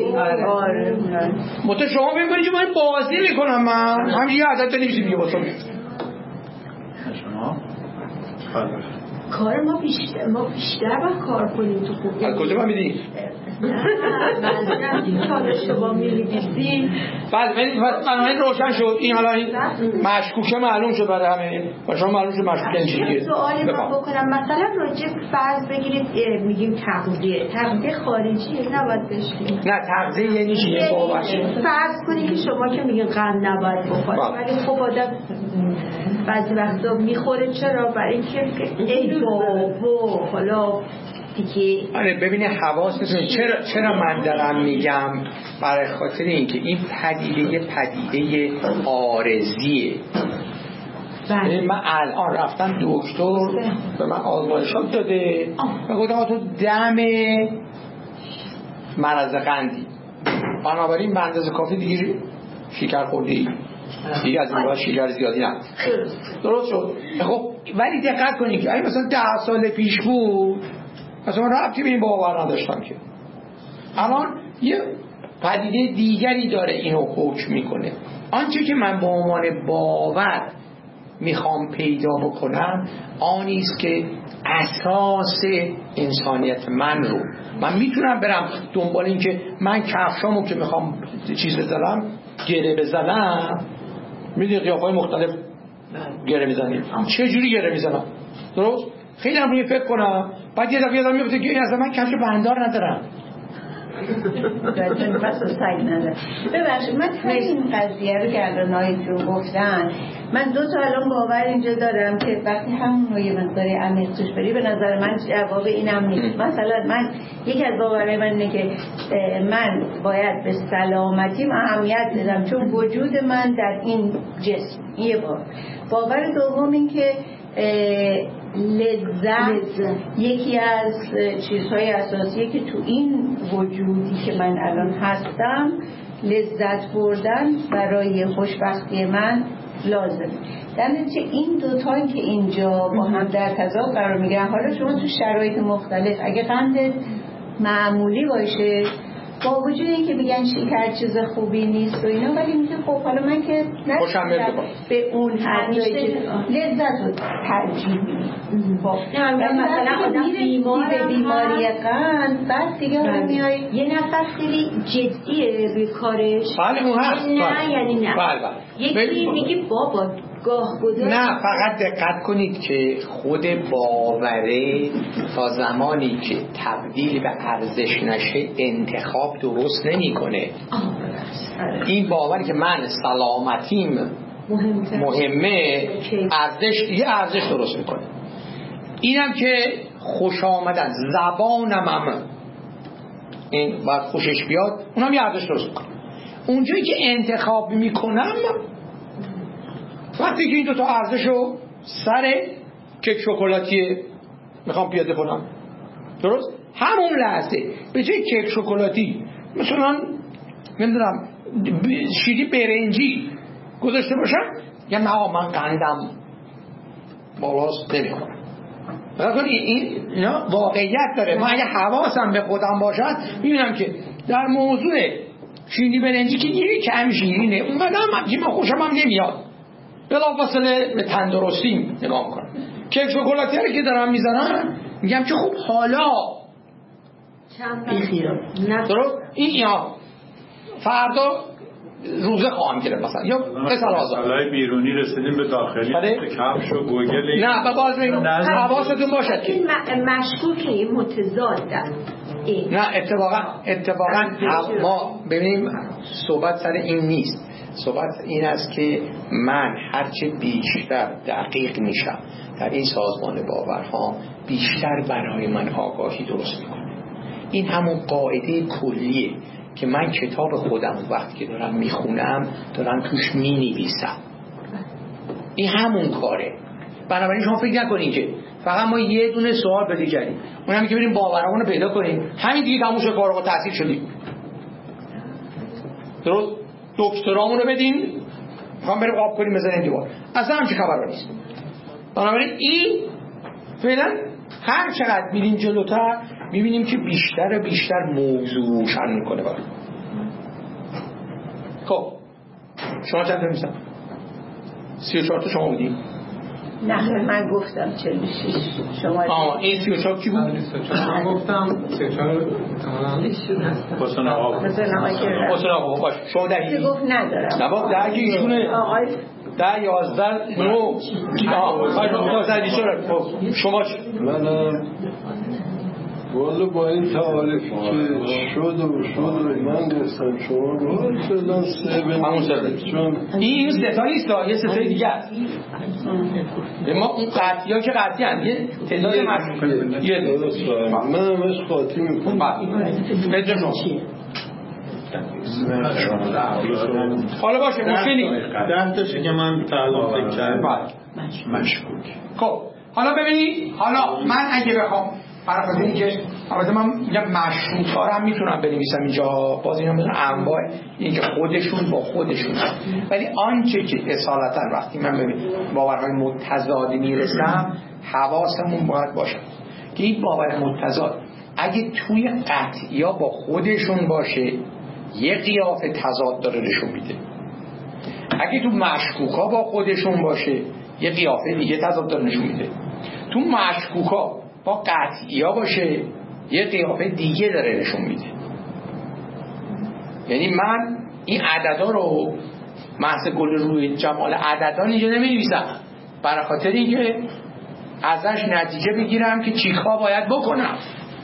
متو شما ببینید که من بازی میکنم، من همین یه عدد نمیشه دیگه واسه شما کار ما بیشتر با کار کنیم تو خوب. از کجا من میدید؟ منظورم این حالا شما می‌نویسین بله من روشن شد این حالا این مشکوکه معلوم شد برای همه و شما معلوم شد مشکوکه این چیزیه. سوالی من بکنم مثلا راجع فرض بگیرید میگیم تغذیه خارجیه نباید بشیم. نه تغذیه یعنی چیه باشه؟ فرض کنید که شما که میگین قند نباید بخورید ولی خب آدم بعضی وقتا میخوره. چرا؟ برای اینکه ای بابا حالا دیگه. آره ببینید حواستون چرا من دارم میگم برای خاطر اینکه این پدیده عارضیه. من الان رفتم دکتر به من آزمایشات داده و گفتم تو دم مرض قندی بنابراین به اندازه کافی دیگه شکر خوردی دیگه از این باید شکر زیادی نه. درست شد. خب ولی دقت کنید که اگه مثلا 10 سال پیش بود مثلا ربطی به این باور نداشتم که الان یه پدیده دیگری داره اینو حکم میکنه. آنچه که من به عنوان باور میخوام پیدا بکنم آنیست که اساس انسانیت من رو من میتونم برم دنبال این که من کفشامو که میخوام چیز بزنم گره بزنم میدونی قیافه‌های مختلف گره میزنیم چه جوری گره میزنم درست خیلی هم روی فکر کنم بعد یه دفعه یادم میفته که این اصلا من کفش بندار ندارم داشتن پس سگ نداره. ببخشید من این قضیه رو که الان نایجون گفتن من 2 تا الان باور اینجا دارم که وقتی همون رو یه مقداری عمیق توش بری به نظر من جواب اینم نیست. مثلا من یکی از باورهای من اینه که من باید به سلامتیم اهمیت بدم چون وجود من در این جسم. یه باور دوم این که لذت یکی از چیزهای اساسیه که تو این وجودی که من الان هستم لذت بردن برای خوشبختی من لازم. در نتیجه این 2 تا که اینجا با هم در تضاد قرار میگیرن. حالا شما تو شرایط مختلف اگه قندت معمولی باشه با وجود اینکه میگن شکر چیز خوبی نیست و اینا ولی میگه خب حالا من که نشدم به اون حدی که لذت رو ترجیح میدم. خب مثلا آدم به بیماری قند بعد دیگه حالا میای یه نفر خیلی جدیه روی کارش بله اون هست نه یعنی نه یکی میگه بابا گاه گذار نه فقط دقت کنید که خود باوره تا زمانی که تبدیل به ارزش نشه انتخاب درست نمیکنه. این باوری که من سلامتیم مهمه ارزش درست میکنه. اینم که خوش آمدن زبانم این باید خوشش بیاد اونم یه ارزش درست میکنه. اونجایی که انتخاب میکنم وقتی که این 2 تا ارزشو سر کیک شکلاتی میخوام پیاده کنم درست همون لحظه به جای کیک شکلاتی مثلا نمیدونم شیری برنجی گذاشته باشم یا نه من قندم بالاست نمیخورم. بخاطر این واقعیت داره. من اگه حواسم به خودم باشد میبینم که در موضوع شیری برنجی که یه کم شیرینه اونقدر من خوشم هم نمیاد بلافاصله به تندرستی نگاه میکنم. کیک شکلاتی رو که دارم میزنم میگم که خب حالا درست این یا فردا روزه خواهم گرفت مثلا یا مثلا مسئله بیرونی رسیدیم به داخلی کفش و گوگل نه باز بگم حواستون باشد که مشکوکه این متضادن. نه اتفاقا ما ببینیم صحبت سر این نیست. صحبت این است که من هرچه بیشتر دقیق میشم در این سازمان باورها بیشتر برای من آگاهی درست میکنه. این همون قاعده کلیه که من کتاب خودم وقتی که دارم میخونم دارم توش مینویسم. این همون کاره. بنابراین شما فکر نکنید که فقط ما یه دونه سوال پیدا کردیم اونم که بریم باورامون رو پیدا کنیم همین دیگه تموم شد فارغ التحصیل شدیم. درست دکترامون رو بدین میخوام بریم آب کنیم بزنیم دیوار اصلا همچه خبر نیست. بنابراین این فعلا هر چقدر میریم جلوتر میبینیم که بیشتر و بیشتر موضوع روشن میکنه برای. خب شما چند تا میسن 34 تا شما بودیم نه من گفتم 46 شما این 34 کی بود؟ من گفتم 34 حسن آقا حسن آقا باش شما دهی گفت ندارم نه با ده که ایشونه آقای 10 11 9 شما چی؟ منم والا با این تعاریفی که شد من گفتم شما رو فعلا 7 چون این ستا نیست یه ستای دیگه است ما اون قطعی ها که قطعی هم یه تعداد مشروع یه من همش خاطی میکنم بدون شما حالا باشه مشکلی 10 تاشی که من تعلق فکر کردم مشکوک. خب حالا ببینید حالا من اگه بخوام برای خاطر اینکه البته من میگم مشروط ها رو هم میتونم بنویسم اینجا باز اینا میتونم انواع اینکه خودشون با خودشون ولی آنچه که اصالتا وقتی من به باورهای متضادی میرسم حواسمون باید باشه که این باور متضاد اگه توی قطعی ها با خودشون باشه یه قیافه تضاد داره نشون میده، اگه تو مشکوک ها با خودشون باشه یه قیافه دیگه تضاد داره نشون میده، تو مشکوک ها با قطعی ها باشه یه قیافه دیگه داره نشون میده. یعنی من این عددا رو محض گل روی جمال عددا اینجا نمی‌نویسم برای خاطر اینکه ازش نتیجه بگیرم که چیکار باید بکنم.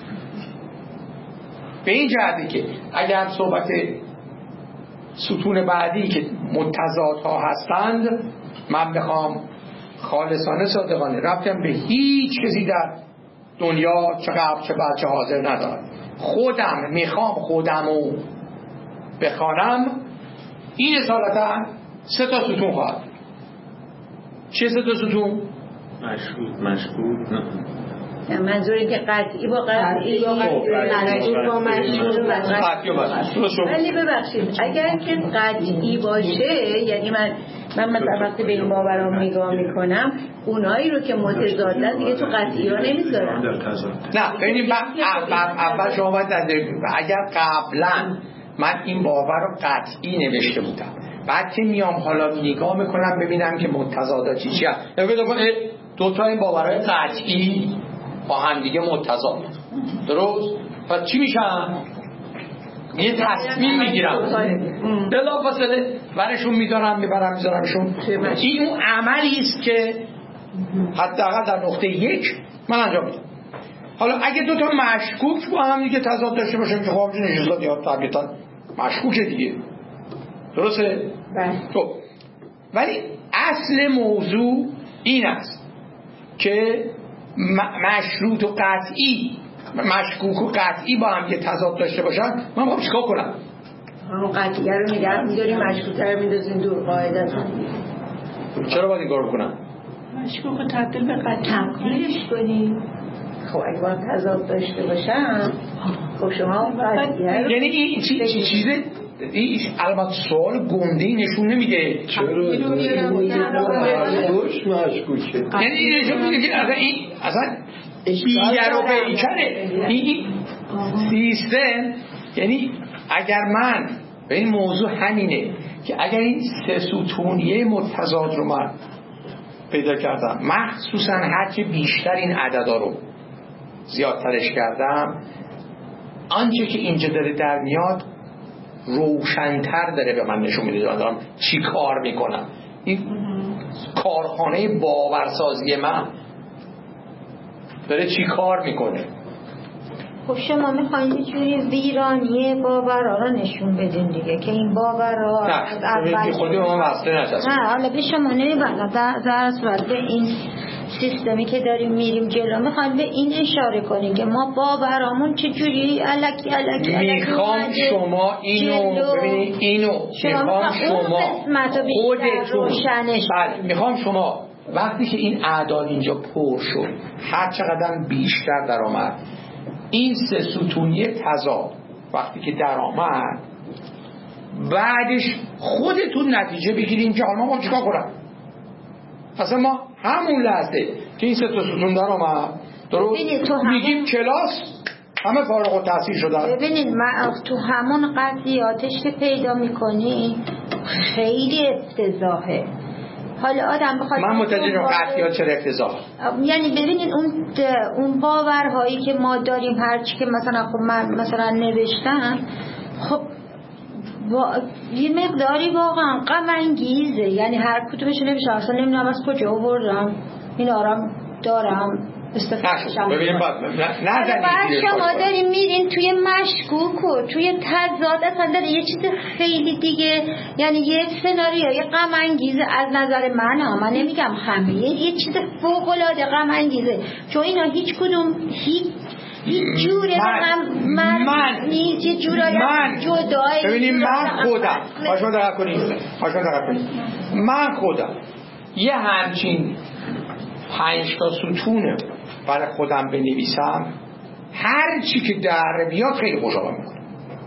به این جهته که اگر صحبت ستون بعدی که متضادها هستند من بخوام خالصانه صادقانه ربطم به هیچ کسی در دنیا چه قبل چه بعد چه حاضر ندارم، خودم میخوام خودمو بخوانم این اصالتا 3 تا ستون خواهد. چه 3 تا ستون؟ مشکوک نه منظوری که قطعی با قطعی با مشروط ولی ببخشید اگر که قطعی باشه یعنی من مثلا وقتی به این باورام نگاه میکنم اونایی رو که متضادن دیگه تو قطعی ها نمیذارم. نه ببینید اول شما باید اگر قبلا من این باور رو قطعی نوشته بودم بعد که میام حالا نگاه میکنم ببینم که متضادا چی هست دو تا این باورهای قطعی با هم دیگه متضاد درست؟ پس چی میشن؟ یه تصمیم میگیرم بلافاصله ورشون میذارم میذارمشون. این اون عملی است که حداقل در نقطه 1 من انجام میدم. حالا اگه 2 تا مشکوک با هم دیگه تضاد داشته باشن که خب نجات یا طبیعتا مشکوکه دیگه درسته؟ خب ولی اصل موضوع این است که مشروط و قطعی مشکوک و قطعی با هم یه تضاد داشته باشن من باید چیکار کنم؟ همون قطعیه رو نگه می‌داریم مشکوک‌تر رو می‌دازیم دور قاعدتاً. چرا باید این کارو کنم؟ مشکوک رو تبدیل به قطعی کنیم. خب اگه باید تضاد داشته باشن خب شما قطعیه رو یعنی این چیزه این البته سوال گنده‌ای نشون نمیده چرا دوش مشکوکه یعنی این نشون میده که اصلا بیگر و بیکره این سیستم. یعنی اگر من به این موضوع همینه که اگر این 3 ستونیه متضاد رو من پیدا کردم مخصوصا هرچه بیشتر این عددا رو زیادترش کردم آنچه که اینجا داره در میاد روشن‌تر داره به من نشون میده دارم چی کار میکنم. این کارخانه باورسازی من داره چی کار میکنه. خب شما میخواین یه جوری ویرانی باورها رو نشون بدین دیگه که این باورها از اول خودی ما واسطه نشد. نه حالا به شما نمیبندم در اصل به این سیستمی که داریم میریم جلو میخوایم به این اشاره کنیم که ما باورامون چجوری الکی میخوام شما اینو ببینید اینو میخوام شما خودتون میخوام شما وقتی که این اعداد اینجا پر شد هر چقدر بیشتر در آمد این 3 ستونیه تضاد وقتی که در آمد بعدش خودتون نتیجه بگیرین که حالا ما چیکار کنم. اصلا ما همون لحظه که این 3 تا ستون در آمد درست میگیم کلاس همه فارغ التحصیل شدن. ببینید ما تو همون قضیاتش که پیدا میکنیم خیلی افتضاحه. حالا آدم بخواد من متوجه قطعیات چه افتضاح. یعنی ببینید اون باورهایی که ما داریم هرچی که مثلا خب من مثلا نوشتم خب یه مقداری واقعا غم انگیزه، یعنی هر کدومش نمیشه اصلا نمیدونم از کجا آوردم این آرام دارم ببینیم بعد شما داریم میرین توی مشکوک و توی تضاد اصلا داره یه چیز خیلی دیگه، یعنی یه سناریوی غم انگیزه از نظر من نمیگم همه، یه چیز فوق العاده غم انگیزه، چون اینا هیچ کدوم هیچ جوره من نیست، یه جورایی جدایی. ببینیم من خودم پاشما دقت کنید من خودم یه همچین 5 تا ستونه برای خودم بنویسم، هر چی که در بیاد خیلی خوشحالم میکنه.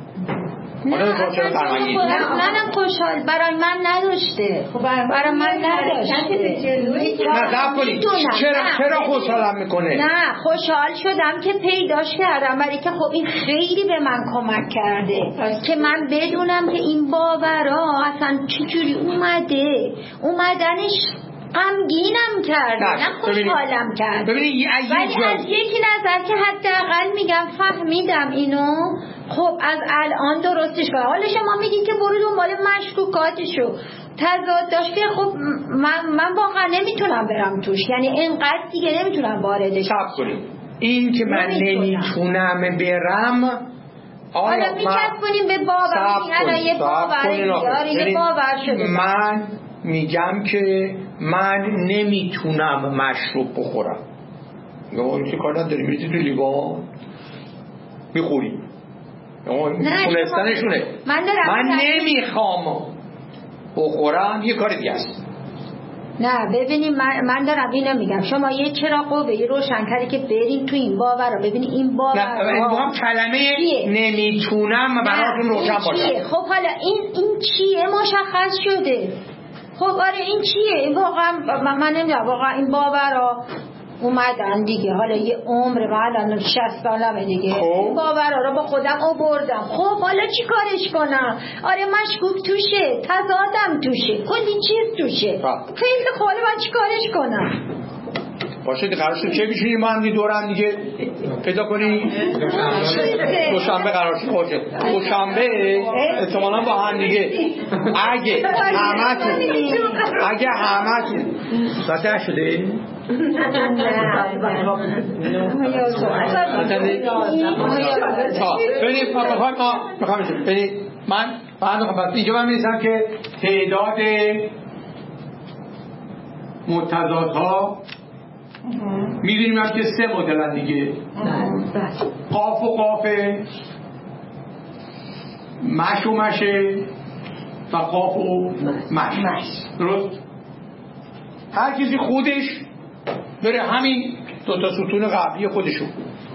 منم خوشحال برای من نداشته، برای من نداشته. نه کنید چرا خوشحالم میکنه؟ نه خوشحال شدم که پیداش کردم، برای که خب این خیلی به من کمک کرده که من بدونم که این باورها اصلا چجوری اومدنش غمگینم کرده، نه خوشحالم کرده. ولی از یکی نظر که حداقل میگم فهمیدم اینو، خب از الان درستش کنم. حالا شما میگید که برو دنبال مشکوکاتشو، تضاد داشت که خب من واقعا نمیتونم برم توش، یعنی اینقدر دیگه نمیتونم واردش کنم. این که من نمیتونم برم حالا میچست کنیم به باور، یه باور شده. من میگم که من نمیتونم مشروب بخورم، این که کار نداری میرید تو لیوان میخوری، تونستنشونه. من نمیخوام بخورم یه کار دیگه است. نه ببینیم من دارم اینو میگم، شما یه چراغ قوه یه روشنکری که بریم تو این باور رو ببینیم این باور هم کلمه نمیتونم براتون روشن باشه. خب حالا این چیه مشخص شده؟ خب آره این چیه واقعا؟ من نمیدونم واقعا این باورها اومدن دیگه، حالا یه عمر بعد 60 سالمه دیگه این باورها رو با خودم آوردم. خب حالا چی کارش کنم؟ آره مشکوک توشه، تضادم توشه، کلی چیز توشه، خیلی خوبه، من چی کارش کنم؟ باشه دیگه قرار شد چه می‌شونیم ما هم دورم دیگه پیدا کنیم دوشنبه قرار شد. باشه دوشنبه احتمالاً با هم دیگه اگه همتون ساعت شده ببینید من اینجا من می‌نویسم که تعداد متضادها میدونیم هم که 3 مدلن دیگه، قاف و قافه، مش و مشه و قاف و مش. درست؟ هر کسی خودش بره همین 2 تا ستون قبلی خودشو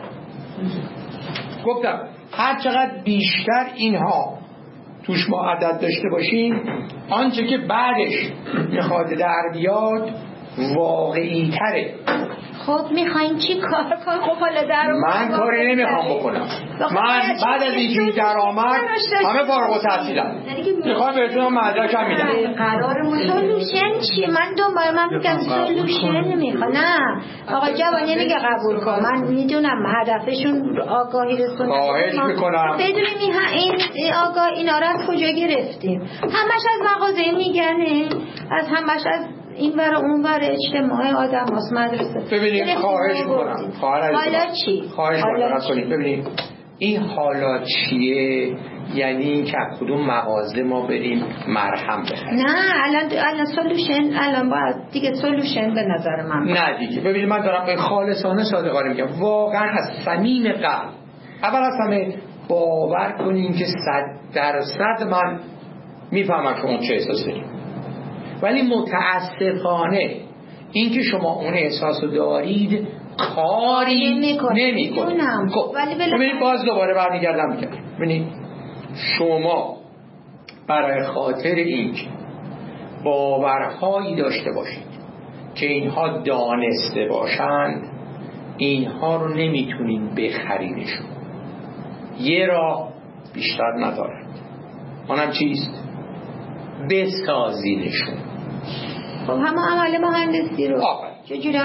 گفتم هر چقدر بیشتر اینها توش ما عدد داشته باشیم آنچه که بعدش میخواد در بیاد واقعی تره. خب میخواین چی کار کنم؟ خب حالا من کاری نمیخوام بکنم. من بعد از اینجوری درآمد همه فارغ التحصیلم، میخوام بهتون مدرکم میدم. قرارمون سولوشن چیه؟ من میگم سولوشن نمیخوام. نه آقا جوان نمیگه قبول کن، من میدونم هدفشون آگاهی رسوندن. خواهش میکنم بدونیم این آگاه اینا رو از کجا گرفتیم. همش از مغازه میگنه، از همش از این برای اون برای اجتماع آدم هاست، مدرسه. ببینید خواهش میکنم حالا چی؟ خواهش میکنم ببینید این حالا چیه؟ یعنی این که کدوم مغازه ما بریم مرهم بخریم؟ نه الان سولوشن، الان باید دیگه سولوشن به نظر من نه دیگه. ببینید من دارم خالصانه صادقانه میگم، واقعا از صمیم قلب اول از همه باور کنین که 100% من میفهمم شما چه احساس دارید، ولی متاسفانه این که شما اون احساس رو دارید کاری نمیکنه. خب ببینید باز دوباره برمیگردم میگم، ببینید شما برای خاطر اینکه باورهایی داشته باشید که اینها دانسته باشند اینها رو نمیتونین بخریدشون، یه راه بیشتر ندارد، اونم چیست؟ بسازیدشون. خب همه عمل مهندسی رو چجوری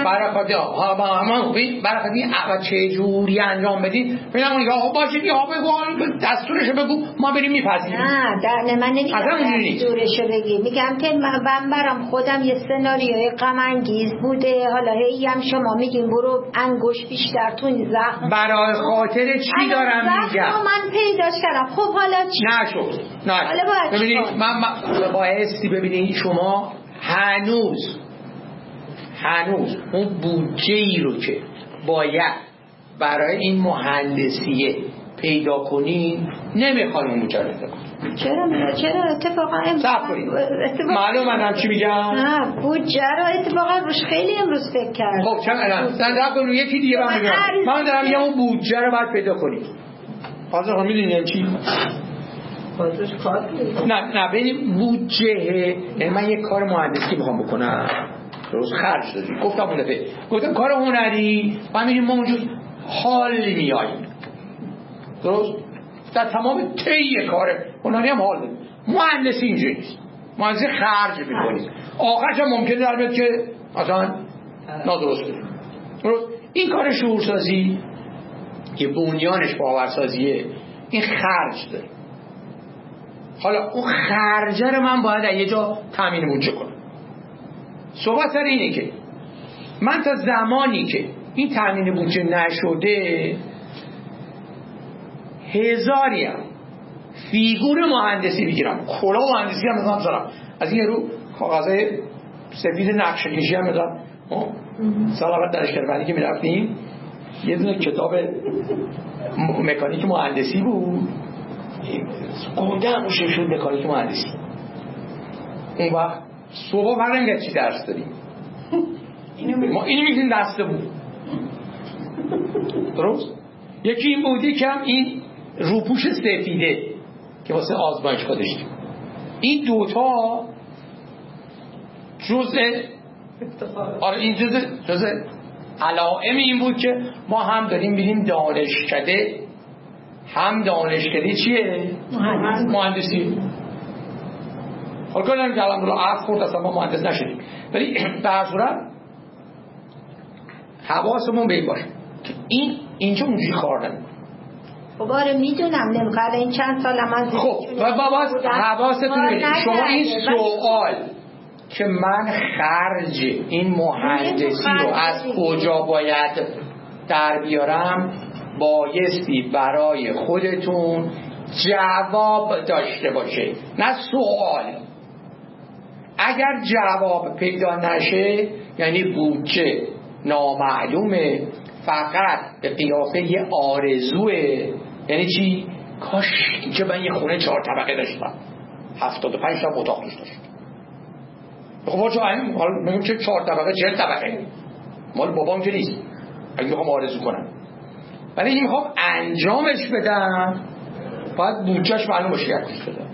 برای چه جوری انجام بدید ببینم یا باشید یا بگو دستورشو بگو ما بریم میپذیریم. نه من نمیگم دستورشو بگی، میگم که من برام خودم یه سناریوی غم انگیز بوده، حالا هی هم شما میگین برو انگوش بیشتر تو این زخم برای خاطر چی دارم میگم؟ من پیداش کردم. خب حالا چی؟ نشد. ببینید من بایستی ببینید شما هنوز اون بودجه‌ای رو که باید برای این مهندسیه پیدا کنین نمیخوان اون بودجه رو پیدا کنین. چرا اتفاقا معلوم من چی میگم؟ نه بودجه رو اتفاقا روش خیلی امروز فکر کردم. خب چرا صندوق رو یکی دیگه من دارم میگم اون بودجه رو باید پیدا کنین. حاضر هم میدونین چی؟ نه ببین بودجه، من یک کار مهندسی میخوام بکنم درست خرج دادی گفتم اون دفعه گفتم کار هنری ما میریم ما اونجور حال میاییم درست در تمام طی کار هنری هم حال داریم. مهندسی اینجوری نیست، مهندسی خرج میکنیم آخرش هم ممکنه در بیاد که مثلا نادرست بشه. این کار شعورسازی که بنیانش باورسازیه این خرج داره. حالا اون خرجه رو من باید یه جا تامین بودجه کنم. صحبت سر اینه که من تا زمانی که این تامین بودجه نشده هزاری هم فیگور مهندسی بگیرم، کلاه مهندسی هم مثلا بذارم، از این رو کاغذ سفید نقشه کشی هم بذارم. سلامت دانشگاه که میرفتیم یه دونه کتاب مکانیک مهندسی بود گونده هم روشه شد مکانیک مهندسی. اون وقت صبح فرنگه چی درس داریم ما اینو میگیم دسته بود درست. یکی این بودی که هم این روپوش سفیده که واسه آزمایشگاه داشتیم. این دوتا این جزء علائم این بود که ما هم داریم بریم دانشکده، هم دانشکده چیه؟ مهندسی. حالا کنیم که الان عرض خورد اصلا ما مهندس نشدیم، ولی به هر صورت حواسمون به این باشه که اینجا اونجوری کار نمیکنه. خب آره میدونم نمیخواد این چند سالم از خب و بابا حواستون به شما این سوال که من خرج این مهندسی رو از کجا باید در بیارم بایستی برای خودتون جواب داشته باشه نه سوال. اگر جواب پیدا نشه یعنی بودجه نامعلومه، فقط به قیافه یه آرزوه. یعنی چی؟ کاش که من یه خونه 4 طبقه داشتم 75 تا اتاق داشت. خب ما حالا میگم چه 4 طبقه 40 طبقه مال بابام که نیست اگه میخوام آرزو کنم، ولی این میخوام انجامش بدم باید بودجهش معلوم باشه یک کش بدم.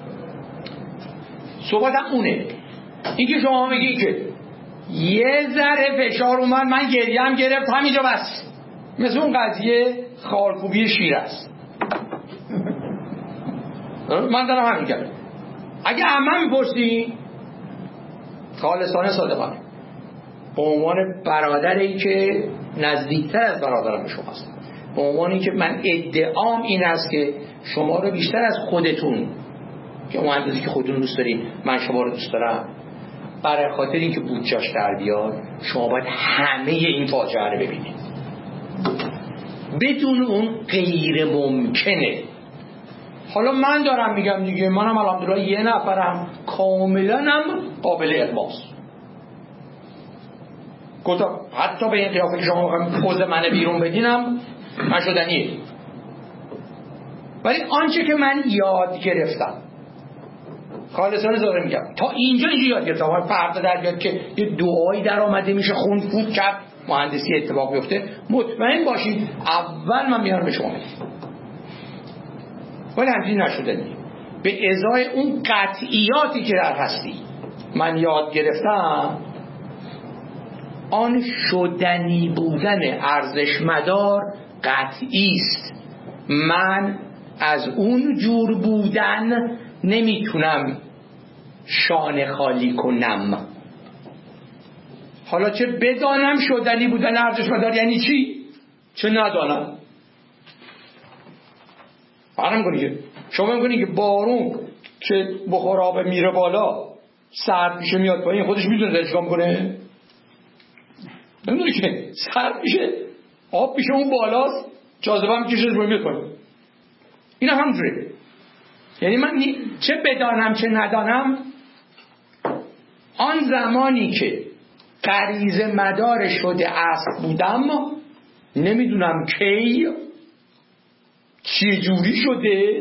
صحبتم اونه. این که شما میگی که یه ذره فشار اومد من گریم گرفت همینجا بس، مثل اون قضیه خالکوبی شیر است. من دارم همین گرم. اگه عمه میپرسی خالصانه صادقانه به عنوان برادری که نزدیکتر از برادرم به شما است، به عنوانی که من ادعام این است که شما رو بیشتر از خودتون که مهندسی که خودتون دوست دارین من شما رو دوست دارم، برای خاطر اینکه بودجه‌اش در بیاد شما باید همه این فاجعه رو ببینید. بدون اون غیر ممکنه. حالا من دارم میگم دیگه، منم الحمدلله یه نفرم کاملا هم قابل اقباس. گفتم حتی به این قیافه که شما بخوایم پوز من بیرون بدینم نشدنیه. ولی آنچه که من یاد گرفتم خالصانه زاره میگم تا اینجا یاد گرفتم، فردا در بیاد که یه دعایی در آمده میشه خون فوت کرد مهندسی اتفاق بیفته، مطمئن باشید اول من میارم به شما میگم. ولی همچنین نشدنی به ازای اون قطعیاتی که در هستی من یاد گرفتم، آن شدنی بودن ارزش مدار قطعی است. من از اون جور بودن نمیتونم شانه خالی کنم. حالا چه بدانم شدنی بودن ارزش مدار یعنی چی؟ چه ندانم. فرق می‌کنه که شما می‌گونی که بارون که بخار آب میره بالا سرد میشه میاد پایین، خودش میدونه داره چیکار می‌کنه؟ نمیدونه که سرد میشه آب میشه اون بالاست، جاذبه هم میکشه رو میاد پایین. اینا همونجوره. یعنی من چه بدانم چه ندانم، آن زمانی که غریزه مدار شده اسب بودم نمیدونم کی چه جوری شده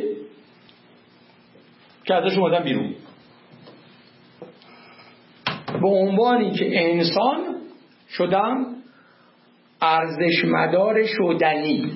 که ازش اومدم بیرون، به عنوانی که انسان شدم ارزش مدار شدنی.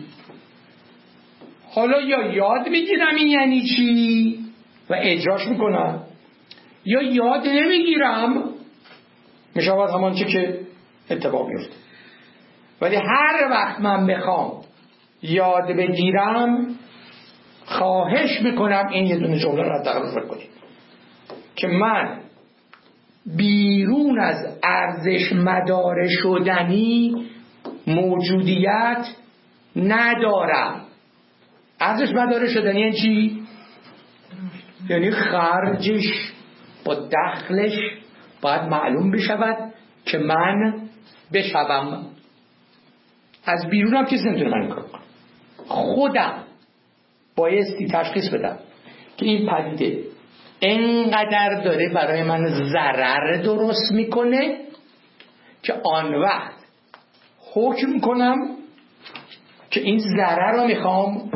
حالا یا یاد میگیرم این یعنی چی و اجراش میکنم، یا یاد نمیگیرم میشود همان چی که اتفاق میفته. ولی هر وقت من بخوام یاد بگیرم خواهش میکنم این یه دونه جمله رو حداقل کنید که من بیرون از ارزش مدار شدنی موجودیت ندارم. ارزش مدار شدنی یعنی چی؟ یعنی خرجش با دخلش باید معلوم بشود که من بشوم. از بیرونم کسی نمیتونه من کار کنم. خودم بایستی تشخیص بدم که این پدیده انقدر داره برای من ضرر درست میکنه که آن وقت حکم کنم که این ضرر رو میخوام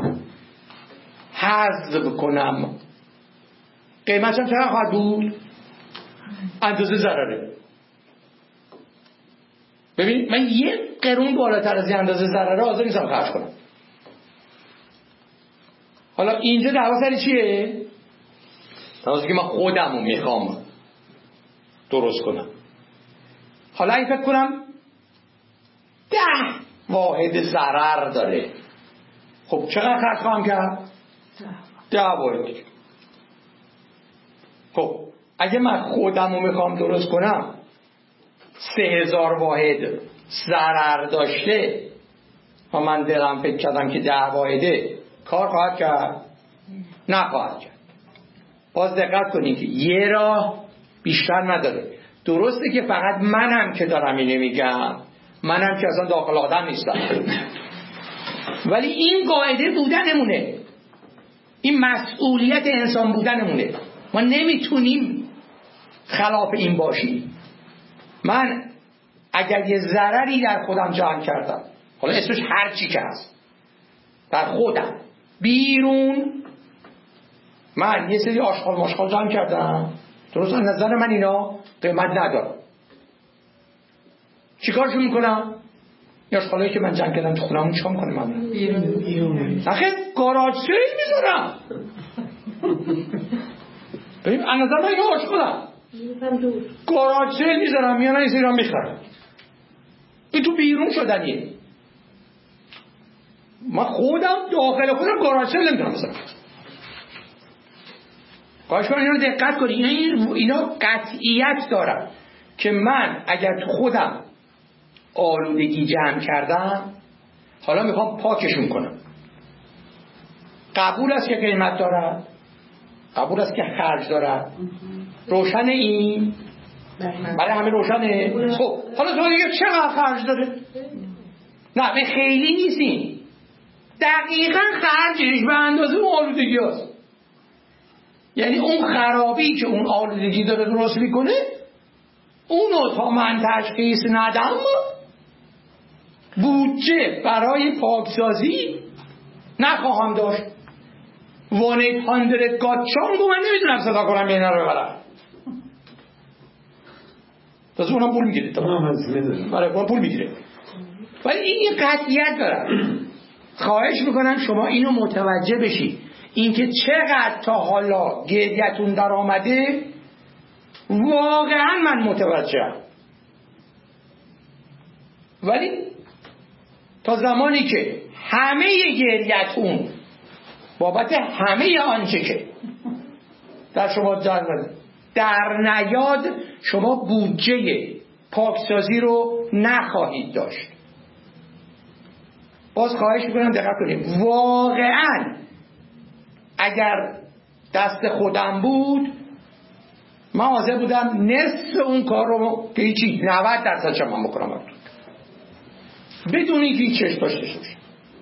حذف کنم. قیمتش چقدر خواهد بود؟ اندازه ضرره. ببین من یک قرون بالاتر از این اندازه ضرره حاضر نیستم خرج کنم. حالا اینجا دعوا سر چیه؟ دعوا که من خودم رو میخوام درست کنم. حالا این فکر کنم 10 واحد ضرر داره، خب چقدر خرج خواهم کرد؟ 10 واحد. خب اگه من خودم رو میخوام درست کنم 3000 واحد ضرر داشته و من دلم فکر کردم که 10 واحده، کار خواهد کرد؟ نخواهد کرد. باز دقت کنید که یه راه بیشتر نداره. درسته که فقط منم که دارم اینو میگم، منم که اصلا داخل آدم نیستم، ولی این قاعده بودنمونه، این مسئولیت انسان بودنمونه. ما نمیتونیم خلاف این باشیم. من اگر یه ضرری در خودم جمع کردم، حالا اسمش هر چی که هست، در خودم بیرون من یه سری آشغال ماشغال جمع کردم، درست از نظر من اینا قیمت ندارم، چیکارشون میکنم؟ یا آشغالایی که من جمع کردم تو خونمون چیکار میکنم؟ من بیرون نخیر گاراژ سیل میذارم. ببین از نظر من اینا آشغالم، گاراژ سیل میذارم، میانن این سری میخرم. این تو بیرون شدنیه. من خودم داخل خودم گاراژ سیل نمیتونم بذارم. باشه اینا رو دقت کنید، اینا قطعیت دارن که من اگر تو خودم آلودگی جمع کردم، حالا میخوام پاکشون کنم. قبول است که قیمت دارد، قبول است که خرج دارد. روشن این؟ برای همه روشنه؟ خب حالا تو دیگه چقدر خرج داره؟ نه خیلی نیستیم، دقیقا خرجش به اندازه اون آلودگی هست. یعنی اون خرابی که اون آلودگی داره درست میکنه، اونو تا من تشخیص ندم بودجه برای پاکسازی نخواهم داشت. 1-800 گاتچانگو من نمیدونم صدا کنم اینا رو ببرم. تازه اونم پول میگیره، برای پول میگیره. ولی این یه قطعیت داره. خواهش میکنم شما اینو متوجه بشید، اینکه چقدر تا حالا گریتون در آمده واقعا من متوجهم. ولی تا زمانی که همه گریتون بابت همه آنچه که در شما در نیاد، شما بودجه پاکسازی رو نخواهید داشت. باز خواهش میکنم دقت کنیم، واقعا اگر دست خودم بود من حاضر بودم نصف اون کار رو که هیچی 90% من بکنم بدون اینکه هیچ چشم داشته باشه،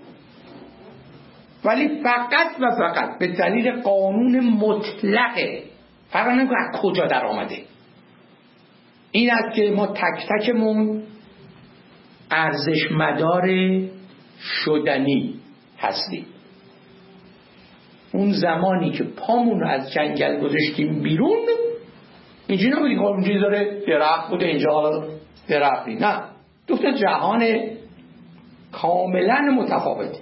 ولی فقط و فقط به دلیل قانون مطلقه، فرق نمیکنه از کجا در آمده، این است که ما تک تکمون ارزش مدار شدنی هستیم. اون زمانی که پامون رو از جنگل گذاشتیم بیرون، اینجوری نبودیم که اونجوری داره درخت بوده اینجا حالا درختی، نه، دوست جهان کاملا متفاوته.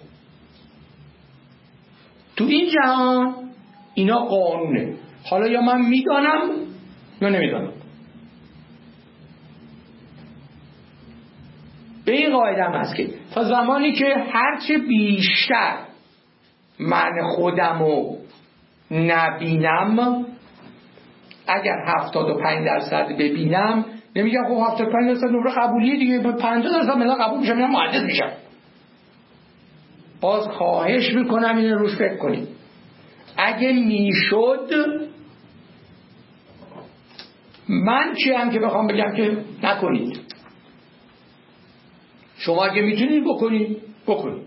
تو این جهان اینا قانونه، حالا یا من میدانم یا نمیدانم. به این قاعده هم هست که تا زمانی که هرچه بیشتر من خودمو نبینم، اگر 75% ببینم، نمیگم خب 75% نمره قبولیه دیگه، 50% من قبول میشم، من مهندس میشم. باز خواهش میکنم این روش فکر کنید. اگه میشد من چیم که بخوام بگم که نکنید؟ شما اگه میتونید بکنید،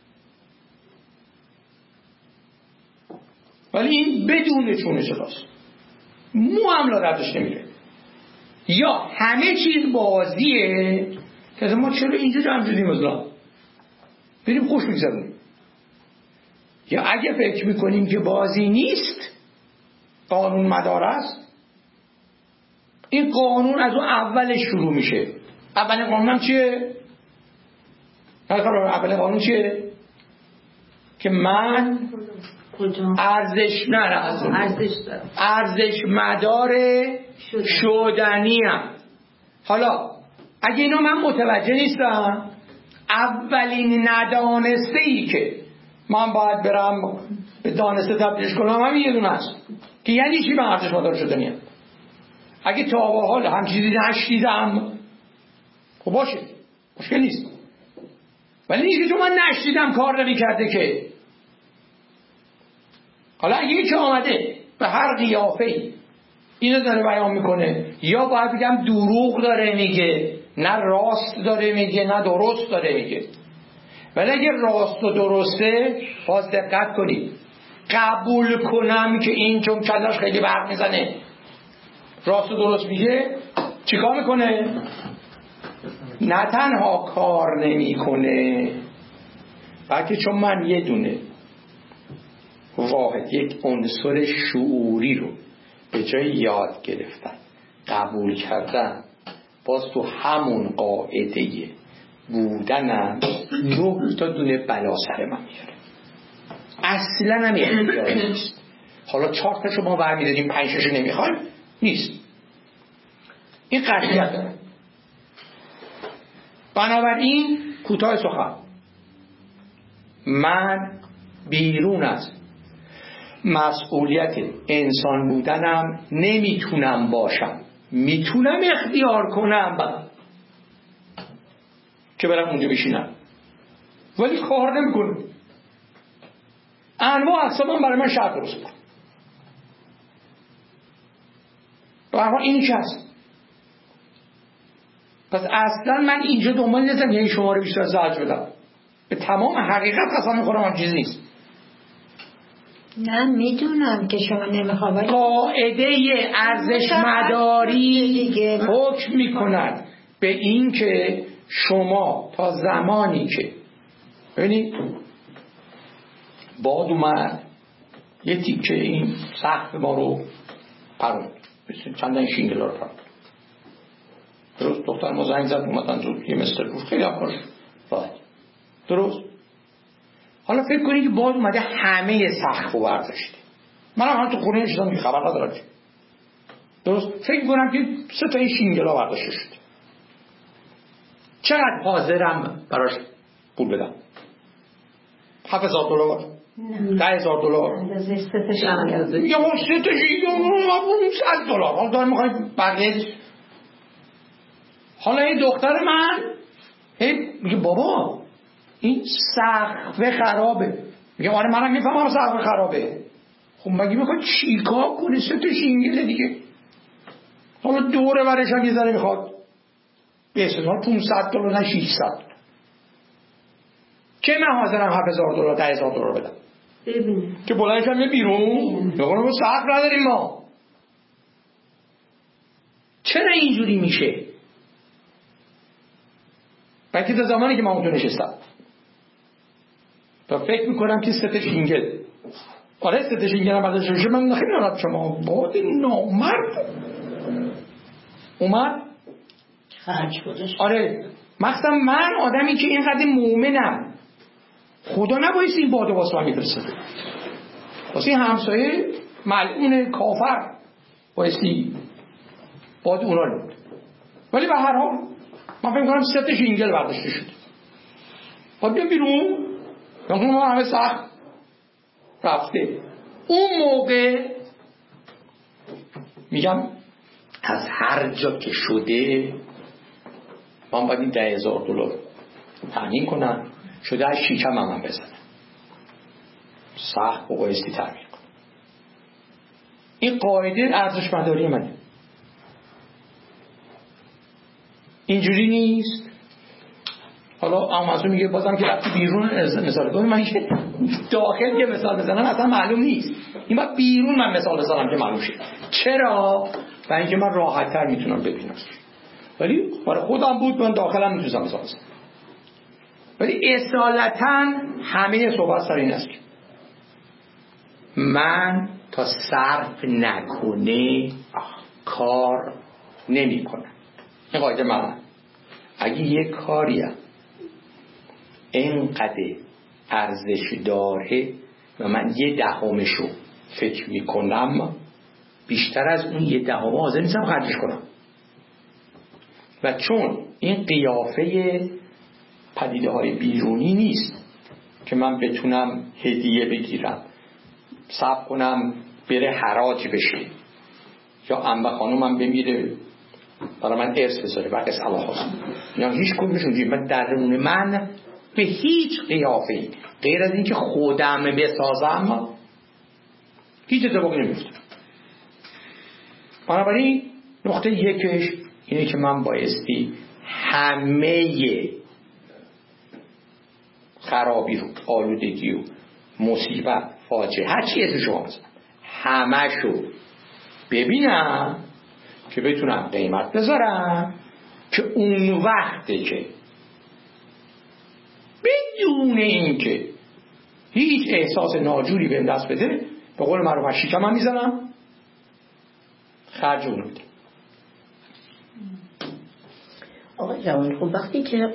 ولی این بدون چونه چراست، مو هم لادردش نمیره. یا همه چیز بازیه که ما چرا اینجا جمع شدیم مثلا بریم خوش بگذارونیم، یا اگه فکر میکنیم که بازی نیست، قانون مدار است، این قانون از اون اولش شروع میشه. اولین قانون هم چیه؟ اولین قانون چیه؟ که من ارزش مدار شدنیم. حالا اگه اینو من متوجه نیستم، اولین ندانسته ای که من باید برم به دانسته تبدیلش کنم همین یه دونه است که یعنی چی من ارزش مدار شدنیم. اگه تا به حال هم چیزی نشنیدم خب باشه، مشکل نیست، ولی این که چون من نشنیدم کار نمی کرده که. حالا اگه یکی آمده به هر قیافه‌ای اینو داره بیان میکنه، یا باید بگم دروغ داره میگه، نه راست داره میگه، نه درست داره میگه. ولی اگه راست و درسته، باز دقت کنید، قبول کنم که این چون کلاش خیلی برق میزنه راست و درست میگه، چیکار میکنه؟ نه تنها کار نمیکنه، بلکه چون من یه دونه واحد، یک عنصر شعوری رو به جای یاد گرفتن قبول کردن، باز تو همون قاعده بودنم 9 تا دونه بلا سر من میاره. اصلا هم اختیار نیست. حالا 4 تاشو ما برمیداریم، 5 تاشو نمیخوایم، نیست. این قطعیت داره. بنابراین کوتاه سخن، من بیرون از مسئولیت انسان بودنم نمیتونم باشم. میتونم اختیار کنم که برم اونجا بشینم، ولی کار نمیکنم. انواع اقسام برای من شرط درست کن. برای این چه هست؟ پس اصلا من اینجا دنبال نیستم یعنی شما رو بیشتر زجر بدم. به تمام حقیقت قسم میخورم هم چیز نیست. نه میدونم که شما نمیخواد، ولی قاعده ارزش مداری حکم میکند به این که شما تا زمانی که ببینید باد اومد یه تیکه این سقف ما رو پروند، چندن شینگلا رو پروند، درست دختر ما زنگ زد اومدن زود یه مستر گفت خیلی هم کارش راحت، درست. حالا فکر کنید که باد اومده همه سقف رو برداشته، منم هم تو خونه نشدم که خبر ندارم، درست. فکر کنم که 3 تا این شینگلا برداشته شد، چقدر حاضرم براش پول بدم؟ $7,000، $10,000 اندازه 3 تا یا 3 تا $100. حالا دارم میخواید بقیه. حالا این دختر من میگه بابا این سقف خرابه. میگه آره منم میفهمم سقف خرابه. خب مگه میخواد چیکار کنه؟ 3 تا شینگل دیگه. حالا دوره برش هم یه ذره میخواد به استثمار $500 نه 600. که من حاضرم $7,000 $10,000 بدم ببینید که بلند کنم بیرون بگم ما سقف نداریم ما. چرا اینجوری میشه؟ بلکه تا زمانی که من اونجا نشستم تا فکر میکنم که 3 تا شینگل، آره 3 تا شینگل هم برداشته بشه، من خیلی ناراحت شما باد نامرد اومد خرج گذاشت. آره مخصوصا من آدمی که اینقدر مومنم، خدا نبایستی این باد واسه من میفرسته، واسه این همسایه ملعون کافر بایستی باد اونا رو. ولی به هر حال من فکر میکنم 3 تا شینگل برداشته شد. باید بیام بیرون یعنی ما همه سخت رفته. اون موقع میگم از هر جا که شده من باید این $10,000 تامین کنم، شده از شیکم هم بزنم سخت و بایستی تامین کنم. این قاعده ارزشمنداری منه. اینجوری نیست. حالا آمازون میگه بازم که رفتی بیرون مثال بزنم، من که داخل که مثال بزنم اصلا معلوم نیست. این باید بیرون من مثال بزنم که معلوم شه. چرا؟ برای اینکه من راحت تر میتونم ببینم. ولی برای خودم بود من داخلم میتونم مثال بزنم. ولی اصالتا همه صحبت سر این است که من تا صرف نکنه کار نمی کنم. این قاعده من اگه یک کاریم اینقدر ارزش داره و من 0.1 فکر میکنم، بیشتر از اون 0.1 حاضر نیستم خرجش کنم. و چون این قیافه پدیده های بیرونی نیست که من بتونم هدیه بگیرم صبر کنم بره حراج بشه یا انبه خانومم بمیره برای من ارث بذاره و قصه الله هست، یعنی هیچ کدومشون جوری من درون من به هیچ قیافه‌ای غیر از اینکه خودم بسازم هیچ اتفاقی نمیفته. بنابراین نقطه یکش اینه که من بایستی همه خرابی رو، آلودگی و مصیبت، فاجعه، هر چی اسم شما بزنم همشو ببینم که بتونم قیمت بذارم، که اون وقته که بدون اینکه هیچ احساس ناجوری بهم دست بده به قول معروف شیکم هم میزنم خرج اون میدم. آقا جوان خب وقتی که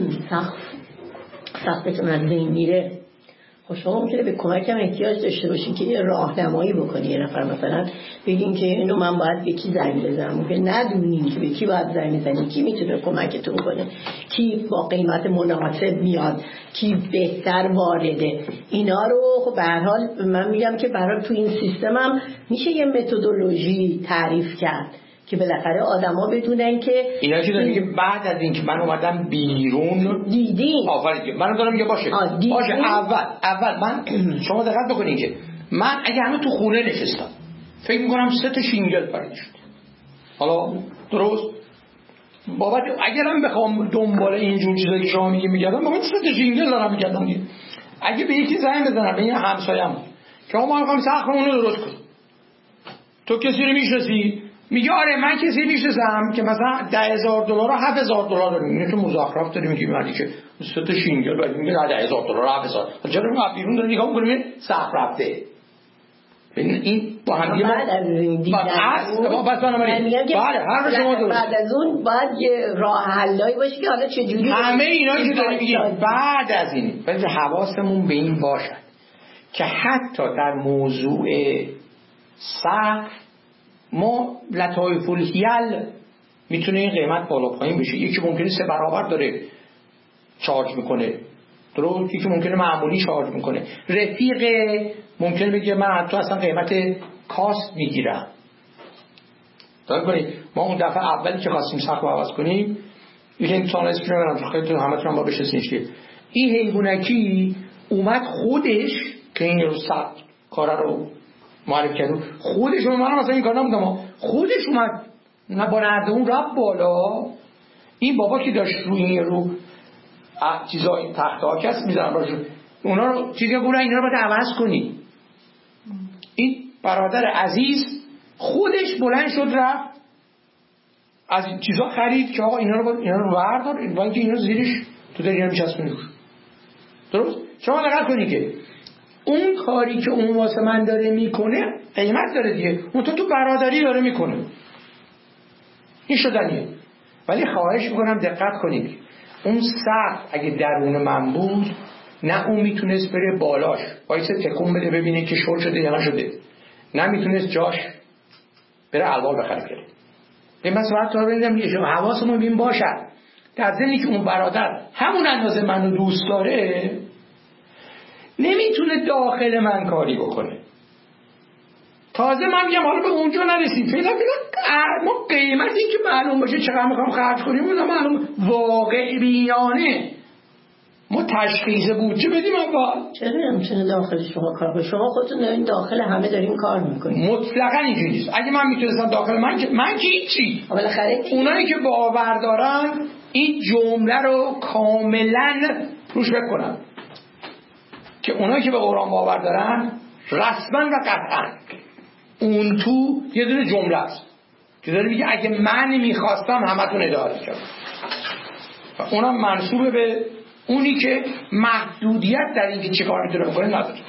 سختتون از بین میره، خب شما ممکنه به کمکم احتیاج داشته باشین که یه راهنمایی بکنی. یه نفر مثلا بگین که اینو من باید به کی زنگ بزنم، ممکن ندونین که به کی باید زنگ بزنین، کی میتونه کمکتون کنه، کی با قیمت مناسب میاد، کی بهتر وارده. اینا رو خب به هر حال من میگم که برای تو این سیستمم میشه یه متدولوژی تعریف کرد که بالاخره آدما بدونن که اینا چیزا دیگه بعد از اینکه من اومدم بیرون دیدین. آفرین منم دارم میگم باشه اول من شما دقت بکنین که من اگه همه تو خونه نشستم فکر میکنم 3 تا شینگل پرید شد. حالا درست بابت اگرم بخوام دنبال اینجور چیزایی که شما میگردم بابت 3 تا شینگل دارم میگردم دیگه. اگه به یکی زنگ بزنم به این همسایم که ما میخوام سقفمون رو درست کنیم، تو کسی رو میشناسی؟ میگه آره من کسی میشناسم که مثلا $10,000 و $7,000 میگه، که مزخرف داری میگی مردی که 3 تا شینگل بعد میگه $10,000 $7,000. چرا ما بیرون داره نگاه میکنیم سقف رفته. این با هم دیگه بعد از این دیدن بله هر شما درست. بعد از اون باید یه راه حلایی باشه که حالا چجوری همه اینا که داری میگی بعد از این ولی حواسمون به این باشد که حتی در موضوع سقف ما لطایف الحیل میتونه این قیمت بالا پایین بشه. یکی ممکنه 3 برابر داره چارج میکنه، درست؟ یکی ممکنه معمولی چارج میکنه. رفیق ممکنه بگه من حتی اصلا قیمت کاست میگیرم. دقت کنید ما اون دفعه اولی که خواستیم سقف عوض کنیم یکی انسان اسمش نمیدونم خیلی تو همه تون با بشناسینش که این حیوانکی اومد خودش که این رو کارا رو معرفی کرد، خودش من مثلا این کار نبودم، خودش اومد نه با نردمون رفت بالا. این بابا که داشت روی این رو چیزای تخت ها کس میزنن باشه اونا رو چیزی گفتن اینا رو باید عوض کنی. این برادر عزیز خودش بلند شد رفت از چیزا خرید که آقا اینا رو بردار با اینکه اینا زیرش تو داری اینا میچسبونی. درست؟ شما دقت کنید که اون کاری که اون واسه من داره میکنه قیمت داره دیگه، اون تو برادری داره میکنه، این شدنیه. ولی خواهش میکنم دقت کنید اون سقف اگه درون من بود نه اون میتونست بره بالاش وایسه تکون بده ببینه که شل شده یا نشده، نه میتونست جاش بره الوار بخره بره. این مسئله تو رو ببینم میگه شما حواسمون بین باشد در ضمنی که اون برادر همون اندازه منو دوست داره نمیتونه داخل من کاری بکنه. تازه من میگم حالا به اونجا نرسیم، فعلا ما قیمتی که معلوم باشه چقدر میخوام خرج کنیم اون معلوم واقع بینانه ما تشخیص بودجه بدیم اول. چرا نمیتونه داخل شما کار کنه؟ شما خودتون دارین داخل همه دارین کار میکنین. مطلقاً اینجوری نیست. اگه من میتونستم داخل من که هیچی. بالاخره اونایی که باور دارن این جمله رو کاملا روش بکنن که اونایی که به قرآن باور دارن رسما و قطعا اون تو یه دونه جمله است که داره میگه اگه من میخواستم همتون اداره کردم و اونم منسوبه به اونی که محدودیت در این که چه کار میتونه بکنه نداره.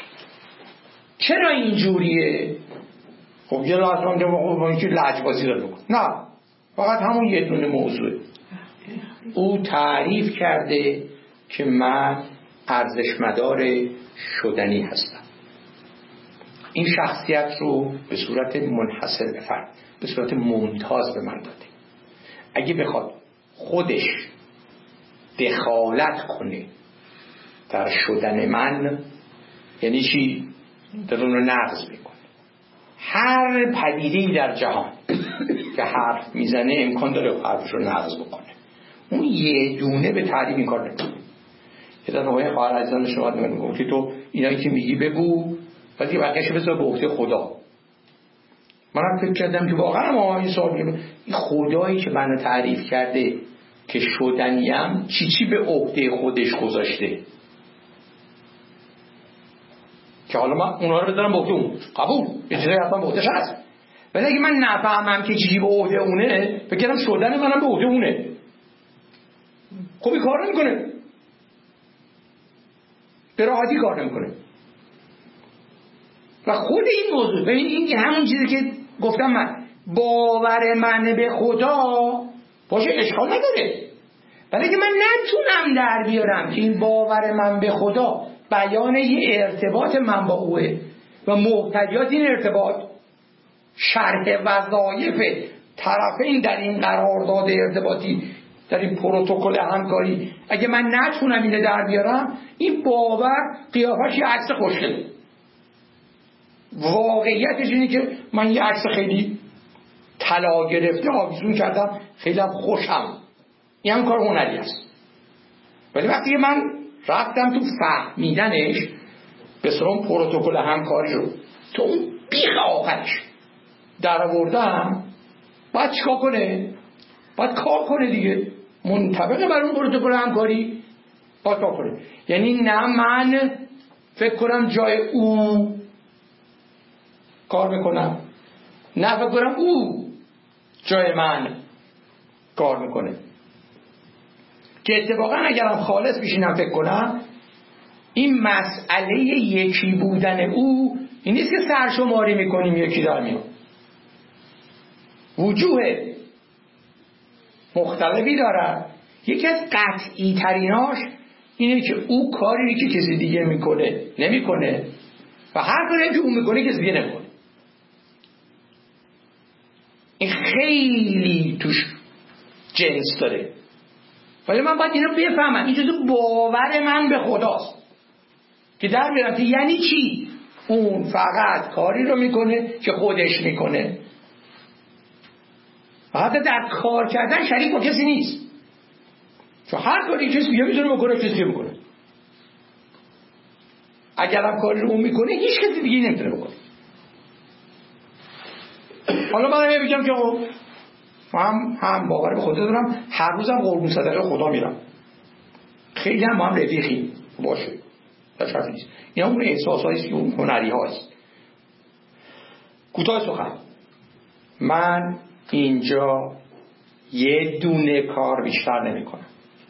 چرا اینجوریه؟ خب یه لحظه هم با اینکه لجبازی داره بکن، نه فقط همون یه دونه موضوعه. او تعریف کرده که من ارزشمدار شدنی هستم. این شخصیت رو به صورت منحصر به فرد به صورت ممتاز به من داده. اگه بخواد خودش دخالت کنه در شدن من یعنی چی؟ در اون رو نقض بکنه. هر پدیده‌ای در جهان که حرف میزنه امکان داره حرفش رو نقض بکنه. اون یه دونه به تعریف این کار نکنه. یه دفعه آقای خواهر عزیزان شما میگم که تو اینایی که میگی بگو ولی بقیه‌اش بذار به عهده خدا. منم فکر کردم که واقعا ما این سوال میگم این خدایی که منو تعریف کرده که شدنیم چی به عهده خودش گذاشته که حالا من اونا رو بذارم به عهده اون. قبول یه چیزایی حتما به عهده‌ش هست، ولی اگه من نفهمم که چی به عهده اونه فکر کنم شدن منم به عهده اونه. خب این کار نمیکنه، به راحتی کار نمیکنه. و خود این موضوع ببین این همون چیزی که گفتم من باور من به خدا باشه اشکال نداره، ولی اگه من نتونم در بیارم که این باور من به خدا بیان یه ارتباط من با اوه و محتویات این ارتباط شرح وظایف طرفین در این قرارداد ارتباطی در این پروتکل همکاری اگه من نتونم اینو در بیارم این باور قیافش یه عکس خوشگله. واقعیتش اینه که من یه عکس خیلی طلا گرفته آویزون کردم خیلی هم خوشم، این هم کار هنری است. ولی وقتی من رفتم تو فهمیدنش به سرم پروتکل همکاری رو تو اون بیخ آخرش در آوردم باید چیکار کنه؟ باید کار کنه دیگه، منطبق بر اون پروتکل همکاری باید کار کنه. یعنی نه من فکر کنم جای او کار میکنم نه فکر کنم او جای من کار میکنه، که اتفاقا اگرم خالص بشینم فکر کنم این مسئله یکی بودن او این نیست که سرشماری میکنیم یکی در میاد. وجوه مختلفی داره. یکی از قطعی تریناش اینه که او کاری که کسی دیگه میکنه نمیکنه و هر کاری که او میکنه کسی دیگه نمیکنه. این خیلی توش جنس داره، ولی من باید اینو بفهمم. این جزو باور من به خداست که در میارم که یعنی چی اون فقط کاری رو میکنه که خودش میکنه و حتی در کار کردن شریک با کسی نیست. چون هر کاری کسی دیگه میتونه بکنه، کسی دیگه میکنه. اگر هم کاری رو اون میکنه هیچ کسی دیگه نمیتونه بکنه. حالا من میگم که هم باور به خدا دارم، هر روزم قربون صدقه خدا میرم، خیلی هم رفیقی باشه، تشریف نیست. این اون احساسایی است، اون هنری هاست. کوتاه سخن، من اینجا یه دونه کار بیشتر نمی کنم.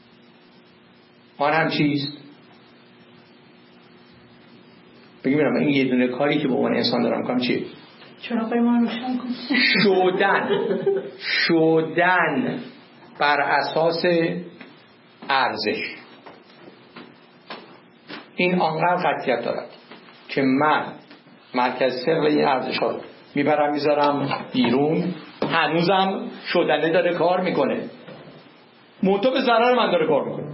آن هم چیست؟ بگیم این یه دونه کاری که به عنوان انسان دارم کنم چیه؟ چراغای ما روشن کن. شدن بر اساس ارزش. این آنقدر قطعیت دارد که من مرکز ثقل این ارزش ها رو میبرم میذارم بیرون، هنوزم شدنه داره کار میکنه، منتها به ضرر من داره کار میکنه.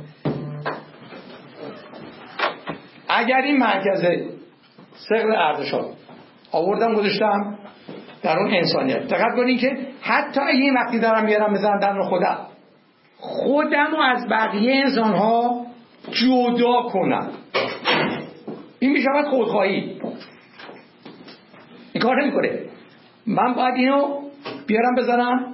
اگر این مرکز ثقل ارزش ها آوردم گذاشتم در اون انسانیت، دقت کنین که حتی این وقتی دارم میارم میذارم در خودم رو از بقیه انسان ها جدا کنم، این میشود خودخواهی. این کار نمیکنه. من باید اینو بیارم بذارم،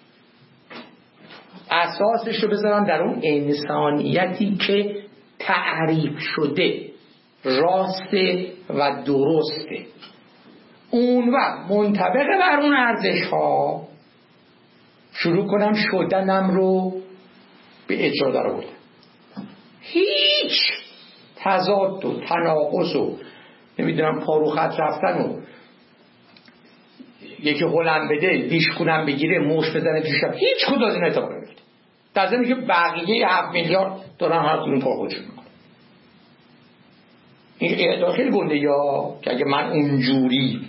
اساسش رو بذارم در اون انسانیتی که تعریف شده، راسته و درسته. اون وقت منطبق بر اون ارزش ها شروع کنم شدنم رو به اجرا در آوردن. هیچ تضاد و تناقض و نمیدونم پارو خط رفتن و یکی هلم بده دیشکونم بگیره موش بزنه توشم، هیچ کدوم از این اتفاق نمیفته. در ضمن که بقیه 7 میلیارد دارن هر کدوم کار خودشون میکنن. این خیلی گنده یا که اگه من اونجوری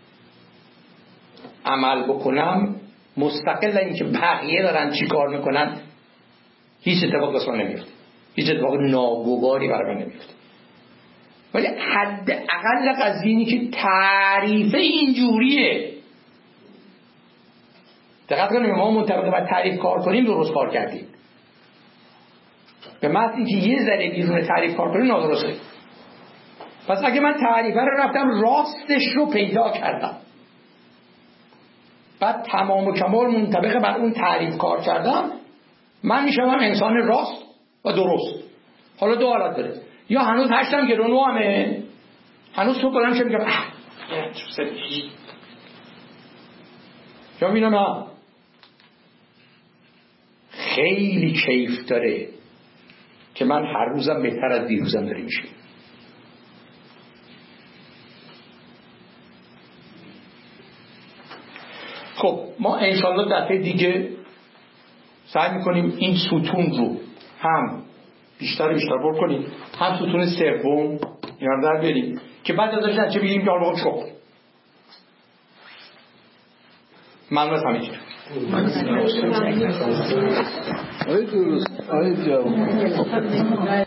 عمل بکنم مستقل این که بقیه دارن چی کار میکنن هیچ اتفاق واسه من نمیفته، هیچ اتفاق ناگواری برای من نمیفته. ولی حداقل قضیه اینه که تعریف اینجوریه. دقت کنیم ما منطبق بر تعریف کار کنیم درست کار کردیم، به محض اینکه یه ذره بیرون تعریف کار کنیم نادرسته. پس اگه من تعریفه رو رفتم راستش رو پیدا کردم، بعد تمام و کمال منطبق بر اون تعریف کار کردم، من میشم انسان راست و درست. حالا دو حالت داره، یا هنوز 8 گرونو همه، هنوز تو کنم میگم یا میگم نه، خیلی کیف داره که من هر روزم بهتر از دیروزم داره میشه. خب ما انشالله دفعه دیگه سعی میکنیم این ستون رو هم بیشتر پر کنیم، هم ستون سوم اینا در بیاریم که بعد ازش نچه بگیم که حالا چوب ممنون همیشه. آره درست، آره جواب